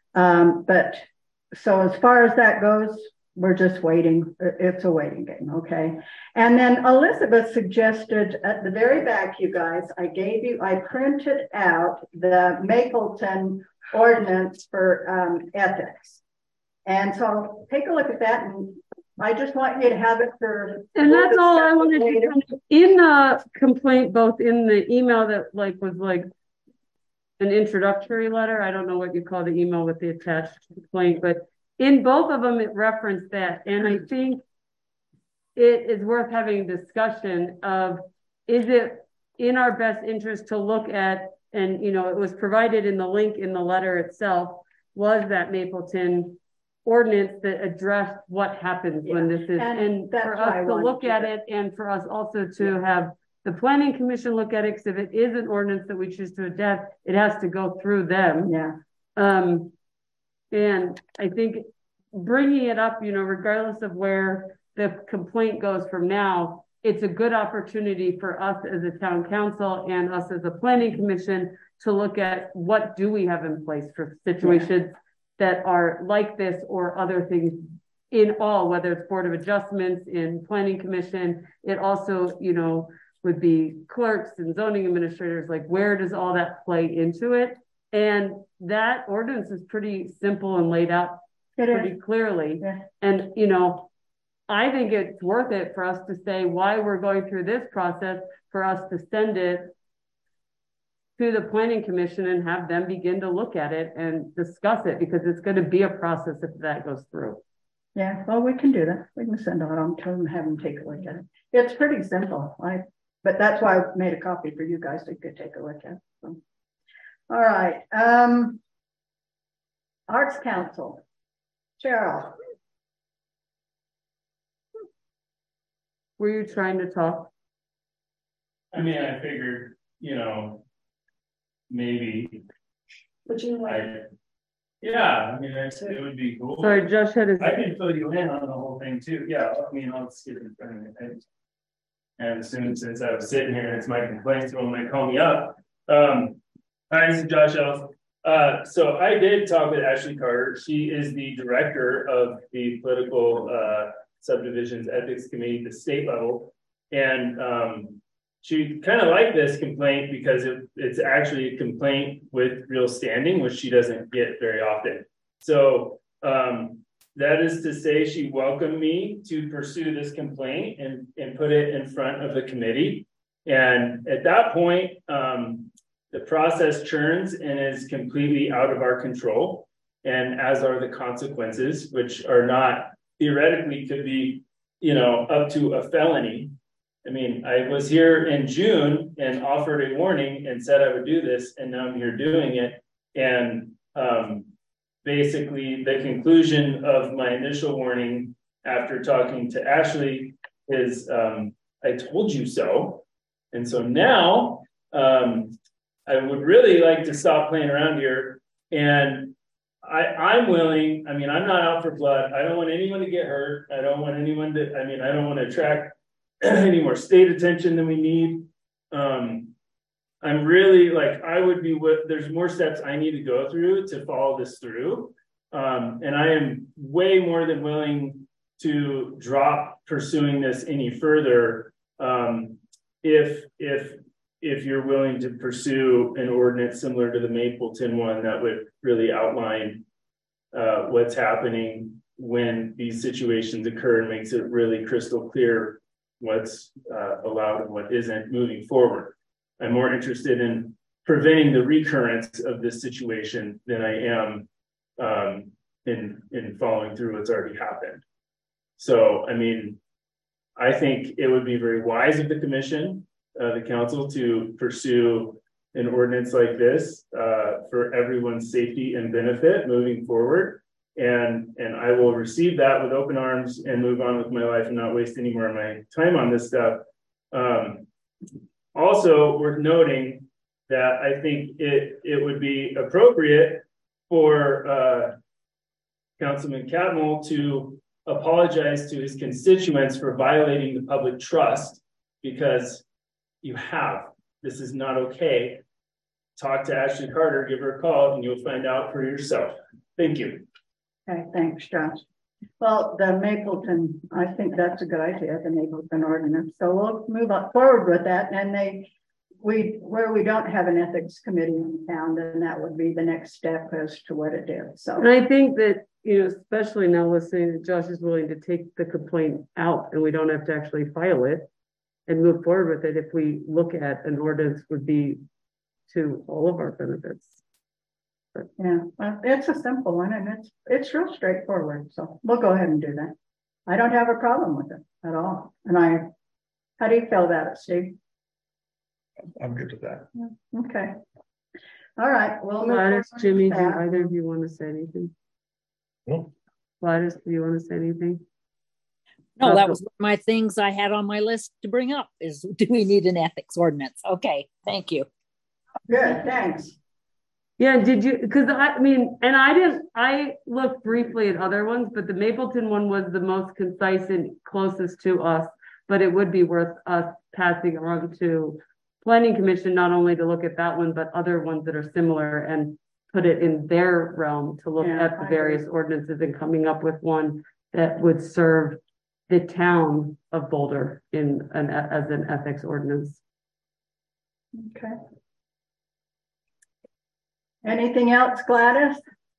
so as far as that goes, we're just waiting. It's a waiting game, okay? And then Elizabeth suggested at the very back, you guys, I printed out the Mapleton ordinance for ethics. And so take a look at that and I just want you to have it for. And that's all I wanted to, in the complaint, both in the email that was an introductory letter. I don't know what you call the email with the attached complaint, but in both of them, it referenced that. And I think it is worth having a discussion of, is it in our best interest to look at, and it was provided in the link in the letter itself, was that Mapleton ordinance that addressed what happens when this is, and for us to look at it, and for us also to have the planning commission look at it, because if it is an ordinance that we choose to adapt, it has to go through them. And I think bringing it up, regardless of where the complaint goes from now, it's a good opportunity for us as a town council and us as a planning commission to look at what do we have in place for situations that are like this or other things in all, whether it's Board of Adjustments, in planning commission. It also, would be clerks and zoning administrators, where does all that play into it? And that ordinance is pretty simple and laid out pretty clearly. And, I think it's worth it for us to say why we're going through this process, for us to send it to the planning commission and have them begin to look at it and discuss it, because it's going to be a process if that goes through. Yeah, well, we can do that. We can send it on to them and have them take a look at it. It's pretty simple. But that's why I made a copy for you guys to take a look at. So. All right. Arts Council. Cheryl. Were you trying to talk? I mean, I figured, maybe. Would you like? Yeah, I mean, it would be cool. Sorry, Josh had his. I can fill you in on the whole thing too. Yeah, I mean, I'll skip in front of me. And since I was sitting here and it's my complaint, someone might call me up. Hi, this is Josh Elf. So I did talk with Ashley Carter. She is the director of the political subdivisions ethics committee at the state level. And she kind of liked this complaint because it's actually a complaint with real standing, which she doesn't get very often. So that is to say, she welcomed me to pursue this complaint and put it in front of the committee. And at that point, the process churns and is completely out of our control, and as are the consequences, which are not theoretically could be, up to a felony. I mean, I was here in June and offered a warning and said I would do this, and now I'm here doing it. And basically, the conclusion of my initial warning after talking to Ashley is, I told you so. And so now I would really like to stop playing around here. And I'm willing, I mean, I'm not out for blood. I don't want anyone to get hurt. I don't want anyone to, I don't want to attract any more state attention than we need. I'm really I would be there's more steps I need to go through to follow this through. And I am way more than willing to drop pursuing this any further. If you're willing to pursue an ordinance similar to the Mapleton one that would really outline what's happening when these situations occur and makes it really crystal clear what's allowed and what isn't moving forward. I'm more interested in preventing the recurrence of this situation than I am in following through what's already happened. So, I mean, I think it would be very wise of the commission, the council, to pursue an ordinance like this for everyone's safety and benefit moving forward. And I will receive that with open arms and move on with my life and not waste any more of my time on this stuff. Also worth noting that I think it would be appropriate for Councilman Catmull to apologize to his constituents for violating the public trust, because you have. This is not okay. Talk to Ashley Carter, give her a call, and you'll find out for yourself. Thank you. Okay, thanks, Josh. Well, the Mapleton, I think that's a good idea, the Mapleton ordinance. So we'll move forward with that. And where we don't have an ethics committee in town, then that would be the next step as to what it is. So, and I think that especially now listening that Josh is willing to take the complaint out and we don't have to actually file it and move forward with it, if we look at an ordinance, would be to all of our benefits. But yeah, well, it's a simple one and it's real straightforward. So we'll go ahead and do that. I don't have a problem with it at all. And how do you feel about it, Steve? I'm good with that. Yeah. Okay. All right. Well, Gladys, Jimmy, do either of you want to say anything? No. Gladys, do you want to say anything? No, that was one of my things I had on my list to bring up is, do we need an ethics ordinance? Okay, thank you. Good, thanks. Yeah, did you, because I looked briefly at other ones, but the Mapleton one was the most concise and closest to us, but it would be worth us passing on to Planning Commission, not only to look at that one, but other ones that are similar and put it in their realm to look at the various ordinances and coming up with one that would serve the town of Boulder as an ethics ordinance. Okay. Anything else, Gladys?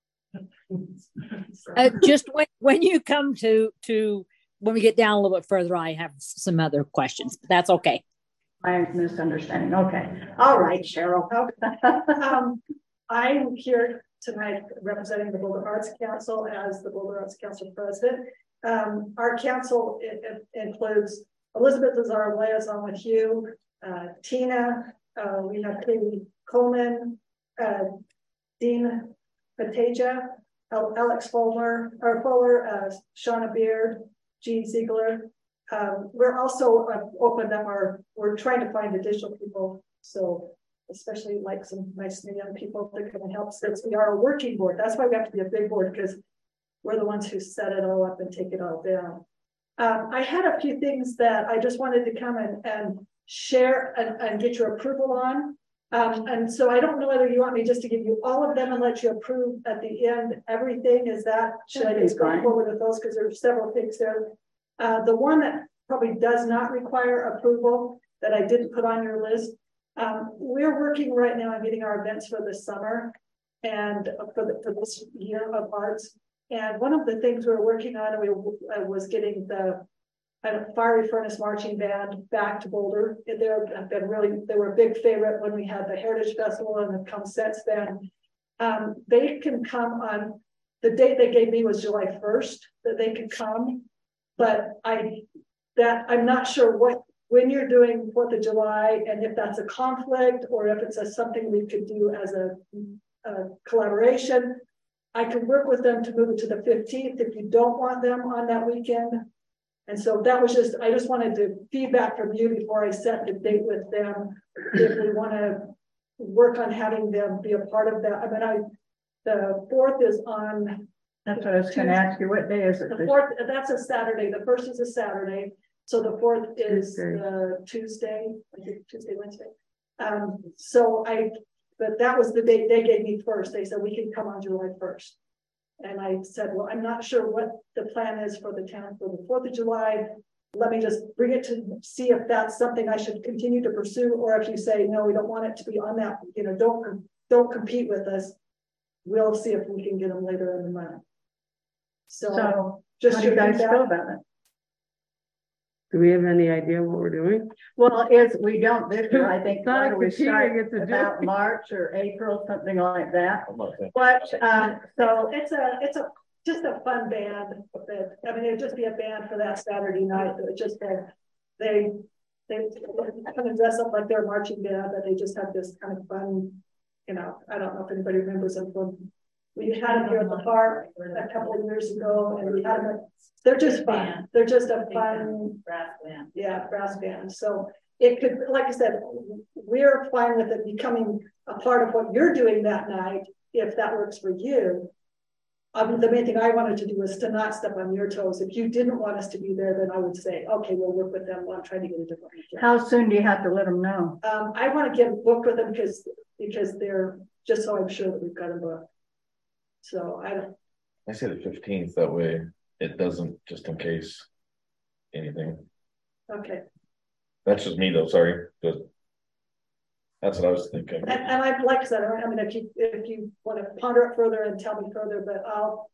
Just when you come to when we get down a little bit further, I have some other questions, but that's okay. My misunderstanding. Okay. All right, Cheryl. I'm here tonight representing the Boulder Arts Council as the Boulder Arts Council president. Our council includes Elizabeth is our liaison with you, Tina, we have Katie Coleman, Dean Pataja, Alex Fuller, Shauna Beard, Gene Ziegler. We're also opened up we're trying to find additional people. So especially like some nice new young people that can help, since we are a working board. That's why we have to be a big board, because we're the ones who set it all up and take it all down. I had a few things that I just wanted to come and share and get your approval on. And so I don't know whether you want me just to give you all of them and let you approve at the end everything. Should I just go forward with those? Because there's several things there. The one that probably does not require approval that I didn't put on your list. We're working right now on getting our events for the summer and for this year of arts. And one of the things we're working on was getting the Fiery Furnace Marching Band back to Boulder. They were a big favorite when we had the Heritage Festival and the Come Sets Band. They can come on, the date they gave me was July 1st that they could come, but I'm not sure when you're doing 4th of July and if that's a conflict or if it's something we could do as a collaboration. I can work with them to move it to the 15th if you don't want them on that weekend. And so that was I just wanted to feedback from you before I set the date with them. If we want to work on having them be a part of that. I mean, the 4th is on. That's what I was going to ask you. What day is it? The 4th, that's a Saturday. The 1st is a Saturday. So the 4th is Tuesday, I think Tuesday, Wednesday. But that was the date they gave me first. They said we can come on July 1st. And I said, well, I'm not sure what the plan is for the town for the 4th of July. Let me just bring it to see if that's something I should continue to pursue, or if you say, no, we don't want it to be on that, don't compete with us. We'll see if we can get them later in the month. So just how do you guys feel about it? Do we have any idea what we're doing? Well, we don't this year. I think we start about March or April, something like that. But so it's just a fun band. It'd just be a band for that Saturday night. It just they kind of dress up like they're a marching band, but they just have this kind of fun. I don't know if anybody remembers them from. We had them here at the park a couple of years ago, and we had them. They're just fun. They're just a fun brass band. Yeah, brass band. So it could, like I said, we're fine with it becoming a part of what you're doing that night, if that works for you. The main thing I wanted to do was to not step on your toes. If you didn't want us to be there, then I would say, okay, we'll work with them. I'm trying to get a different weekend. How soon do you have to let them know? I want to get booked with them because they're just so I'm sure that we've got them booked. So I say the 15th, that way it doesn't, just in case anything. Okay. That's just me though, sorry. But That's what I was thinking. And I like I said, I mean, if you want to ponder it further and tell me further, but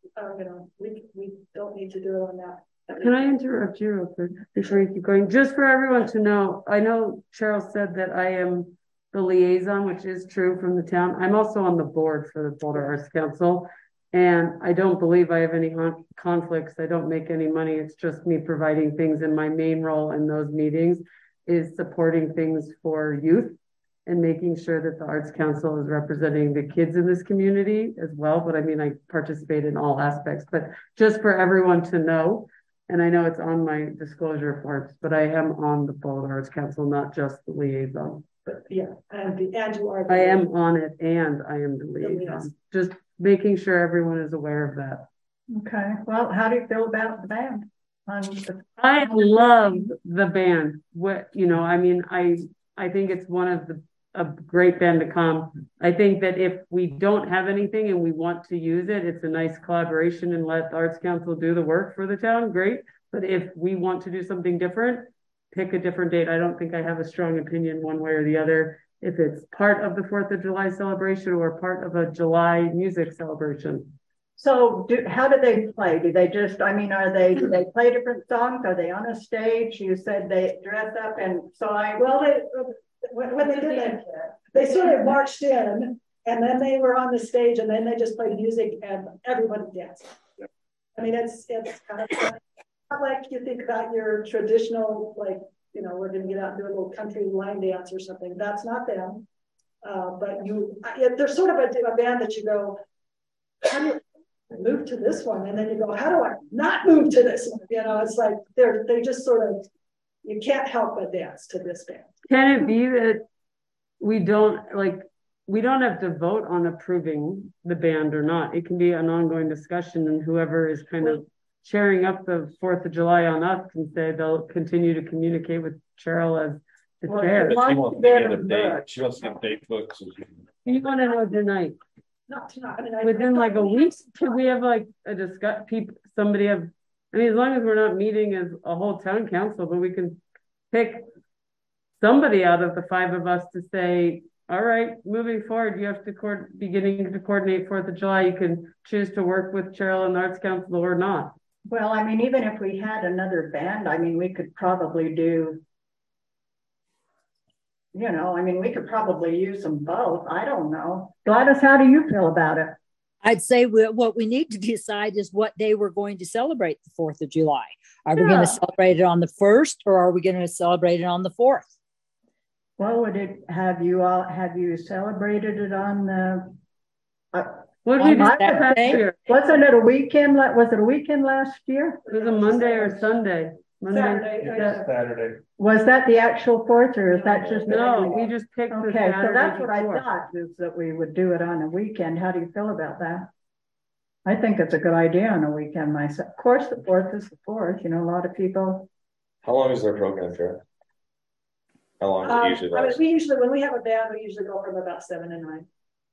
we don't need to do it on that. Can I interrupt you real quick before you keep going? Just for everyone to know, I know Cheryl said that I am the liaison, which is true from the town. I'm also on the board for the Boulder Arts Council. And I don't believe I have any conflicts. I don't make any money. It's just me providing things. And my main role in those meetings is supporting things for youth and making sure that the Arts Council is representing the kids in this community as well. But I mean, I participate in all aspects, but just for everyone to know, and I know it's on my disclosure forms, but I am on the Boulder Arts Council, not just the liaison. But yeah, and you are. I am on it and I am the liaison. Just making sure everyone is aware of that. Okay. Well, how do you feel about the band? I love the band. I mean, I think it's one of a great band to come. I think that if we don't have anything and we want to use it, it's a nice collaboration and let the Arts Council do the work for the town. Great. But if we want to do something different, pick a different date. I don't think I have a strong opinion one way or the other. If it's part of the 4th of July celebration or part of a July music celebration. So how do they play? Do they just, do they play different songs? Are they on a stage? You said they dress up and when they did it, they sort of marched in and then they were on the stage and then they just played music and everybody danced. I mean, it's kind of not like you think about your traditional, we're going to get out and do a little country line dance or something. That's not them. But there's sort of a band that you go, how do you move to this one? And then you go, how do I not move to this one? It's like they just sort of, you can't help but dance to this band. Can it be that we don't have to vote on approving the band or not? It can be an ongoing discussion, and whoever is kind of sharing up the 4th of July on us can say they'll continue to communicate with Cheryl as the chair. She wants to get date books. You want to know tonight? Not tonight. Within like a week, could we have like a discuss? Somebody have. I mean, as long as we're not meeting as a whole town council, but we can pick somebody out of the 5 of us to say, all right, moving forward, you have to beginning to coordinate 4th of July. You can choose to work with Cheryl and the Arts Council or not. Well, I mean, even if we had another band, we could probably do, we could probably use them both. I don't know. Gladys, how do you feel about it? I'd say what we need to decide is what day we're going to celebrate the 4th of July. Are we going to celebrate it on the 1st or are we going to celebrate it on the 4th? Well, have you celebrated it on the wasn't it a weekend? Was it a weekend last year? It was a Monday or Sunday. Saturday. Was that the actual 4th or is that just we just picked the Saturday so that's what before. I thought is that we would do it on a weekend. How do you feel about that? I think it's a good idea on a weekend myself. Of course, the 4th is the 4th. A lot of people. How long is their program, for? How long does it usually last? We usually, when we have a band, we usually go from about 7 to 9.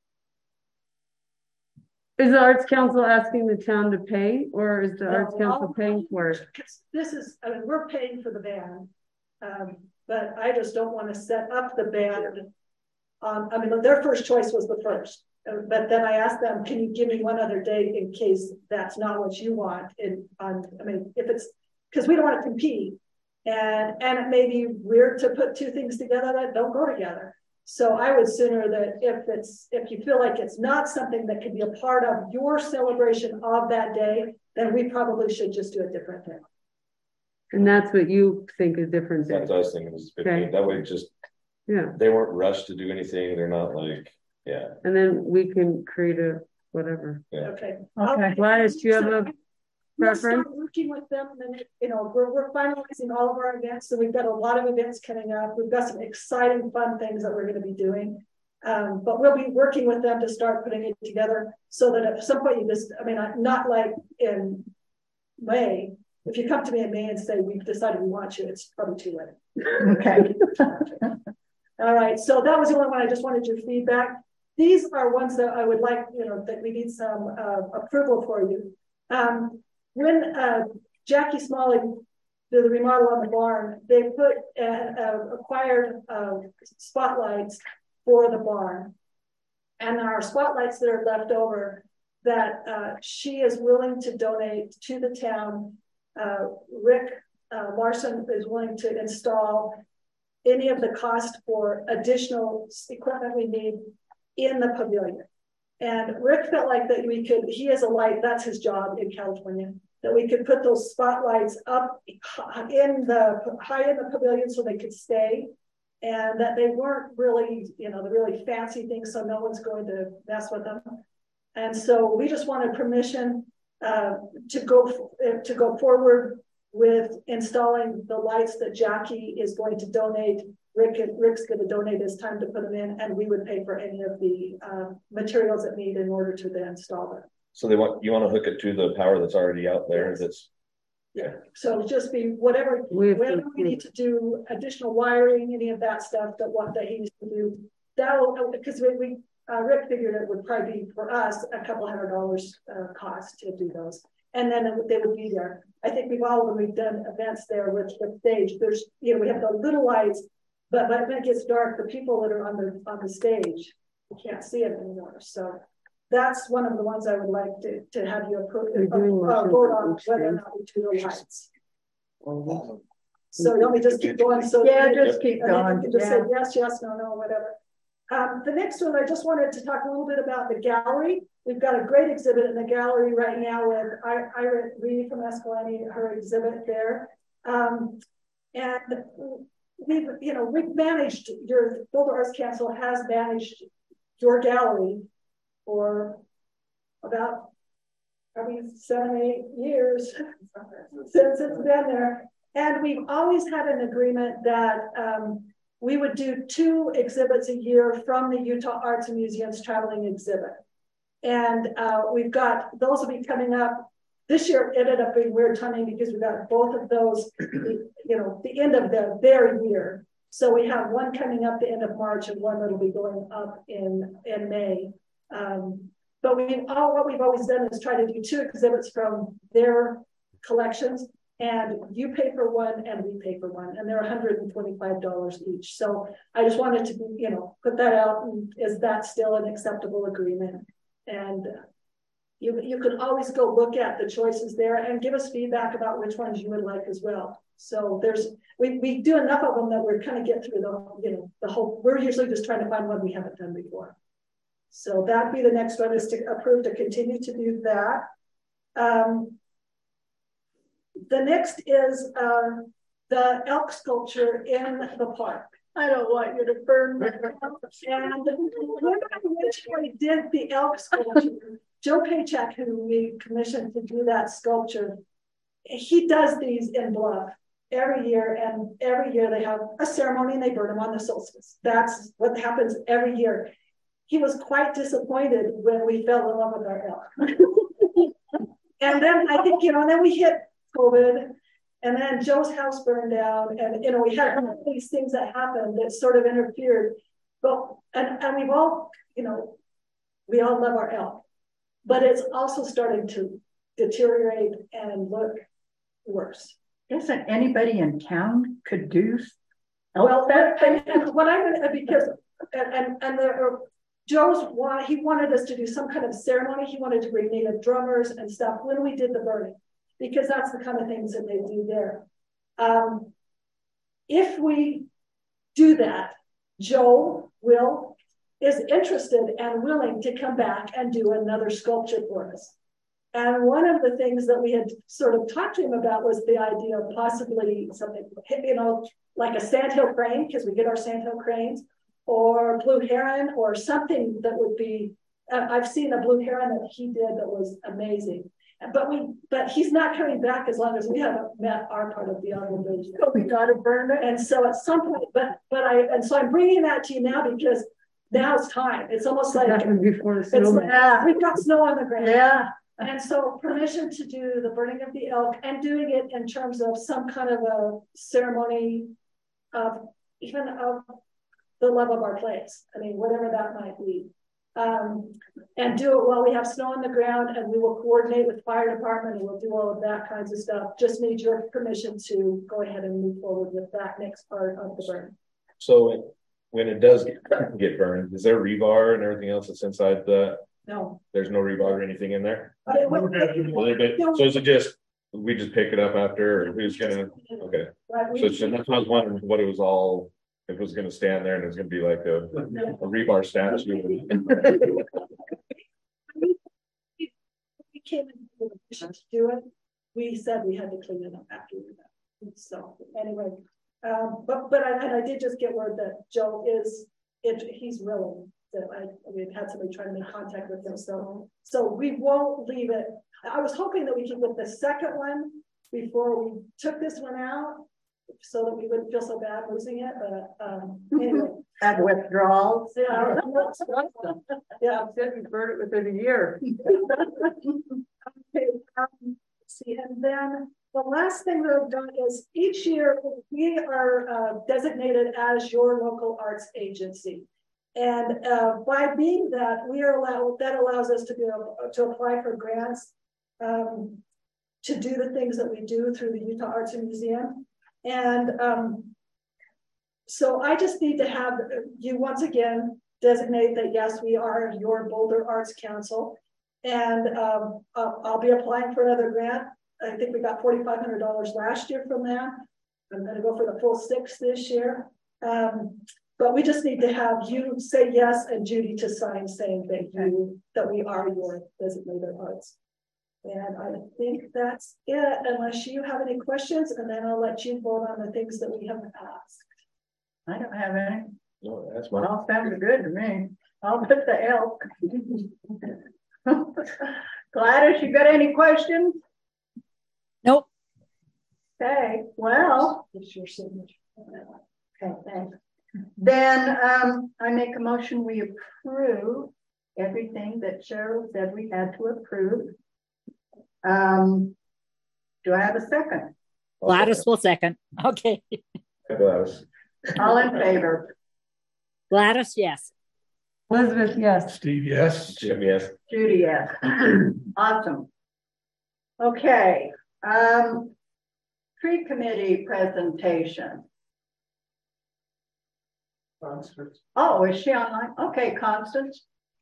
Is the Arts Council asking the town to pay, or is the Arts Council paying for it? This is, we're paying for the band, but I just don't want to set up the band. Their first choice was the 1st, but then I asked them, "Can you give me one other day in case that's not what you want?" If it's because we don't want to compete, and it may be weird to put two things together that don't go together. So I would sooner that if you feel like it's not something that could be a part of your celebration of that day, then we probably should just do a different thing. And that's what you think is different. That's what I was thinking is 15. Okay. That way they weren't rushed to do anything. They're not And then we can create a whatever. Yeah. Okay. Gladys, do you have a preference? Start working with them, and we're finalizing all of our events. So we've got a lot of events coming up. We've got some exciting, fun things that we're going to be doing. But we'll be working with them to start putting it together so that at some point not like in May. If you come to me in May and say we've decided we want you, it's probably too late. Okay. All right. So that was the only one. I just wanted your feedback. These are ones that I would like, that we need some approval for you. When Jackie Smalley did the remodel on the barn, they acquired spotlights for the barn. And our spotlights that are left over that she is willing to donate to the town. Rick Larson is willing to install any of the cost for additional equipment we need in the pavilion. And Rick felt like that we could, he is a light, that's his job in California, that we could put those spotlights up in the high in the pavilion so they could stay, and that they weren't really, you know, the really fancy things, so no one's going to mess with them. And so we just wanted permission to go forward with installing the lights that Jackie is going to donate. Rick's going to donate his time to put them in, and we would pay for any of the materials that need in order to then install them. So you want to hook it to the power that's already out there. That's So just be whatever we need to do, additional wiring, any of that stuff that he needs to do. That will, because Rick figured it would probably be for us a couple $100 cost to do those, and then they would be there. I think when we've done events there with the stage, there's, you know, we have the little lights, but when it gets dark, the people that are on the stage, you can't see it anymore. So that's one of the ones I would like to have you vote on whether or not we do the lights. So let me just keep going. So yeah, just keep going. You can just say yes, yes, no, no, whatever. The next one, I just wanted to talk a little bit about the gallery. We've got a great exhibit in the gallery right now with Ira Reed from Escalante, her exhibit there. And we've managed, your Boulder Arts Council has managed your gallery for about probably 7-8 years since it's been there. And we've always had an agreement that we would do 2 exhibits a year from the Utah Arts and Museums traveling exhibit. And we've got, those will be coming up. This year it ended up being weird timing because we got both of those, the end of their year. So we have one coming up the end of March and one that'll be going up in May. But what we've always done is try to do 2 exhibits from their collections, and you pay for one and we pay for one, and they're $125 each. So I just wanted to, put that out. And is that still an acceptable agreement? And you can always go look at the choices there and give us feedback about which ones you would like as well. So we do enough of them that we're kind of get through the whole. We're usually just trying to find one we haven't done before. So that'd be the next one, is to approve to continue to do that. The next is the elk sculpture in the park. I don't want you to burn that. And when I originally did the elk sculpture, Joe Paycheck, who we commissioned to do that sculpture, he does these in Bluff every year, and every year they have a ceremony and they burn them on the solstice. That's what happens every year. He was quite disappointed when we fell in love with our elk. And then I think, then we hit COVID, and then Joe's house burned down, and we had all these things that happened that sort of interfered. But and we've all, we all love our elk, but it's also starting to deteriorate and look worse. Isn't anybody in town could do? Well, what I'm gonna, because he wanted us to do some kind of ceremony. He wanted to bring native drummers and stuff when we did the burning, because that's the kind of things that they do there. If we do that, Joe is interested and willing to come back and do another sculpture for us. And one of the things that we had sort of talked to him about was the idea of possibly something, like a sandhill crane, because we get our sandhill cranes, or blue heron, or something that would be, I've seen a blue heron that he did that was amazing. But he's not coming back as long as we haven't met our part of the obligation. So we got to burn it. And so at some point, so I'm bringing that to you now because now it's time. It's almost like before the snow. We've got snow on the ground. Yeah. And so permission to do the burning of the elk, and doing it in terms of some kind of a ceremony of even of the love of our place. I mean, whatever that might be. And do it while we have snow on the ground, and we will coordinate with fire department, and we'll do all of that kinds of stuff. Just need your permission to go ahead and move forward with that next part of the burn. So when it does get burned, is there rebar and everything else that's inside that? No. There's no rebar or anything in there? It A little bit. So is it just, we just pick it up after, or who's gonna, okay. Right, So it's, that's why I was wondering what it was all, if it was gonna stand there and it was gonna be like a rebar statue. We came in with a mission to do it. We said we had to clean it up after we did. So anyway, but I did just get word that Joe he's willing. That we've had somebody trying to make contact with him, so we won't leave it. I was hoping that we could get the second one before we took this one out, so that we wouldn't feel so bad losing it. But anyway, Had withdrawals. yeah, yeah, Didn't burn it within a year. Okay, see, and then the last thing that I've done is each year we are designated as your local arts agency. And by being that, that allows us to be able to apply for grants to do the things that we do through the Utah Arts and Museum. And so I just need to have you once again designate that, yes, we are your Boulder Arts Council. And I'll be applying for another grant. I think we got $4,500 last year from that. I'm going to go for the full $6,000 this year. But we just need to have you say yes and Judy to sign saying that we are your designated arts. And I think that's it, unless you have any questions, and then I'll let you vote on the things that we have asked. I don't have any. No, that's fine. All sounds good to me. I'll put the elk. Gladys, you got any questions? Nope. Okay, well. It's your signature. Okay, thanks. Then I make a motion we approve everything that Cheryl said we had to approve. Do I have a second? Gladys will second. Okay. Gladys. All in favor? Gladys, yes. Elizabeth, yes. Steve, yes. Jim, yes. Judy, yes. Awesome. Okay. Tree committee presentation. Constance. Oh, is she online? Okay, Constance.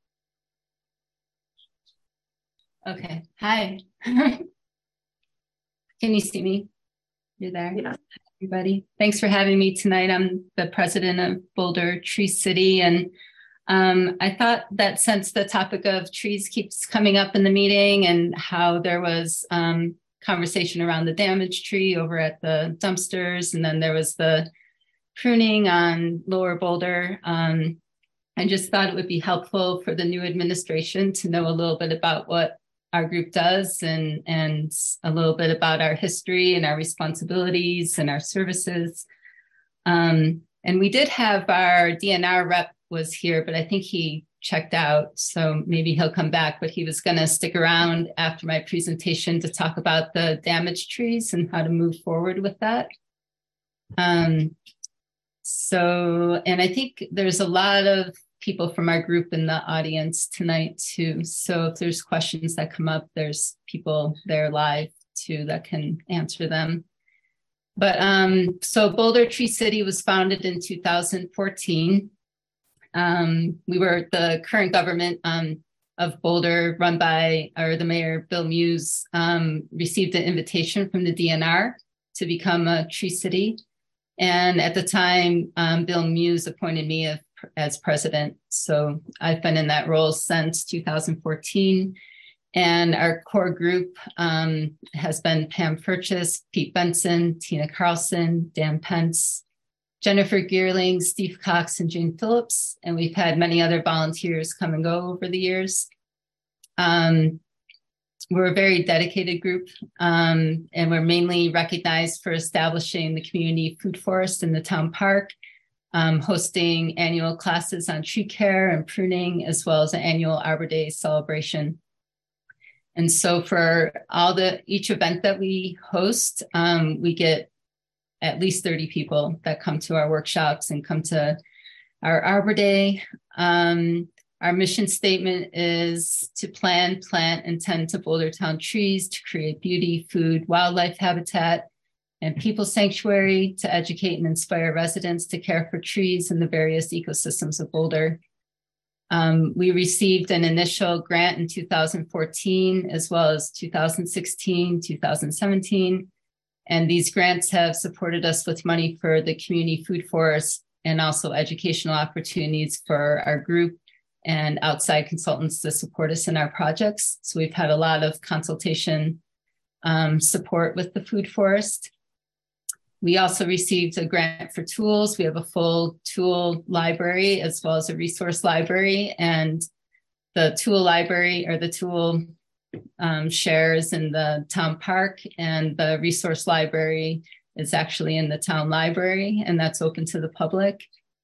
Okay. Hi. Can you see me? You're there? Yeah. Everybody. Thanks for having me tonight. I'm the president of Boulder Tree City. And I thought that since the topic of trees keeps coming up in the meeting and how there was conversation around the damaged tree over at the dumpsters, and then there was the pruning on Lower Boulder. I just thought it would be helpful for the new administration to know a little bit about what our group does and a little bit about our history and our responsibilities and our services. And we did have our DNR rep was here, but I think he checked out. So maybe he'll come back, but he was going to stick around after my presentation to talk about the damaged trees and how to move forward with that. And I think there's a lot of people from our group in the audience tonight too. So if there's questions that come up, there's people there live too that can answer them. But so Boulder Tree City was founded in 2014. We were the current government of Boulder, run by the mayor, Bill Muse, received an invitation from the DNR to become a tree city. And at the time, Bill Muse appointed me as president. So I've been in that role since 2014. And our core group has been Pam Furchess, Pete Benson, Tina Carlson, Dan Pence, Jennifer Geerling, Steve Cox, and Jane Phillips. And we've had many other volunteers come and go over the years. We're a very dedicated group, and we're mainly recognized for establishing the community food forest in the town park, hosting annual classes on tree care and pruning, as well as an annual Arbor Day celebration. And so for each event that we host, we get at least 30 people that come to our workshops and come to our Arbor Day. Our mission statement is to plan, plant, and tend to Bouldertown trees to create beauty, food, wildlife habitat, and People Sanctuary to educate and inspire residents to care for trees and the various ecosystems of Boulder. We received an initial grant in 2014, as well as 2016, 2017. And these grants have supported us with money for the community food forest and also educational opportunities for our group and outside consultants to support us in our projects. So we've had a lot of consultation support with the food forest. We also received a grant for tools. We have a full tool library as well as a resource library, and the tool library or the tool shares in the town park, and the resource library is actually in the town library, and that's open to the public.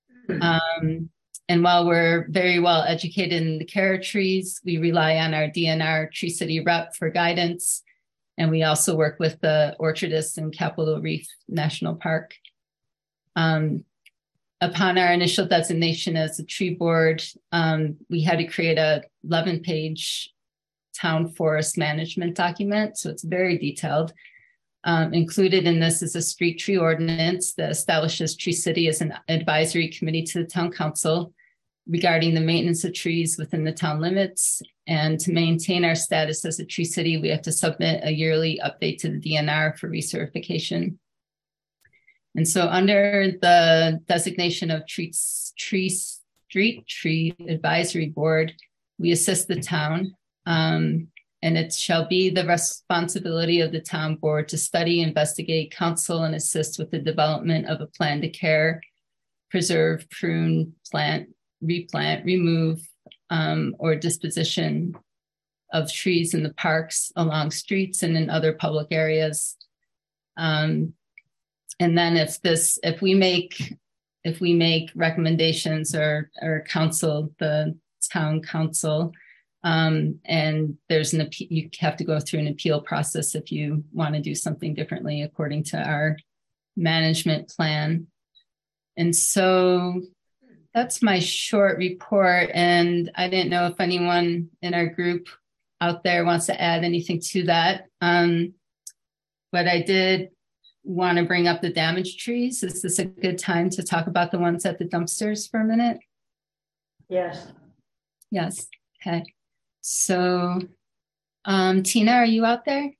And while we're very well educated in the care of trees, we rely on our DNR Tree City rep for guidance. And we also work with the orchardists in Capitol Reef National Park. Upon our initial designation as a tree board, we had to create a 11-page town forest management document. So it's very detailed. Included in this is a street tree ordinance that establishes Tree City as an advisory committee to the town council regarding the maintenance of trees within the town limits. And to maintain our status as a tree city, we have to submit a yearly update to the DNR for recertification. And so under the designation of Street Tree Advisory Board, we assist the town. And it shall be the responsibility of the town board to study, investigate, counsel, and assist with the development of a plan to care, preserve, prune, plant, replant, remove, or disposition of trees in the parks, along streets, and in other public areas. And then if we make recommendations or counsel the town council, and there's you have to go through an appeal process if you want to do something differently according to our management plan. And so that's my short report. And I didn't know if anyone in our group out there wants to add anything to that. But I did want to bring up the damaged trees. Is this a good time to talk about the ones at the dumpsters for a minute? Yes. Yes. Okay. So, Tina, are you out there?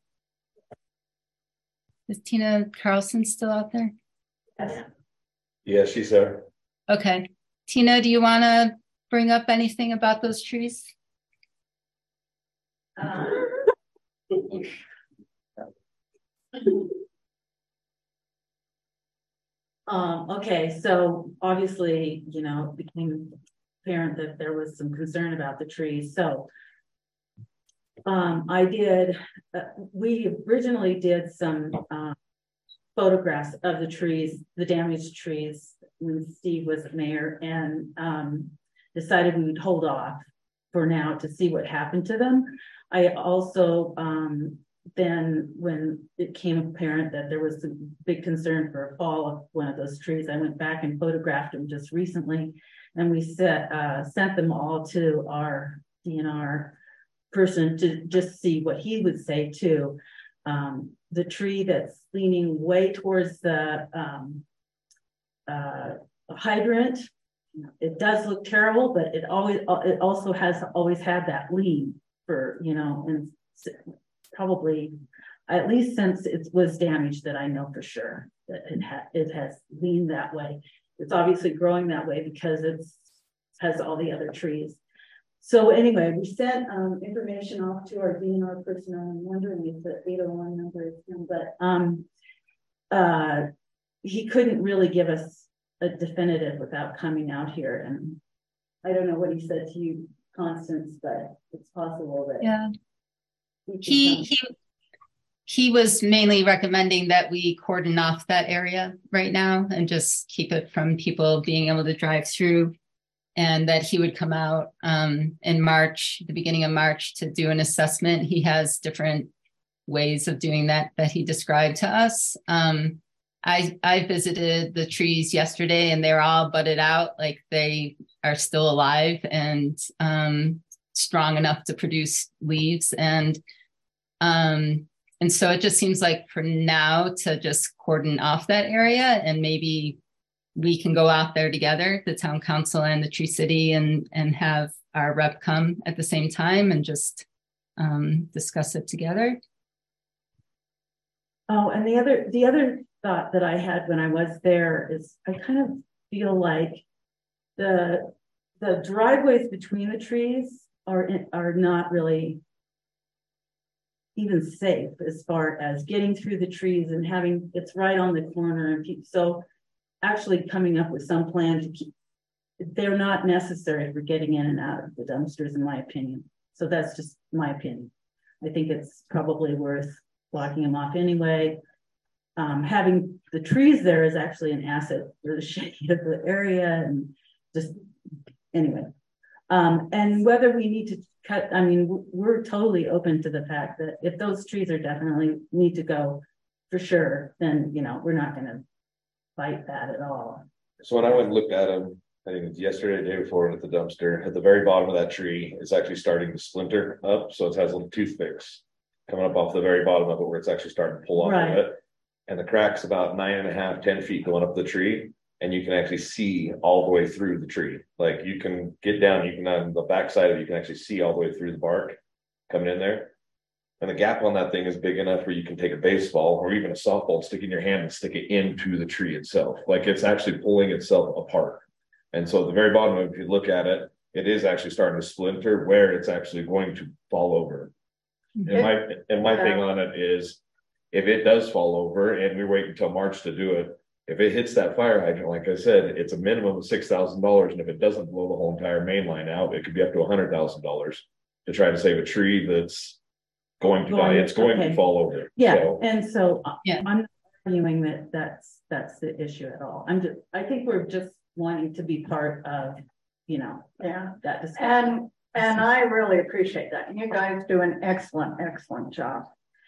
Is Tina Carlson still out there? Yes. Yeah, she's there. Okay. Tina, do you want to bring up anything about those trees? Okay, so obviously, it became apparent that there was some concern about the trees. So we originally did some photographs of the trees, the damaged trees, when Steve was mayor, and decided we would hold off for now to see what happened to them. I also then, when it became apparent that there was a big concern for a fall of one of those trees, I went back and photographed them just recently, and we sent them all to our DNR person to just see what he would say too. The tree that's leaning way towards the hydrant, it does look terrible, but it also has always had that lean for, and probably at least since it was damaged, that I know for sure that it has leaned that way. It's obviously growing that way because it has all the other trees. So anyway, we sent information off to our DNR person. I'm wondering if the 801 number is him, but he couldn't really give us a definitive without coming out here. And I don't know what he said to you, Constance, but it's possible that he was mainly recommending that we cordon off that area right now and just keep it from people being able to drive through, and that he would come out in March, the beginning of March, to do an assessment. He has different ways of doing that he described to us. I visited the trees yesterday, and they're all budded out, like they are still alive and strong enough to produce leaves. And And so it just seems like for now to just cordon off that area, and maybe we can go out there together, the town council and the Tree City, and have our rep come at the same time and just discuss it together. Oh, and the other thought that I had when I was there is I kind of feel like the driveways between the trees are not really even safe as far as getting through the trees and having it's right on the corner, and so actually coming up with some plan to keep, they're not necessary for getting in and out of the dumpsters, in my opinion. So that's just my opinion. I think it's probably worth blocking them off anyway. Having the trees there is actually an asset for the shade of the area, and just anyway. And whether we need to cut, I mean, we're totally open to the fact that if those trees are definitely need to go for sure, then, you know, we're not going to fight that at all. So when I went and looked at them, I think it was yesterday or the day before at the dumpster, at the very bottom of that tree, it's actually starting to splinter up. So it has little toothpicks coming up off the very bottom of it where it's actually starting to pull off of it. And the crack's about 9.5, 10 feet going up the tree. And you can actually see all the way through the tree. Like you can get down, you can on the backside of it, you can actually see all the way through the bark coming in there. And the gap on that thing is big enough where you can take a baseball or even a softball, stick in your hand and stick it into the tree itself. Like it's actually pulling itself apart. And so at the very bottom, if you look at it, it is actually starting to splinter where it's actually going to fall over. And my thing on it is, if it does fall over and we wait until March to do it, if it hits that fire hydrant, like I said, it's a minimum of $6,000. And if it doesn't blow the whole entire main line out, it could be up to $100,000 to try to save a tree that's going to die. It's going to fall over. Yeah. So. And so I'm not arguing that that's the issue at all. I think we're just wanting to be part of, you know, that discussion. And I really appreciate that. You guys do an excellent job.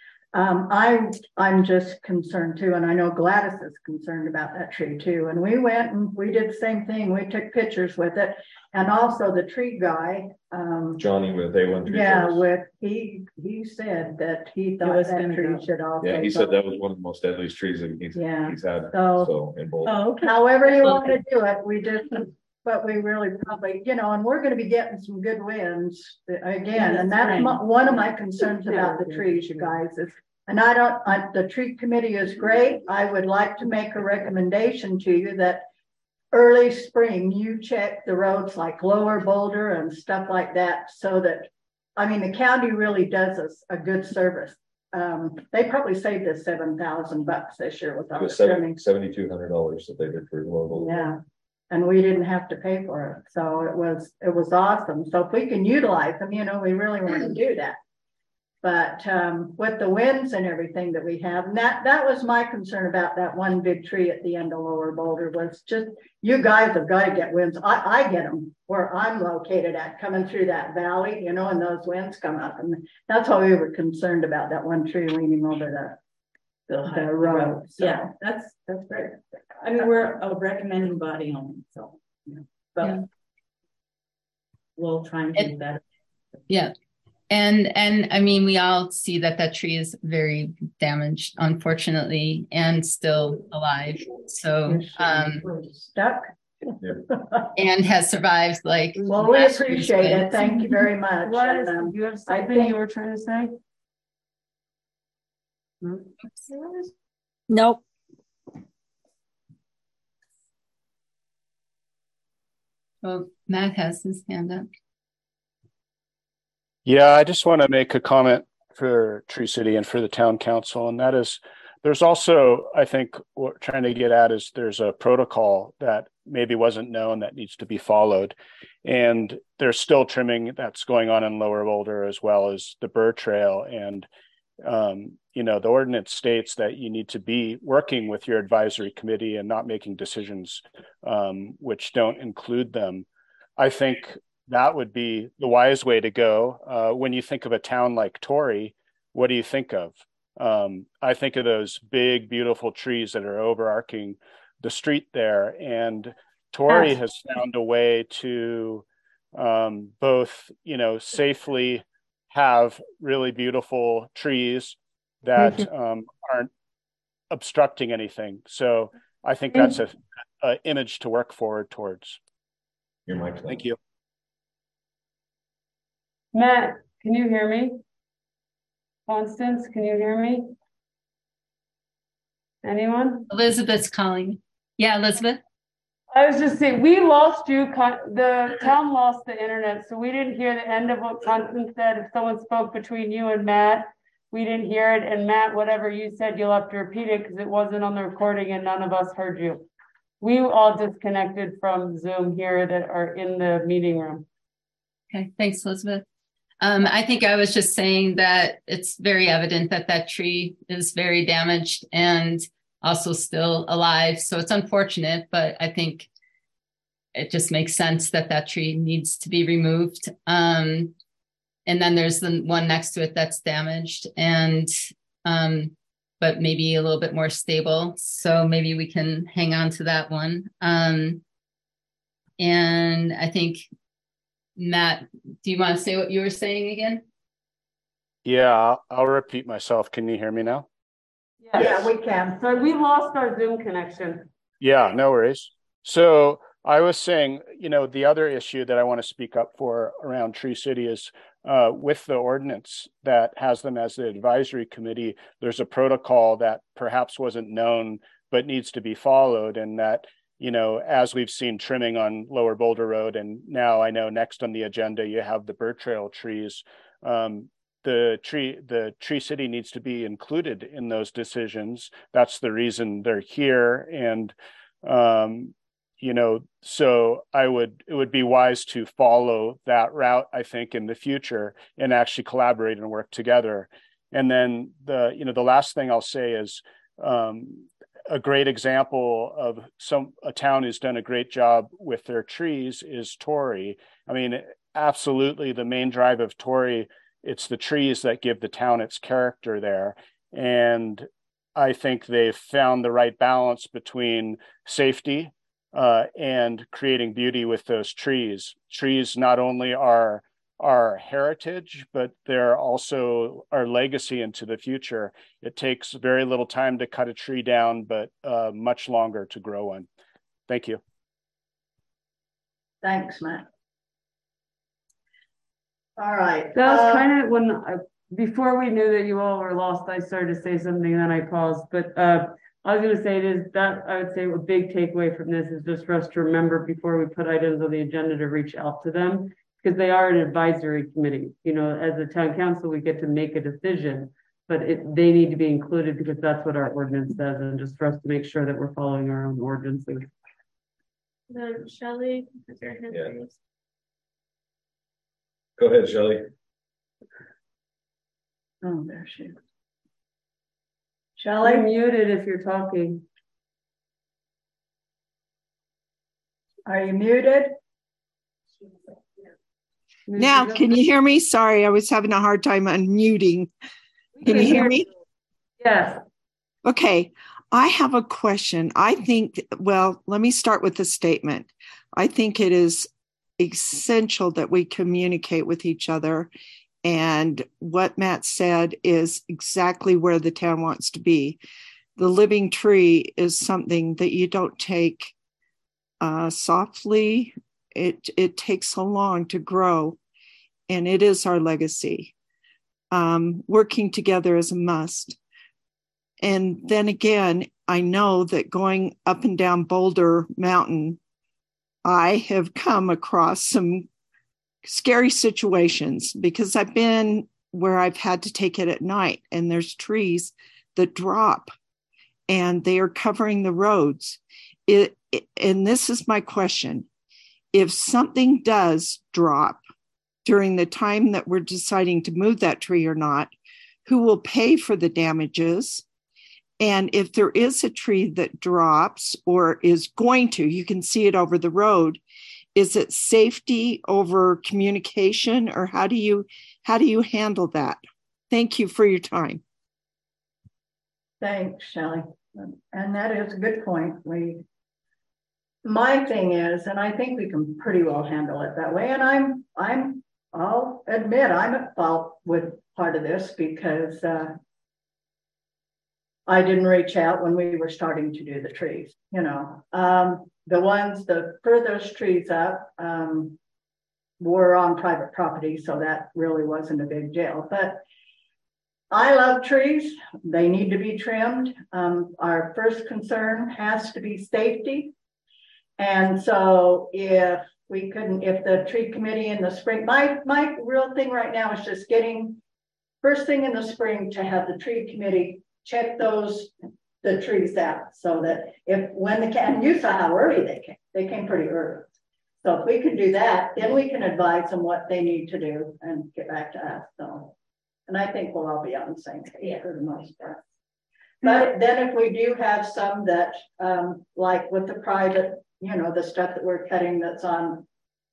I'm just concerned too, and I know Gladys is concerned about that tree too. And we went and we did the same thing. We took pictures with it, and also the tree guy, Johnny with A1 Tree. Yeah, he said that he thought that tree should also. Yeah, he said that was one of the most deadliest trees that he's had. So in both. Okay. However you want to do it, we just. But we really probably, you know, and we're going to be getting some good winds again. And that's one of my concerns about the trees, you guys. And the tree committee is great. I would like to make a recommendation to you that early spring, you check the roads like Lower Boulder and stuff like that. So that, I mean, the county really does us a good service. They probably saved us $7,000 this year with all the trimming. $7,200 that they did for Lower Boulder. Yeah. And we didn't have to pay for it. So it was awesome. So if we can utilize them, you know, we really want to do that. But with the winds and everything that we have, and that was my concern about that one big tree at the end of Lower Boulder was just, you guys have got to get winds. I get them where I'm located at, coming through that valley, you know, and those winds come up. And that's why we were concerned about that one tree leaning over the road. So. Yeah, that's great. I mean, we're a recommending body only, so but we'll try and do better. Yeah. And I mean, we all see that tree is very damaged, unfortunately, and still alive. So stuck. And has survived. Like, well, we appreciate it. Thank you very much. You have something you were trying to say? Nope. Well, Matt has his hand up. Yeah, I just want to make a comment for Tree City and for the town council, and that is, there's also, I think what we're trying to get at is there's a protocol that maybe wasn't known that needs to be followed. And there's still trimming that's going on in Lower Boulder as well as the Burr Trail. And, you know, the ordinance states that you need to be working with your advisory committee and not making decisions which don't include them. I think that would be the wise way to go. When you think of a town like Torrey, what do you think of? I think of those big, beautiful trees that are overarching the street there. And Torrey has found a way to both, you know, safely have really beautiful trees, that aren't obstructing anything. So I think that's a image to work forward towards. Your mic. Thank you. Matt, can you hear me? Constance, can you hear me? Anyone? Elizabeth's calling. Yeah, Elizabeth. I was just saying, we lost you. The town lost the internet, so we didn't hear the end of what Constance said. If someone spoke between you and Matt, we didn't hear it. And Matt, whatever you said, you'll have to repeat it because it wasn't on the recording and none of us heard you. We all disconnected from Zoom here that are in the meeting room. Okay, thanks, Elizabeth. I think I was just saying that it's very evident that that tree is very damaged and also still alive. So it's unfortunate, but I think it just makes sense that that tree needs to be removed. And then there's the one next to it that's damaged and, but maybe a little bit more stable. So maybe we can hang on to that one. And I think, Matt, do you want to say what you were saying again? Yeah, I'll repeat myself. Can you hear me now? Yeah, we can. So we lost our Zoom connection. Yeah, no worries. So I was saying, you know, the other issue that I want to speak up for around Tree City is with the ordinance that has them as the advisory committee, there's a protocol that perhaps wasn't known, but needs to be followed. And that, you know, as we've seen trimming on Lower Boulder Road, and now I know next on the agenda, you have the bird trail trees. The Tree City needs to be included in those decisions. That's the reason they're here. And, you know, so it would be wise to follow that route, I think, in the future and actually collaborate and work together. And then the last thing I'll say is a great example of a town who's done a great job with their trees is Torrey. I mean, absolutely the main drive of Torrey, it's the trees that give the town its character there. And I think they've found the right balance between safety and creating beauty with those trees. Trees not only are our heritage, but they're also our legacy into the future. It takes very little time to cut a tree down, but much longer to grow one. Thank you. Thanks, Matt. All right. That was kind of when, before we knew that you all were lost, I started to say something, then I paused. But I was going to say it is that I would say a big takeaway from this is just for us to remember before we put items on the agenda to reach out to them, because they are an advisory committee. You know, as a town council, we get to make a decision, but they need to be included because that's what our ordinance says, and just for us to make sure that we're following our own ordinances. Then Shelley, is your hand raised? Go ahead, Shelley. Oh, there she is. Shelley, Shelley, muted if you're talking. are you muted? Now, can you hear me? Sorry, I was having a hard time unmuting. Can you hear me? Yes. Okay, I have a question. I think, well, let me start with the statement. I think it is essential that we communicate with each other. And what Matt said is exactly where the town wants to be. The living tree is something that you don't take softly. It takes so long to grow, and it is our legacy. Working together is a must. And then again, I know that going up and down Boulder Mountain, I have come across some scary situations because I've been where I've had to take it at night, and there's trees that drop and they are covering the roads. And this is my question. If something does drop during the time that we're deciding to move that tree or not, who will pay for the damages? And if there is a tree that drops or is going to, you can see it over the road, is it safety over communication, or how do you handle that? Thank you for your time. Thanks, Shelley. And that is a good point. My thing is, and I think we can pretty well handle it that way. And I'll admit I'm at fault with part of this because I didn't reach out when we were starting to do the trees, you know. The furthest trees up, were on private property, so that really wasn't a big deal. But I love trees. They need to be trimmed. Our first concern has to be safety. And so if the tree committee in the spring, my real thing right now is just getting first thing in the spring to have the tree committee check the trees out, so that and you saw how early they came pretty early. So if we can do that, then we can advise them what they need to do and get back to us. So, and I think we'll all be on the same page for the most part. But then if we do have some that, like with the private, you know, the stuff that we're cutting that's on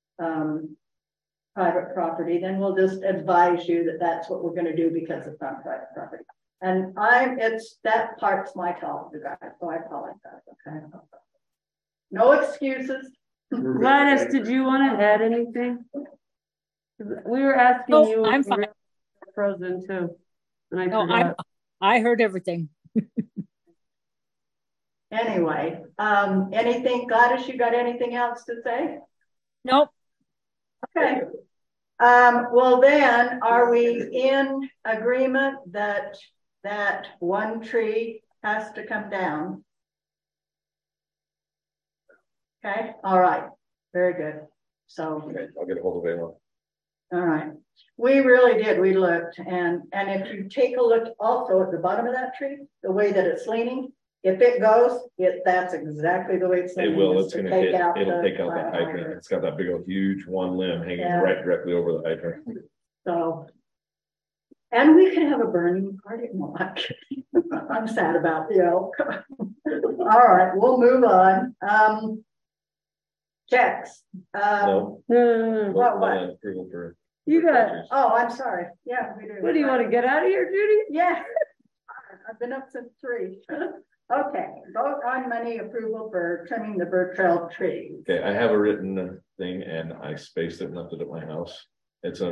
private property, then we'll just advise you that that's what we're going to do because it's on private property. And that part's my fault, guys, so I apologize. Okay. No excuses. Gladys, did you want to add anything? We were asking you. I'm fine. Frozen too. And I heard everything. Anyway, anything, Gladys, you got anything else to say? Nope. Okay. Well then, are we in agreement that one tree has to come down? Okay, all right, very good. So okay, I'll get a hold of Ayla. All right, we really did. We looked, and if you take a look also at the bottom of that tree, the way that it's leaning, if it goes, that's exactly the way it's leaning. It will. It's going to hit. It'll take out the hydrant. It's got that big old huge one limb hanging right directly over the hydrant. So, and we could have a burning party. No, I'm kidding. I'm sad about the elk. All right, we'll move on. Checks. No. What? Approval for. You got. Oh, I'm sorry. Yeah, we do. What do you want to get out of here, Judy? Yeah. I've been up since 3. Okay. Vote on money approval for trimming the bird trail trees. Okay, I have a written thing and I spaced it and left it at my house. It's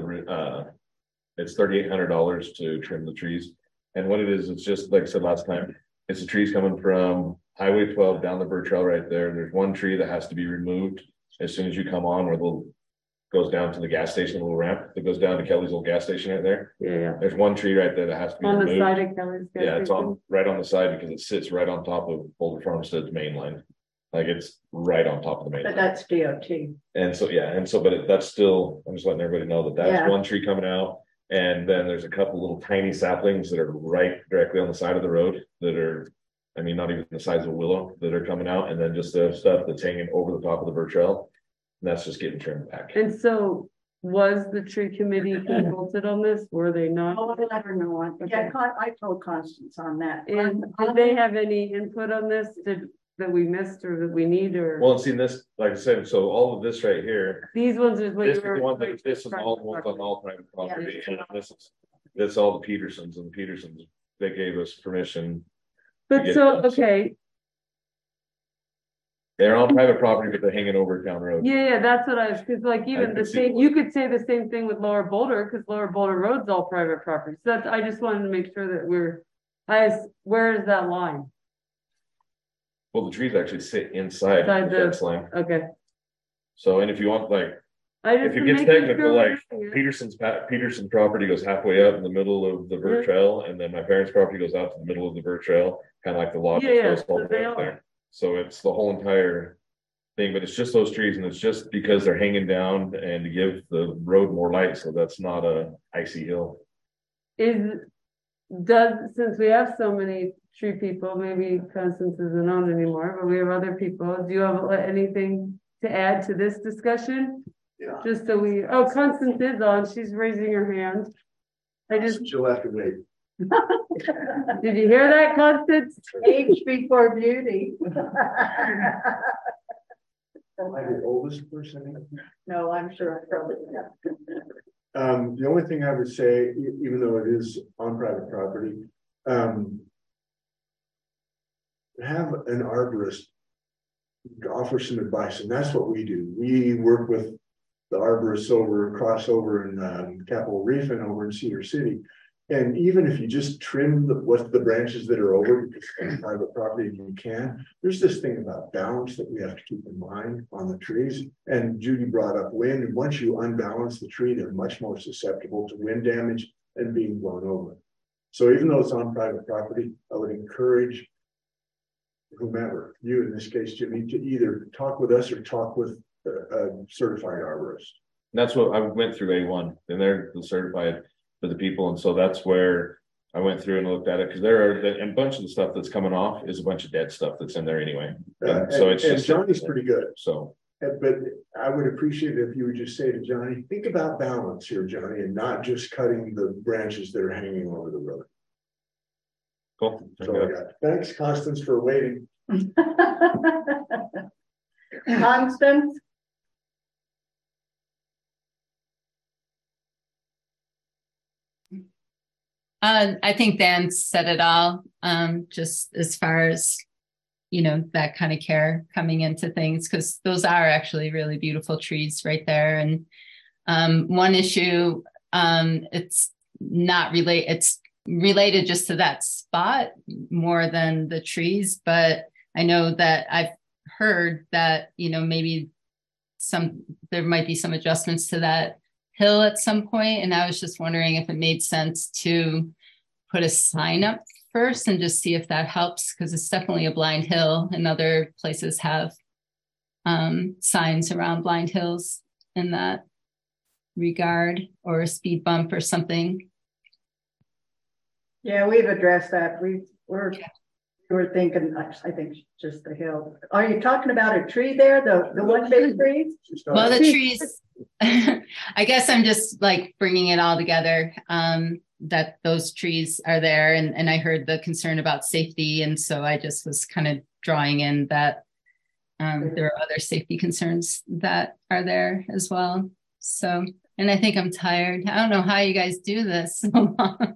$3,800 to trim the trees. And what it is, it's just like I said last time, it's the trees coming from Highway 12 down the bird trail right there. There's one tree that has to be removed as soon as you come on, where the goes down to the gas station, a little ramp that goes down to Kelly's old gas station right there. Yeah. There's one tree right there that has to be on removed. The side of Kelly's gas station. It's right on the side because it sits right on top of Boulder Farmstead's main line. Like it's right on top of the main line. But that's DOT. And so, but that's still, I'm just letting everybody know that's one tree coming out. And then there's a couple little tiny saplings that are right directly on the side of the road that are, I mean, not even the size of a willow that are coming out. And then just the stuff that's hanging over the top of the bird trail. And that's just getting trimmed back. And so was the tree committee consulted on this? Were they not? Oh, I let her know. Yeah, I told Constance on that. And did they have any input on this that we missed or that we need or? Well, see this, like I said, so all of this right here. These ones is what this you were. This is all the ones on all private property. Yeah. And this all the Petersons, and the Petersons, they gave us permission. But so, okay. They're on private property, but they're hanging over town road. Yeah, that's what I was, because like even the same, you could say the same thing with Lower Boulder, because Lower Boulder Road's all private property. So that's, I just wanted to make sure that where is that line? Well, the trees actually sit inside the fence line. Okay. So, and if you want, like, if it gets technical, like Peterson property goes halfway up in the middle of the bird trail, and then my parents' property goes out to the middle of the bird trail, kind of like the lot goes all the way up there. So it's the whole entire thing, but it's just those trees, and it's just because they're hanging down and to give the road more light, so that's not a icy hill. Since we have so many tree people, maybe Constance isn't on anymore, but we have other people. Do you have anything to add to this discussion? Yeah. Just so Constance is on. She's raising her hand. She'll have to wait. Did you hear that, Constance? Age before beauty. Am I the oldest person? No, I'm sure I probably am. The only thing I would say, even though it is on private property, have an arborist offer some advice, and that's what we do. We work with the arborists crossover in Capitol Reef and over in Cedar City. And even if you just trim the branches that are over, because on private property you can, there's this thing about balance that we have to keep in mind on the trees. And Judy brought up wind, and once you unbalance the tree, they're much more susceptible to wind damage and being blown over. So even though it's on private property, I would encourage whomever, you in this case, Jimmy, to either talk with us or talk with a certified arborist. That's what I went through A1, and they're certified for the people, and so that's where I went through and looked at it, because there are a bunch of the stuff that's coming off is a bunch of dead stuff that's in there anyway. So it's just Johnny's pretty good. So, but I would appreciate it if you would just say to Johnny, think about balance here, Johnny, and not just cutting the branches that are hanging over the road. Cool. Thanks, Constance, for waiting. Constance? I think Dan said it all, just as far as, you know, that kind of care coming into things, because those are actually really beautiful trees right there. And one issue, it's related just to that spot more than the trees, but I know that I've heard that, you know, maybe there might be some adjustments to that hill at some point, and I was just wondering if it made sense to put a sign up first and just see if that helps, because it's definitely a blind hill, and other places have signs around blind hills in that regard, or a speed bump or something. Yeah, we've addressed that. We're thinking, I think just the hill. Are you talking about a tree there? The one big tree? Well, the trees, I guess I'm just like bringing it all together, that those trees are there. And I heard the concern about safety. And so I just was kind of drawing in that there are other safety concerns that are there as well. So, and I think I'm tired. I don't know how you guys do this so long.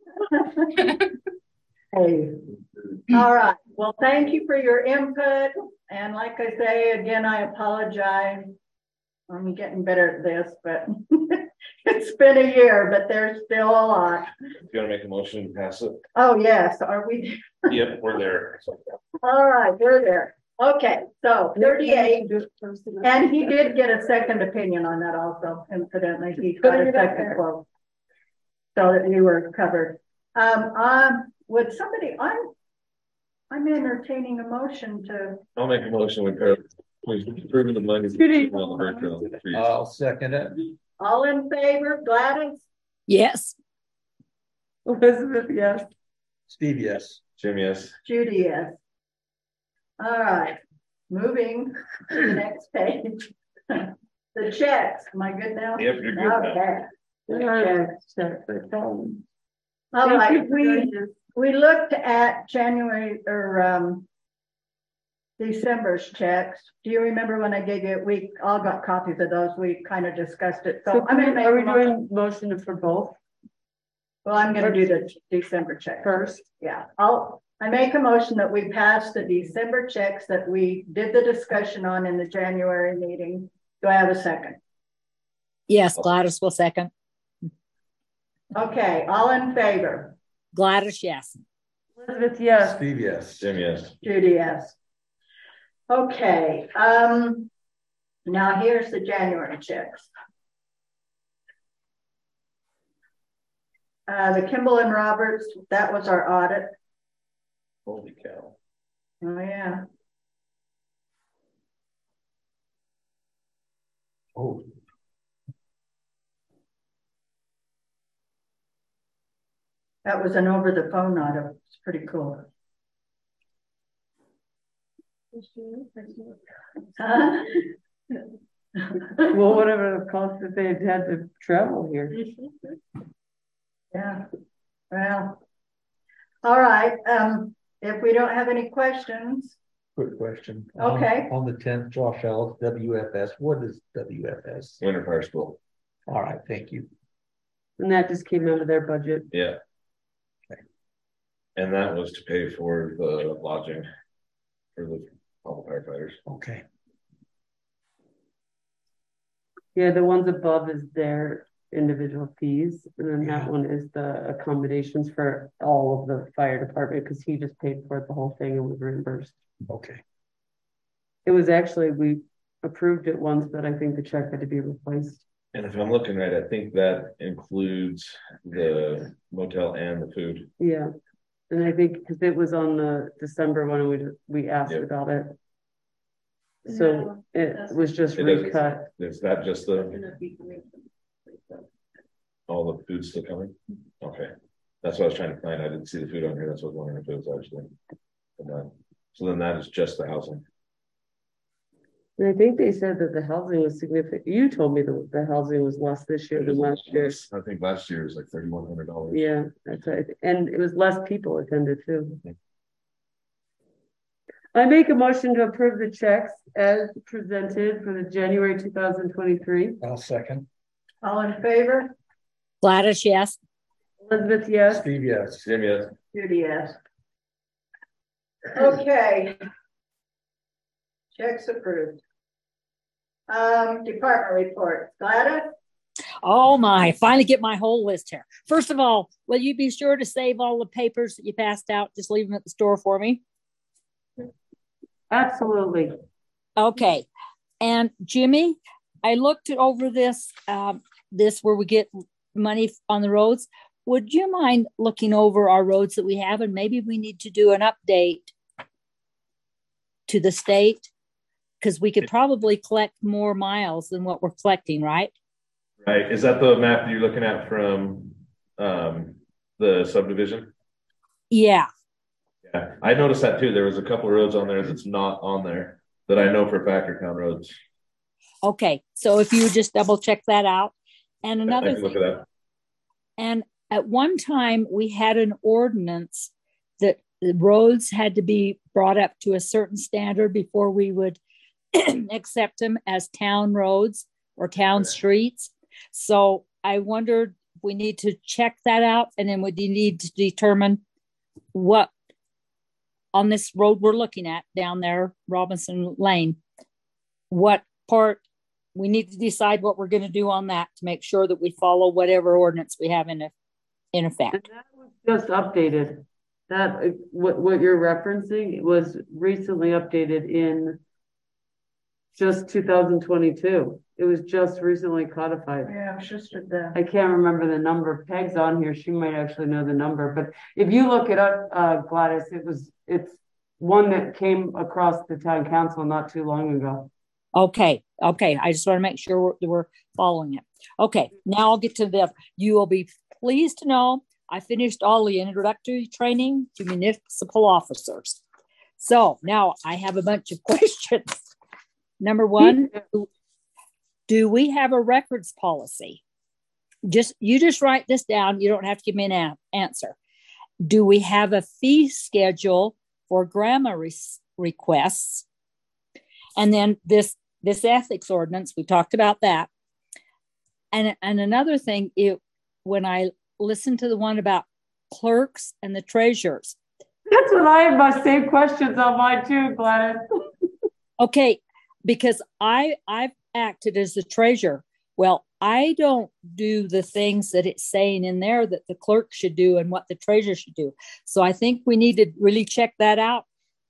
Hey. All right. Well, thank you for your input. And like I say, again, I apologize. I'm getting better at this, but it's been a year, but there's still a lot. you gonna make a motion to pass it? Oh, yes. Are we? Yep, we're there. All right, we're there. Okay, so 38, and he did get a second opinion on that also, incidentally. He got a second quote, so that you were covered. Would somebody, I'm entertaining a motion to. I'll make a motion with approving the money. I'll second it. All in favor, Gladys? Yes. Elizabeth, yes. Steve, yes. Jim, yes. Judy, yes. All right, moving to the next page. The checks, am I good now? Yep, you're good Okay. All right, we looked at January or December's checks. Do you remember when I gave you? We all got copies of those. We kind of discussed it. So I'm going to make. Are we doing motion for both? Well, I'm going to do the December check first. Yeah, I make a motion that we pass the December checks that we did the discussion on in the January meeting. Do I have a second? Yes, Gladys will second. Okay, all in favor? Gladys, yes. Elizabeth, yes. Steve, yes. Jim, yes. Judy, yes. Okay, now here's the January checks. The Kimball and Roberts, that was our audit. Holy cow. Oh, yeah. Oh. That was an over the phone audit. It's pretty cool. Well, whatever the cost that they had to travel here. Yeah. Well, all right. If we don't have any questions. Quick question. Okay. On the 10th, Josh Ellis, WFS. What is WFS? Winter Fire School. All right, thank you. And that just came out of their budget. Yeah. Okay. And that was to pay for the lodging for all the firefighters. Okay. Yeah, the ones above is their individual fees. And then that one is the accommodations for all of the fire department, because he just paid for it, the whole thing, and was reimbursed. Okay. It was actually, we approved it once, but I think the check had to be replaced. And if I'm looking right, I think that includes the motel and the food. Yeah. And I think because it was on the December one, and we asked about it. So it was just recut. Is that just all the food's still coming? Okay. That's what I was trying to find. I didn't see the food on here. That's what I was wondering if it was actually. So then that is just the housing. And I think they said that the housing was significant. You told me that the housing was less this year than last year. I think last year was like $3,100. Yeah, that's right. And it was less people attended too. I make a motion to approve the checks as presented for the January 2023. I'll second. All in favor? Gladys, yes. Elizabeth, yes. Steve, yes. Jim, yes. Judy, yes. Okay. Checks approved. Department report. Gladys? Oh my, finally get my whole list here. First of all, will you be sure to save all the papers that you passed out? Just leave them at the store for me. Absolutely. Okay. And Jimmy, I looked over this, this where we get money on the roads. Would you mind looking over our roads that we have? And maybe we need to do an update to the state, because we could probably collect more miles than what we're collecting, right? Right. Is that the map you're looking at from the subdivision? Yeah. Yeah. I noticed that too. There was a couple of roads on there that's not on there that I know for a fact are town roads. Okay. So if you would just double check that out. And another thing, look at that. And at one time we had an ordinance that the roads had to be brought up to a certain standard before we would accept them as town roads or town streets. So I wondered, we need to check that out, and then we need to determine what on this road we're looking at down there, Robinson Lane, what part we need to decide what we're going to do on that to make sure that we follow whatever ordinance we have in effect. And that was just updated. That what you're referencing was recently updated in just 2022. It was just recently codified. Yeah, it's just that. I can't remember the number. Peg's on here. She might actually know the number. But if you look it up, Gladys, it's one that came across the town council not too long ago. Okay. I just want to make sure we're following it. Okay. Now I'll get to the. You will be pleased to know I finished all the introductory training to municipal officers. So now I have a bunch of questions. Number one, do we have a records policy? You just write this down. You don't have to give me an answer. Do we have a fee schedule for grammar requests? And then this ethics ordinance, we talked about that. And another thing, when I listened to the one about clerks and the treasurers. That's what I have my same questions on mine too, Gladys. Okay, because I've acted as the treasurer. Well, I don't do the things that it's saying in there that the clerk should do and what the treasurer should do. So I think we need to really check that out.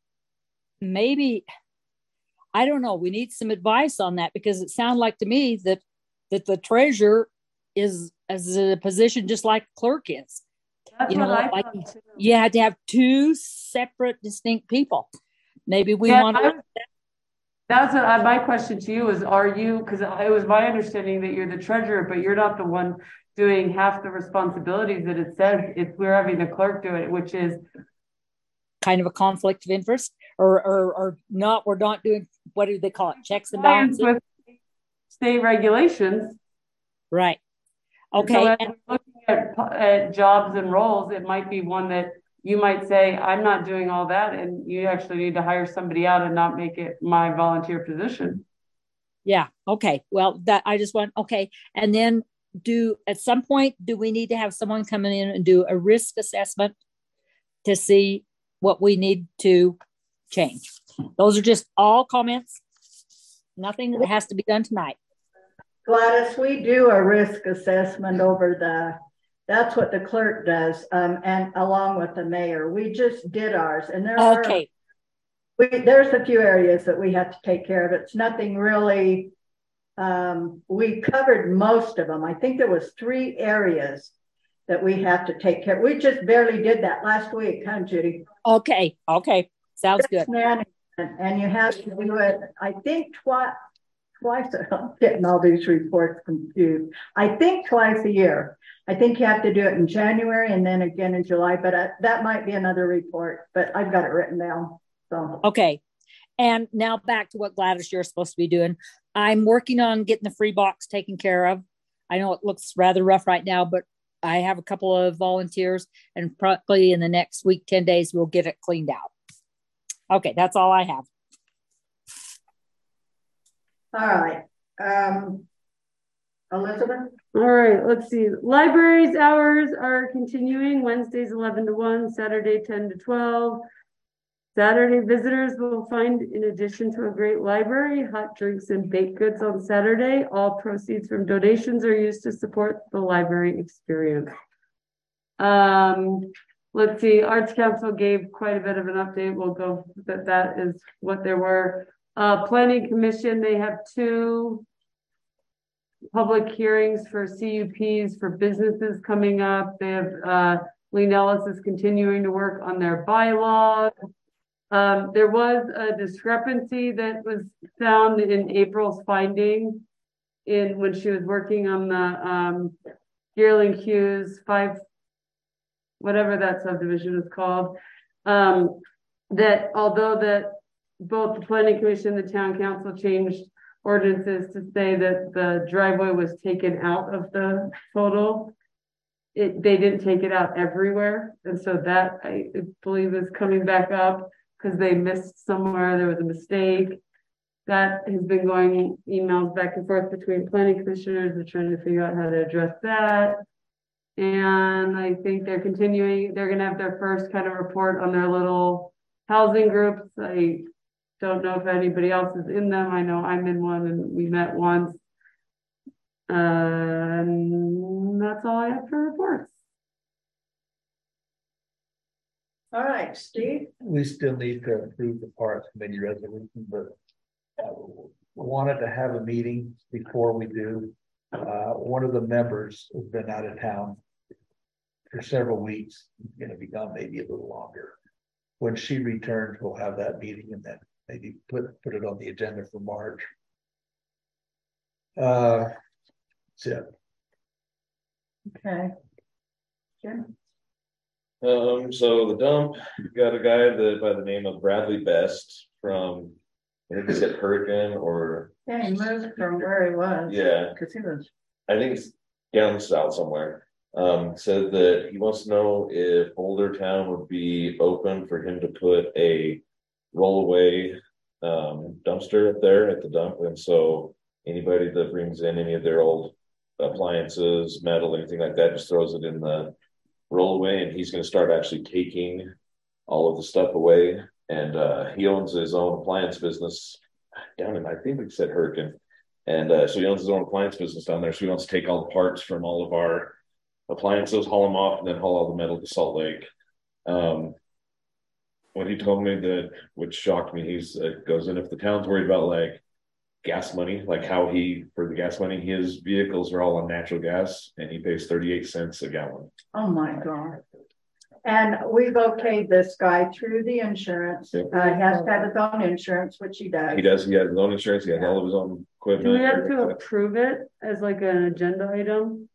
Maybe, I don't know, we need some advice on that, because it sounds like to me that the treasurer is as a position just like clerk is. That's you know, what I like thought too. You had to have two separate, distinct people. Maybe we want to. That's what my question to you is: are you? Because it was my understanding that you're the treasurer, but you're not the one doing half the responsibilities that it says. If we're having the clerk do it, which is kind of a conflict of interest, or not. We're not doing, what do they call it? Checks and balances with state regulations, right? Okay. So as we're looking at jobs and roles, it might be one that you might say, I'm not doing all that, and you actually need to hire somebody out and not make it my volunteer position. Yeah. Okay. Well, that I just want, okay. And then at some point, do we need to have someone come in and do a risk assessment to see what we need to change? Those are just all comments. Nothing that has to be done tonight. Gladys, we do a risk assessment over that's what the clerk does, and along with the mayor. We just did ours, and there's a few areas that we have to take care of. It's nothing really, we covered most of them. I think there was 3 areas that we have to take care of. We just barely did that last week, huh, Judy? Okay, sounds good. And you have to do it, I think twice. I'm getting all these reports confused. I think twice a year. I think you have to do it in January and then again in July, but that might be another report, but I've got it written down. So. Okay. And now back to what Gladys, you're supposed to be doing. I'm working on getting the free box taken care of. I know it looks rather rough right now, but I have a couple of volunteers, and probably in the next week, 10 days, we'll get it cleaned out. Okay, that's all I have. All right. Elizabeth? All right, let's see. Libraries hours are continuing. Wednesdays 11 to 1, Saturday 10 to 12. Saturday visitors will find, in addition to a great library, hot drinks and baked goods on Saturday. All proceeds from donations are used to support the library experience. Let's see, Arts Council gave quite a bit of an update. We'll go that is what there were. Planning Commission, they have 2 public hearings for CUPs for businesses coming up. They have Lee Nellis is continuing to work on their bylaws. There was a discrepancy that was found in April's finding when she was working on the Gearling Hughes 5, whatever that subdivision is called. That although that both the Planning Commission and the Town Council changed ordinances to say that the driveway was taken out of the photo, they didn't take it out everywhere. And so that I believe is coming back up because they missed somewhere, there was a mistake. That has been going emails back and forth between planning commissioners. They're trying to figure out how to address that. And I think they're continuing, they're gonna have their first kind of report on their little housing groups. I don't know if anybody else is in them. I know I'm in one and we met once. And that's all I have for reports. All right, Steve. We still need to approve the Parks Committee resolution, but wanted to have a meeting before we do. One of the members has been out of town for several weeks. He's going to be gone maybe a little longer. When she returns, we'll have that meeting and then maybe put it on the agenda for March. That's it. Okay. Sure. So the dump, you've got a guy by the name of Bradley Best from, I think he said Hurricane or. Yeah, he moved from where he was. Yeah. Because he was. I think it's down south somewhere. Said that he wants to know if Boulder Town would be open for him to put a rollaway dumpster up there at the dump. And so anybody that brings in any of their old appliances, metal, anything like that, just throws it in the rollaway, and he's going to start actually taking all of the stuff away. And he owns his own appliance business down in, I think we said Hurricane. And so he owns his own appliance business down there. So he wants to take all the parts from all of our appliances, haul them off, and then haul all the metal to Salt Lake. When he told me that, which shocked me, he's goes in, if the town's worried about like gas money, like how for the gas money, his vehicles are all on natural gas and he pays 38 cents a gallon. Oh my God. And we've okayed this guy through the insurance. Yep. He has to have his own insurance, which he does. He does. He has his own insurance. He has all of his own equipment. Do we have to approve it as like an agenda item?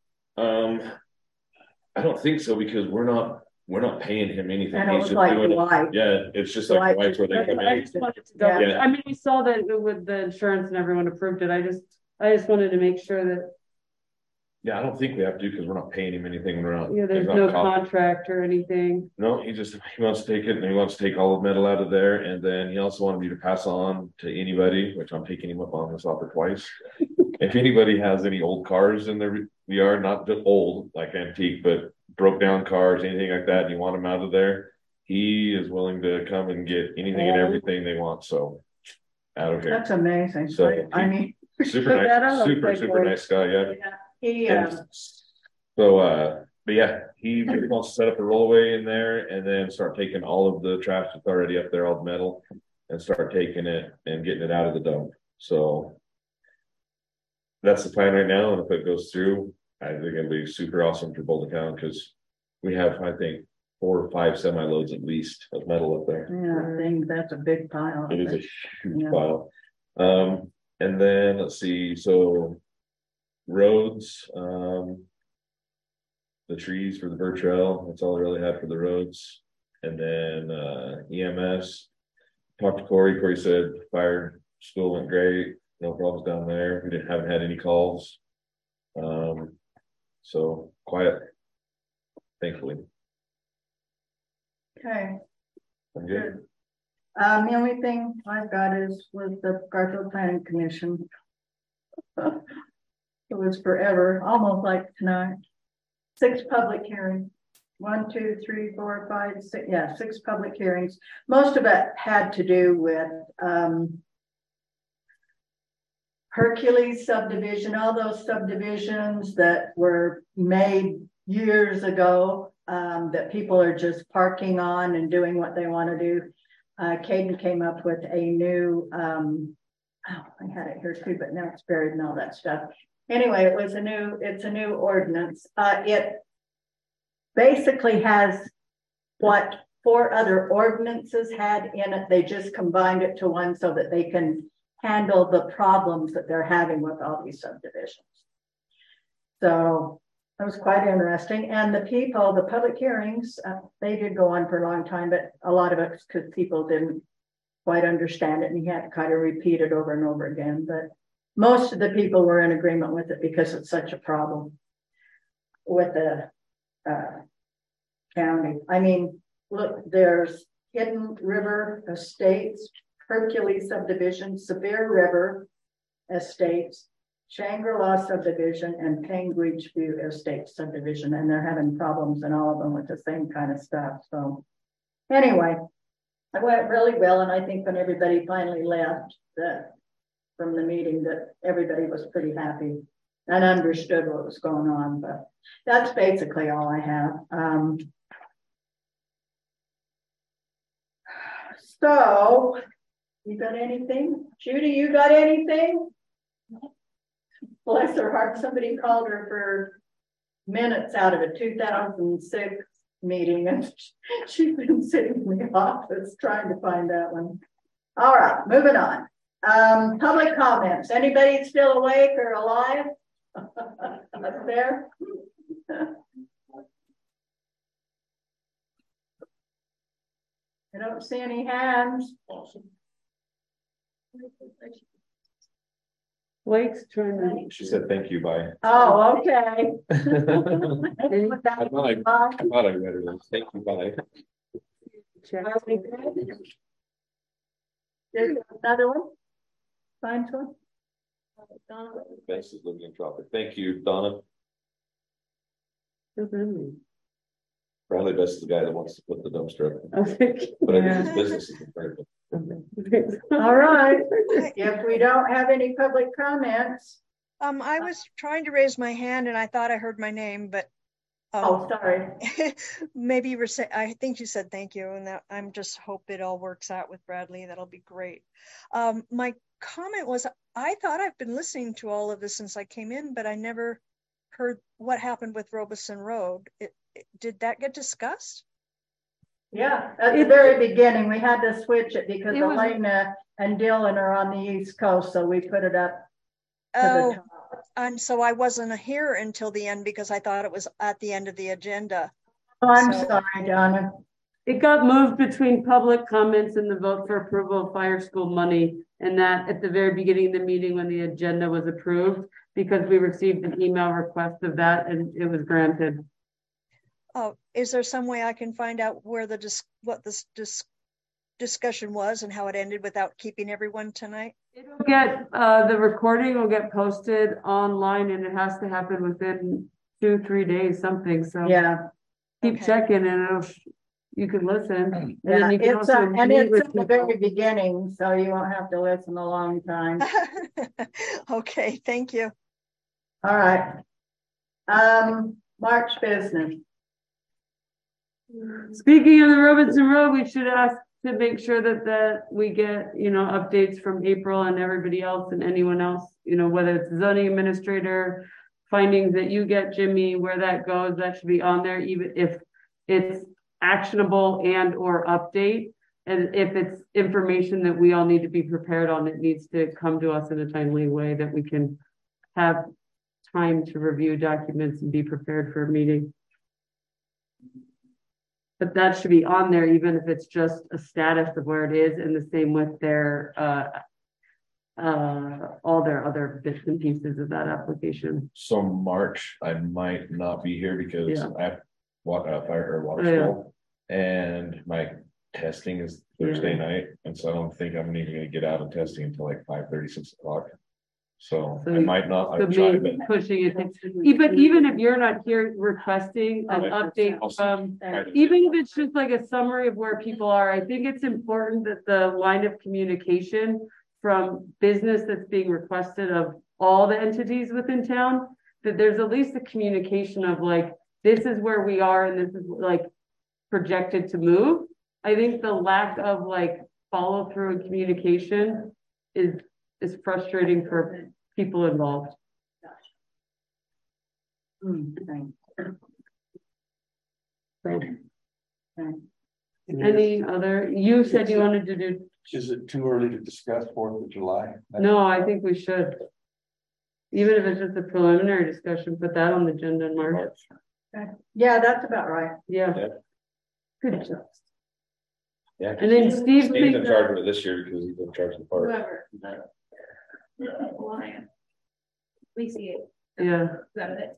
I don't think so, because we're not paying him anything. And he's just like doing it. Yeah, it's just like the lights where they come in. I just wanted to double. Yeah. I mean, we saw that with the insurance and everyone approved it. I just wanted to make sure that. Yeah, I don't think we have to, because we're not paying him anything. We're not. Yeah, there's no contract or anything. No, he wants to take it, and he wants to take all the metal out of there, and then he also wanted me to pass on to anybody, which I'm taking him up on this offer twice. If anybody has any old cars in their yard, not just old like antique, but broke down cars, anything like that, and you want them out of there, he is willing to come and get anything and everything they want. So out of here. That's amazing. So I mean, Super nice, super nice guy, yeah. He, but yeah, he wants to set up a rollway in there and then start taking all of the trash that's already up there, all the metal, and start taking it and getting it out of the dump. So that's the plan right now. And if it goes through, I think it'll be super awesome for Boulder County because we have, I think, 4 or 5 semi loads at least of metal up there. Yeah, I think that's a big pile. It is a huge pile. And then let's see, so roads, the trees for the bird trail, that's all I really have for the roads. And then EMS, talked to Corey. Corey said fire school went great, no problems down there. We haven't had any calls. So quiet, thankfully. Okay. I'm good. The only thing I've got was the Garfield Planning Commission. It was forever, almost like tonight. 6 public hearings. 1, 2, 3, 4, 5, 6. Yeah, 6 public hearings. Most of it had to do with Hercules subdivision, all those subdivisions that were made years ago that people are just parking on and doing what they want to do. Caden came up with a new, I had it here too, but now it's buried and all that stuff. Anyway, it's a new ordinance. It basically has what 4 other ordinances had in it. They just combined it to one so that they can handle the problems that they're having with all these subdivisions. So it was quite interesting. And the people, the public hearings, they did go on for a long time, but a lot of it because people didn't quite understand it and you had to kind of repeat it over and over again. But most of the people were in agreement with it because it's such a problem with the county. I mean, look, there's Hidden River Estates, Hercules subdivision, Sevier River Estates, Shangri-La subdivision, and Panguitch View Estate subdivision, and they're having problems in all of them with the same kind of stuff. So anyway, it went really well, and I think when everybody finally left from the meeting that everybody was pretty happy and understood what was going on. But that's basically all I have. So you got anything? Judy, you got anything? Bless her heart, somebody called her for minutes out of a 2006 meeting and she's been sitting in the office trying to find that one. All right, moving on. Public comments. Anybody still awake or alive up there? I don't see any hands. Awesome. Blake's trying to. She said thank you, bye. Oh, okay. I thought I read it. Thank you, bye. There's another one. Find one. Best is living in tropic. Thank you, Donna. Bradley Best is the guy that wants to put the dumpster up. But I think his business is incredible. All right. If we don't have any public comments. I was trying to raise my hand and I thought I heard my name, but oh, sorry. Maybe you were saying, I think you said thank you, and that I'm just hope it all works out with Bradley. That'll be great. My comment was, I thought I've been listening to all of this since I came in, but I never heard what happened with Robeson Road. Did that get discussed? Yeah, at the very beginning, we had to switch it because Elena and Dylan are on the East Coast, so we put it up to the top. And so I wasn't here until the end because I thought it was at the end of the agenda. Oh, I'm sorry, Donna. It got moved between public comments and the vote for approval of fire school money, and that at the very beginning of the meeting when the agenda was approved, because we received an email request of that and it was granted. Oh, is there some way I can find out where what this discussion was and how it ended without keeping everyone tonight? It'll get the recording will get posted online, and it has to happen within 2-3 days, something. So yeah, keep checking, and you can listen. And Yeah, then you can it's, also and meet it's with at the very beginning, so you won't have to listen a long time. Okay, thank you. All right. March business. Speaking of the Robinson Road, we should ask to make sure that we get, updates from April and everybody else and anyone else, whether it's zoning administrator, findings that you get, Jimmy, where that goes, that should be on there, even if it's actionable and or update. And if it's information that we all need to be prepared on, it needs to come to us in a timely way that we can have time to review documents and be prepared for a meeting. But that should be on there, even if it's just a status of where it is, and the same with their all their other bits and pieces of that application. So March, I might not be here because I have water school, and my testing is Thursday night, and so I don't think I'm even going to get out of testing until like 5:30, 6 o'clock. So I might not. I've tried, but pushing it. But even if you're not here requesting an update from, even if it's just like a summary of where people are, I think it's important that the line of communication from business that's being requested of all the entities within town, that there's at least a communication of like, this is where we are and this is like projected to move. I think the lack of like follow through and communication is frustrating for people involved. Any other, you said you wanted to do. Is it too early to discuss 4th of July? No, I think we should. Even if it's just a preliminary discussion, put that on the agenda in March. Okay. Yeah, that's about right. Yeah. Good job. Yeah. And then Steve's in charge of it this year because he's in charge of the park. Whoever. We see it. Yeah. Got it.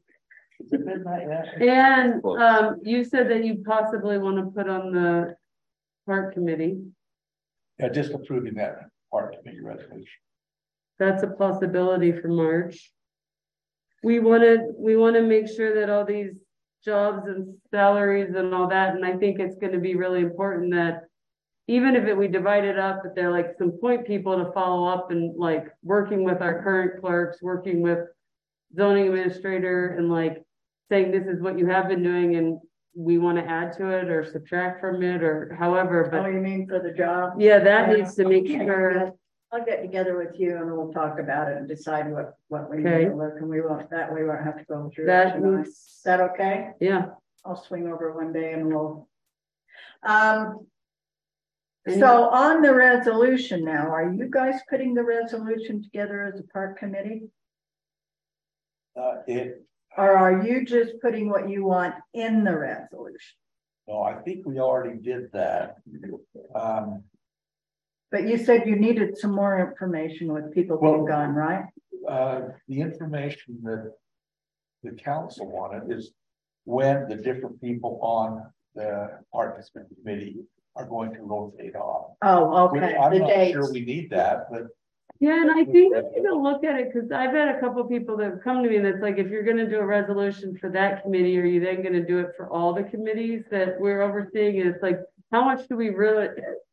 And you said that you possibly want to put on the park committee. Yeah, just approving that park committee resolution. That's a possibility for March. We want to make sure that all these jobs and salaries and all that, and I think it's going to be really important that even if we divide it up, that they're like some point people to follow up and like working with our current clerks, working with zoning administrator and like saying this is what you have been doing and we want to add to it or subtract from it or however. But you mean for the job? Yeah, that needs to make sure. I'll get together with you and we'll talk about it and decide what we need to look, and we won't have to go through that. Is that okay? Yeah. I'll swing over one day and we'll so on the resolution now, are you guys putting the resolution together as a park committee? Or are you just putting what you want in the resolution? No, I think we already did that. But you said you needed some more information with people being gone, right? The information that the council wanted is when the different people on the participant committee are going to rotate off. Oh, okay. I'm not sure we need that, but yeah, and I think we need to look at it because I've had a couple of people that have come to me that's like, if you're going to do a resolution for that committee, are you then going to do it for all the committees that we're overseeing? And it's like, how much do we really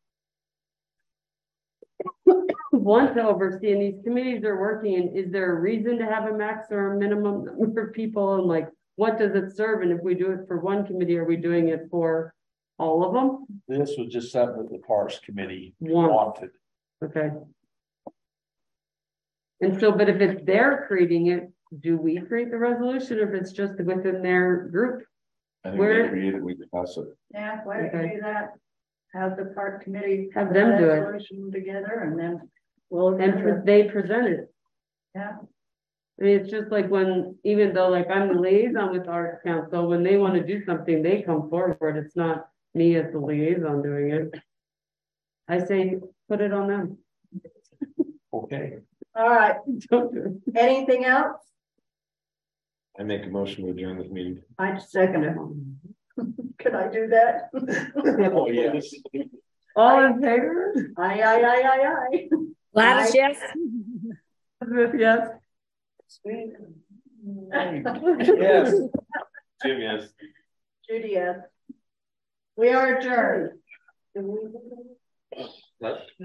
want to oversee? And these committees are working, and is there a reason to have a max or a minimum number of people? And like, what does it serve? And if we do it for one committee, are we doing it for all of them? This was just something that the Parks Committee wanted. Okay. And so, but if it's they're creating it, do we create the resolution or if it's just within their group? I think they create it, we can pass it. Yeah, why don't we do that? Have the park committee have them do it resolution together and then we'll they present it. Yeah. I mean, it's just like when, even though like I'm the liaison with Arts Council, when they want to do something, they come forward. It's not me as the liaison doing it. I say, put it on them. Okay. All right. Anything else? I make a motion to adjourn this meeting. I second it. Can I do that? Oh, yes. All in favor? Aye. Gladys, yes. Elizabeth, yes. Yes. Jim, yes. Judy, yes. We are adjourned.